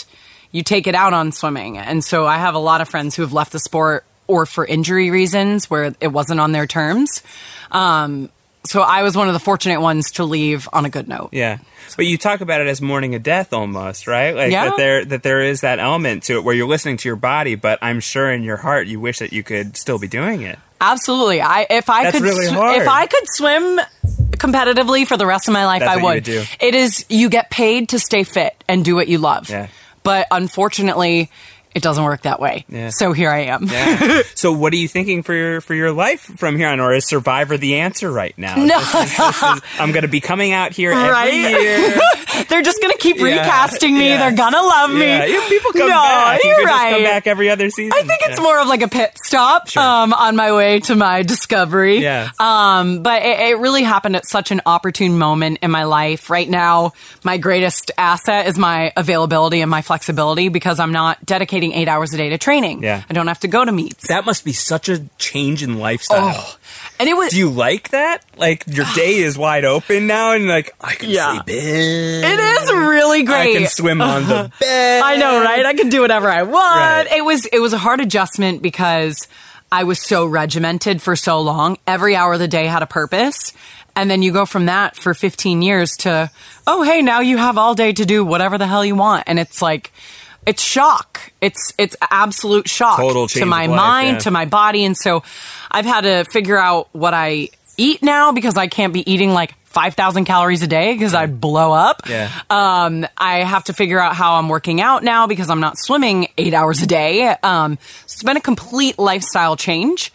you take it out on swimming. And so I have a lot of friends who have left the sport or for injury reasons where it wasn't on their terms. Um, so I was one of the fortunate ones to leave on a good note. Yeah. But you talk about it as mourning a death almost, right? Like Yeah. that there that there is that element to it where you're listening to your body, but I'm sure in your heart you wish that you could still be doing it. Absolutely. I if I That's could really sw- hard. if I could swim competitively for the rest of my life, That's I what you would. would do. It is you get paid to stay fit and do what you love. Yeah. But unfortunately, it doesn't work that way. Yeah. So here I am. Yeah. So what are you thinking for your for your life from here on, or is Survivor the answer right now? No. This is- this is- I'm going to be coming out here every Right? year. They're just going to keep Yeah, recasting me. yeah. They're going to love me. Yeah, yeah, people come no, back. You You're could just right. come back every other season. I think it's Yeah. more of like a pit stop Sure. um, on my way to my discovery. Yeah. Um, but it, it really happened at such an opportune moment in my life. Right now, my greatest asset is my availability and my flexibility because I'm not dedicating eight hours a day to training. Yeah. I don't have to go to meets. That must be such a change in lifestyle. Oh. And it was. Do you like that? Like your day is wide open now, and like I can Yeah. sleep in. It is really great. I can swim on the bed. I know, right? I can do whatever I want. Right. It was it was a hard adjustment because I was so regimented for so long. Every hour of the day had a purpose. And then you go from that for fifteen years to, oh, hey, now you have all day to do whatever the hell you want. And it's like, it's shock. It's it's absolute shock Total change to my of life, mind, yeah. to my body. And so I've had to figure out what I eat now because I can't be eating like five thousand calories a day because I'd blow up. Yeah. Um, I have to figure out how I'm working out now because I'm not swimming eight hours a day. Um, so it's been a complete lifestyle change.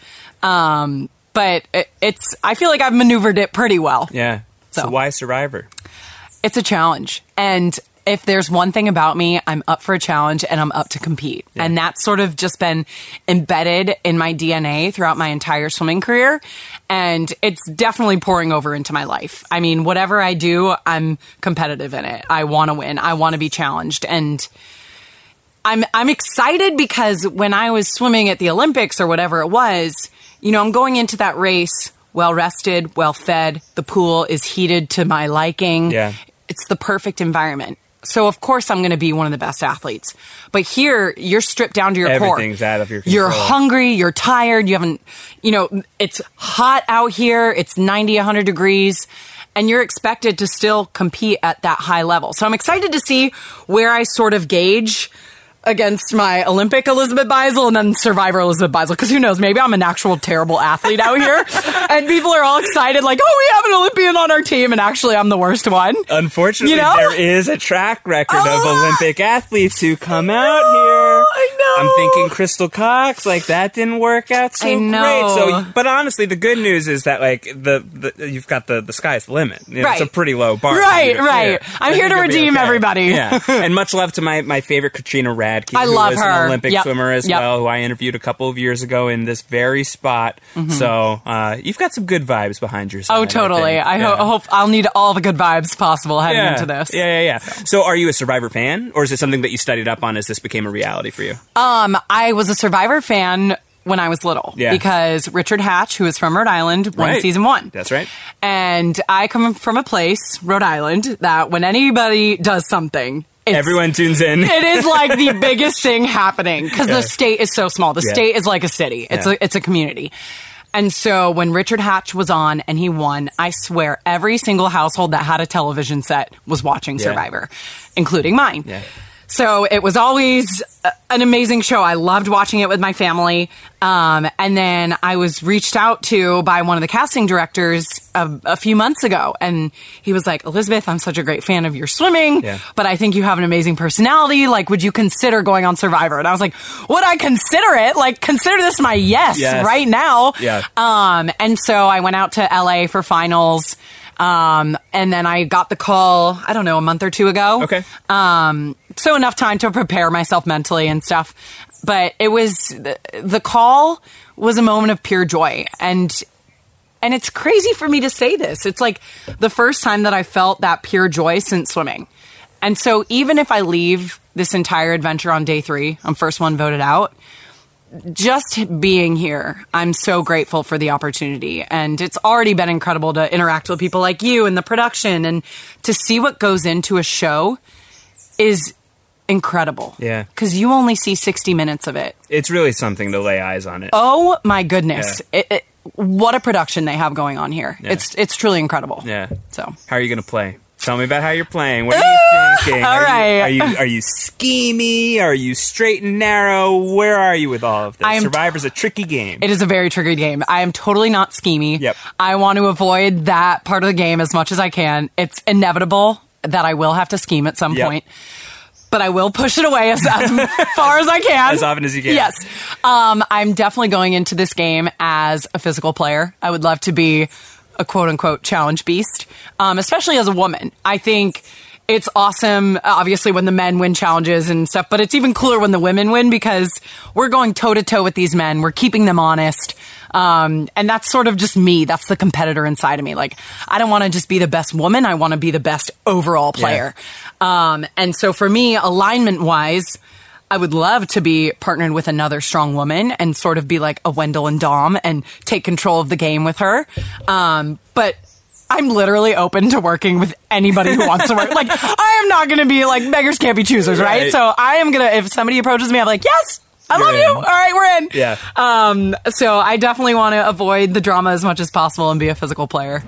Um, but it, it's, I feel like I've maneuvered it pretty well. Yeah. So, So. why Survivor? It's a challenge. And if there's one thing about me, I'm up for a challenge and I'm up to compete. Yeah. And that's sort of just been embedded in my D N A throughout my entire swimming career. And it's definitely pouring over into my life. I mean, whatever I do, I'm competitive in it. I want to win. I want to be challenged. And I'm I'm excited because when I was swimming at the Olympics or whatever it was, you know, I'm going into that race well rested, well fed. The pool is heated to my liking. Yeah. It's the perfect environment. So of course I'm going to be one of the best athletes. But here you're stripped down to your core. Everything's out of your You're control. hungry, you're tired, you haven't, you know, it's hot out here, it's ninety, one hundred degrees, and you're expected to still compete at that high level. So I'm excited to see where I sort of gauge against my Olympic Elizabeth Beisel and then Survivor Elizabeth Beisel. Because who knows, maybe I'm an actual terrible athlete out here. And people are all excited, like, oh, we have an Olympian on our team, and actually I'm the worst one. Unfortunately, You know? there is a track record of Oh. Olympic athletes who come out here. I know. I'm thinking Crystal Cox, like that didn't work out so I know. great. So, but honestly, the good news is that like the, the you've got the the sky's the limit. You know, It's a Right. pretty low bar. for Right, you to right. clear. I'm I here think to you'll be redeem okay. everybody. Yeah, and much love to my my favorite Katrina Radke, I who love was her. an Olympic Yep. swimmer as Yep. well, who I interviewed a couple of years ago in this very spot. So uh, you've got some good vibes behind your side. Mm-hmm. Oh, totally. think. I, ho- Yeah. hope I'll need all the good vibes possible heading yeah. into this. Yeah, yeah, yeah. So. are you a Survivor fan, or is it something that you studied up on as this became a reality for you? Um, I was a Survivor fan when I was little Yeah. because Richard Hatch, who is from Rhode Island, won Right. season one. That's right. And I come from a place, Rhode Island, that when anybody does something, it's, Everyone tunes in. it is like the biggest thing happening because Yeah. the state is so small. The Yeah. state is like a city. It's Yeah. a it's a community. And so when Richard Hatch was on and he won, I swear every single household that had a television set was watching Yeah. Survivor, including mine. Yeah. So it was always a- an amazing show. I loved watching it with my family. Um, and then I was reached out to by one of the casting directors a, a few months ago. And he was like, Elizabeth, I'm such a great fan of your swimming, Yeah. but I think you have an amazing personality. Like, would you consider going on Survivor? And I was like, would I consider it? Like, consider this my yes, Yes. right now. Yeah. Um, and so I went out to L A for finals. Um, and then I got the call, I don't know, a month or two ago. Okay. Um, so enough time to prepare myself mentally and stuff. But it was, the, the call was a moment of pure joy. And, and it's crazy for me to say this. It's like the first time that I felt that pure joy since swimming. And so even if I leave this entire adventure on day three, I'm first one voted out, just being here, I'm so grateful for the opportunity. And it's already been incredible to interact with people like you and the production and to see what goes into a show is incredible. Yeah. Because you only see sixty minutes of it. It's really something to lay eyes on it. Oh my goodness. Yeah. It, it, what a production they have going on here. Yeah. It's it's truly incredible. Yeah. So how are you going to play? Tell me about how you're playing. What are you thinking? All are right. You, are you are you schemy? Are you straight and narrow? Where are you with all of this? I am Survivor's a tricky game. It is a very tricky game. I am totally not schemy. Yep. I want to avoid that part of the game as much as I can. It's inevitable that I will have to scheme at some Yep. point. But I will push it away as, as far as I can. As often as you can. Yes. Um, I'm definitely going into this game as a physical player. I would love to be a quote-unquote challenge beast, um, especially as a woman. I think it's awesome, obviously, when the men win challenges and stuff, but it's even cooler when the women win because we're going toe-to-toe with these men. We're keeping them honest. Um, and that's sort of just me. That's the competitor inside of me. Like, I don't want to just be the best woman. I want to be the best overall player. Yeah. Um, and so for me, alignment-wise, I would love to be partnered with another strong woman and sort of be like a Wendell and Dom and take control of the game with her. Um, but I'm literally open to working with anybody who wants to work. Like, I am not going to be like, beggars can't be choosers, right? Right. So I am going to, if somebody approaches me, I'm like, yes, I You're love in. you. All right, we're in. Yeah. Um, so I definitely want to avoid the drama as much as possible and be a physical player.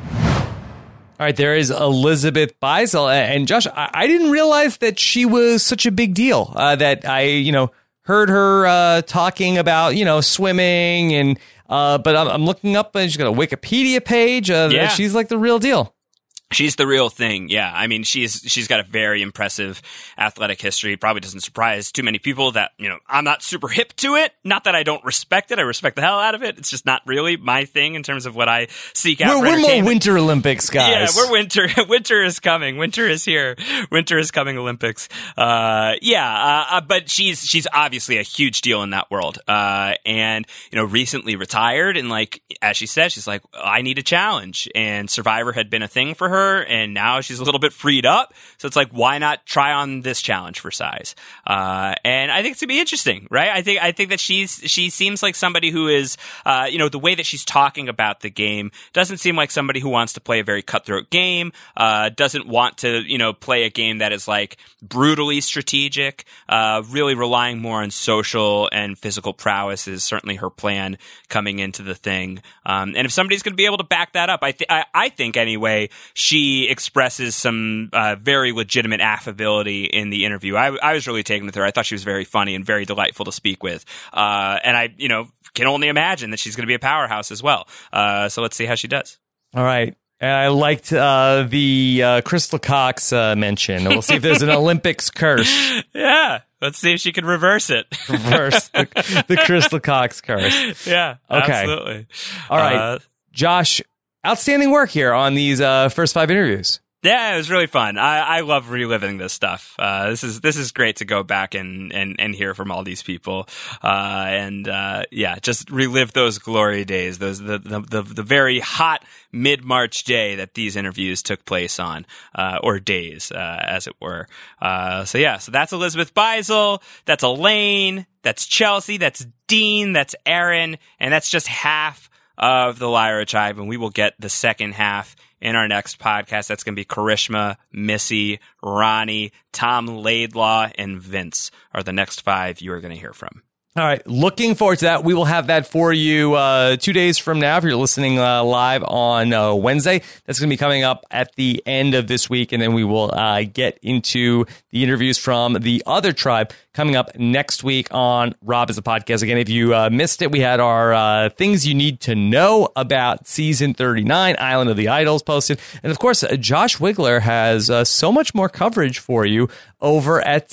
All right, there is Elizabeth Beisel. And Josh, I, I didn't realize that she was such a big deal, uh, that I, you know, heard her uh, talking about, you know, swimming. and uh, But I'm, I'm looking up and she's got a Wikipedia page. Uh, Yeah. that she's like the real deal. She's the real thing. Yeah. I mean, she's, she's got a very impressive athletic history. Probably doesn't surprise too many people that, you know, I'm not super hip to it. Not that I don't respect it. I respect the hell out of it. It's just not really my thing in terms of what I seek out. We're, for we're more entertainment. Winter Olympics guys. Yeah, we're winter. Winter is coming. Winter is here. Winter is coming. Olympics. Uh, yeah, uh, but she's she's obviously a huge deal in that world. Uh, and you know, recently retired, and like as she said, she's like, I need a challenge. And Survivor had been a thing for her, and now she's a little bit freed up. So it's like, why not try on this challenge for size? Uh, and I think it's gonna be interesting, right? I think I think that she's she seems like somebody who is, uh, you know, the way that she's talking about the game doesn't seem like somebody who wants to play a very cutthroat game, uh, doesn't want to, you know, play a game that is like brutally strategic, uh, really relying more on social and physical prowess is certainly her plan coming into the thing. Um, and if somebody's going to be able to back that up, I, th- I, I think anyway, she expresses some uh, very legitimate affability in the interview. I, I was really taken with her. I thought she was very funny and very delightful to speak with. Uh, and I, you know, can only imagine that she's going to be a powerhouse as well. Uh, so let's see how she does. All right. And I liked uh, the uh, Crystal Cox uh, mention. We'll see if there's an Olympics curse. Yeah. Let's see if she can reverse it. Reverse the, the Crystal Cox curse. Yeah. Okay. Absolutely. All right. Uh, Josh, outstanding work here on these uh, first five interviews. Yeah, it was really fun. I, I love reliving this stuff. Uh, this is this is great to go back and, and, and hear from all these people, uh, and uh, yeah, just relive those glory days, those the the, the, the very hot mid March day that these interviews took place on, uh, or days, uh, as it were. Uh, so yeah, so that's Elizabeth Beisel, that's Elaine, that's Chelsea, that's Dean, that's Aaron, and that's just half of the Lyra tribe, and we will get the second half in our next podcast. That's going to be Karishma, Missy, Ronnie, Tom Laidlaw, and Vince are the next five you are going to hear from. All right. Looking forward to that. We will have that for you uh, two days from now if you're listening uh, live on uh, Wednesday. That's going to be coming up at the end of this week. And then we will uh, get into the interviews from the other tribe coming up next week on Rob is a Podcast. Again, if you uh, missed it, we had our uh, things you need to know about season thirty-nine, Island of the Idols posted. And of course, uh, Josh Wigler has uh, so much more coverage for you over at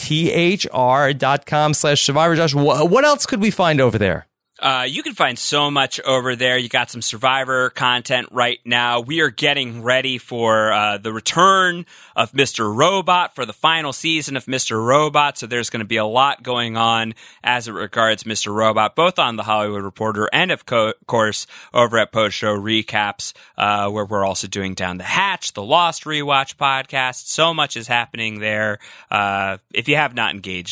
thr.com slash survivor. Josh, wh- what else could we find over there? Uh, you can find so much over there. You got some Survivor content right now. We are getting ready for uh, the return of Mister Robot, for the final season of Mister Robot. So there's going to be a lot going on as it regards Mister Robot, both on The Hollywood Reporter and, of co- course, over at Post Show Recaps, uh, where we're also doing Down the Hatch, the Lost Rewatch podcast. So much is happening there. Uh, if you have not engaged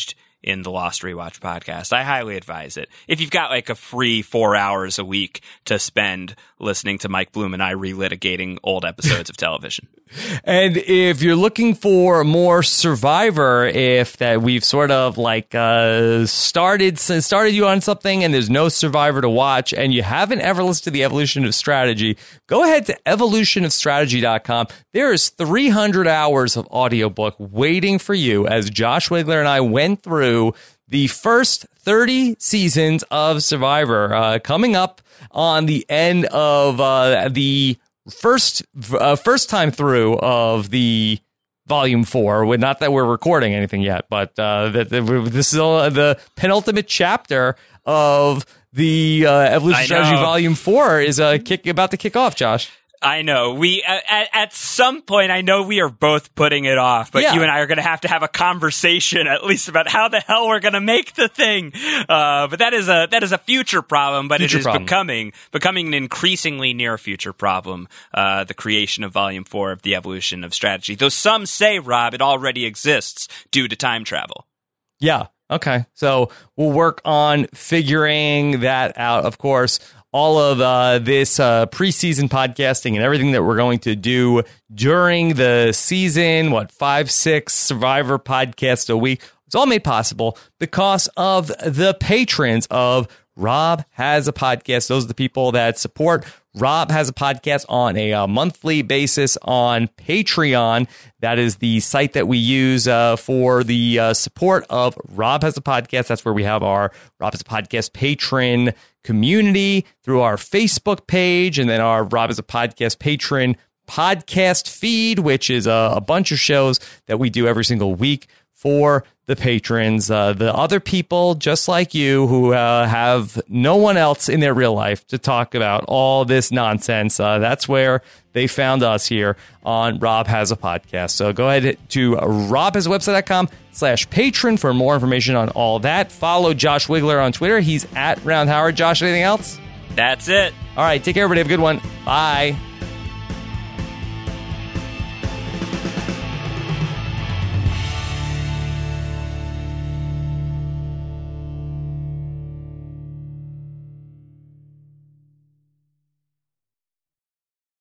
in the Lost Rewatch podcast. I highly advise it. If you've got like a free four hours a week to spend listening to Mike Bloom and I relitigating old episodes of television. And if you're looking for more Survivor, if that we've sort of like uh, started started you on something and there's no Survivor to watch and you haven't ever listened to the Evolution of Strategy, go ahead to evolution of strategy dot com. There is three hundred hours of audiobook waiting for you as Josh Wigler and I went through the first thirty seasons of Survivor, uh, coming up on the end of uh, the first uh, first time through of the volume four. Not that we're recording anything yet, but uh, that this is uh, the penultimate chapter of the uh, Evolution Strategy Volume Four is uh, kick about to kick off. Josh. I know. We at, at some point, I know we are both putting it off, but yeah. you and I are going to have to have a conversation at least about how the hell we're going to make the thing. Uh, but that is a that is a future problem, but future it is problem. becoming becoming an increasingly near future problem. Uh, the creation of Volume Four of the Evolution of Strategy, though some say, Rob, it already exists due to time travel. Yeah. Okay. So we'll work on figuring that out. Of course. All of uh, this uh, preseason podcasting and everything that we're going to do during the season, what, five, six Survivor podcasts a week, it's all made possible because of the patrons of Rob Has a Podcast. Those are the people that support Rob Has a Podcast on a uh, monthly basis on Patreon. That is the site that we use uh, for the uh, support of Rob Has a Podcast. That's where we have our Rob Has a Podcast patron community through our Facebook page, and then our Rob Has a Podcast patron podcast feed, which is a, a bunch of shows that we do every single week for the patrons, uh, the other people just like you who uh, have no one else in their real life to talk about all this nonsense. Uh, that's where they found us here on Rob Has a Podcast. So go ahead to rob has a website dot com slash patron for more information on all that. Follow Josh Wigler on Twitter. He's at Round Howard. Josh, anything else? That's it. All right. Take care, everybody. Have a good one. Bye.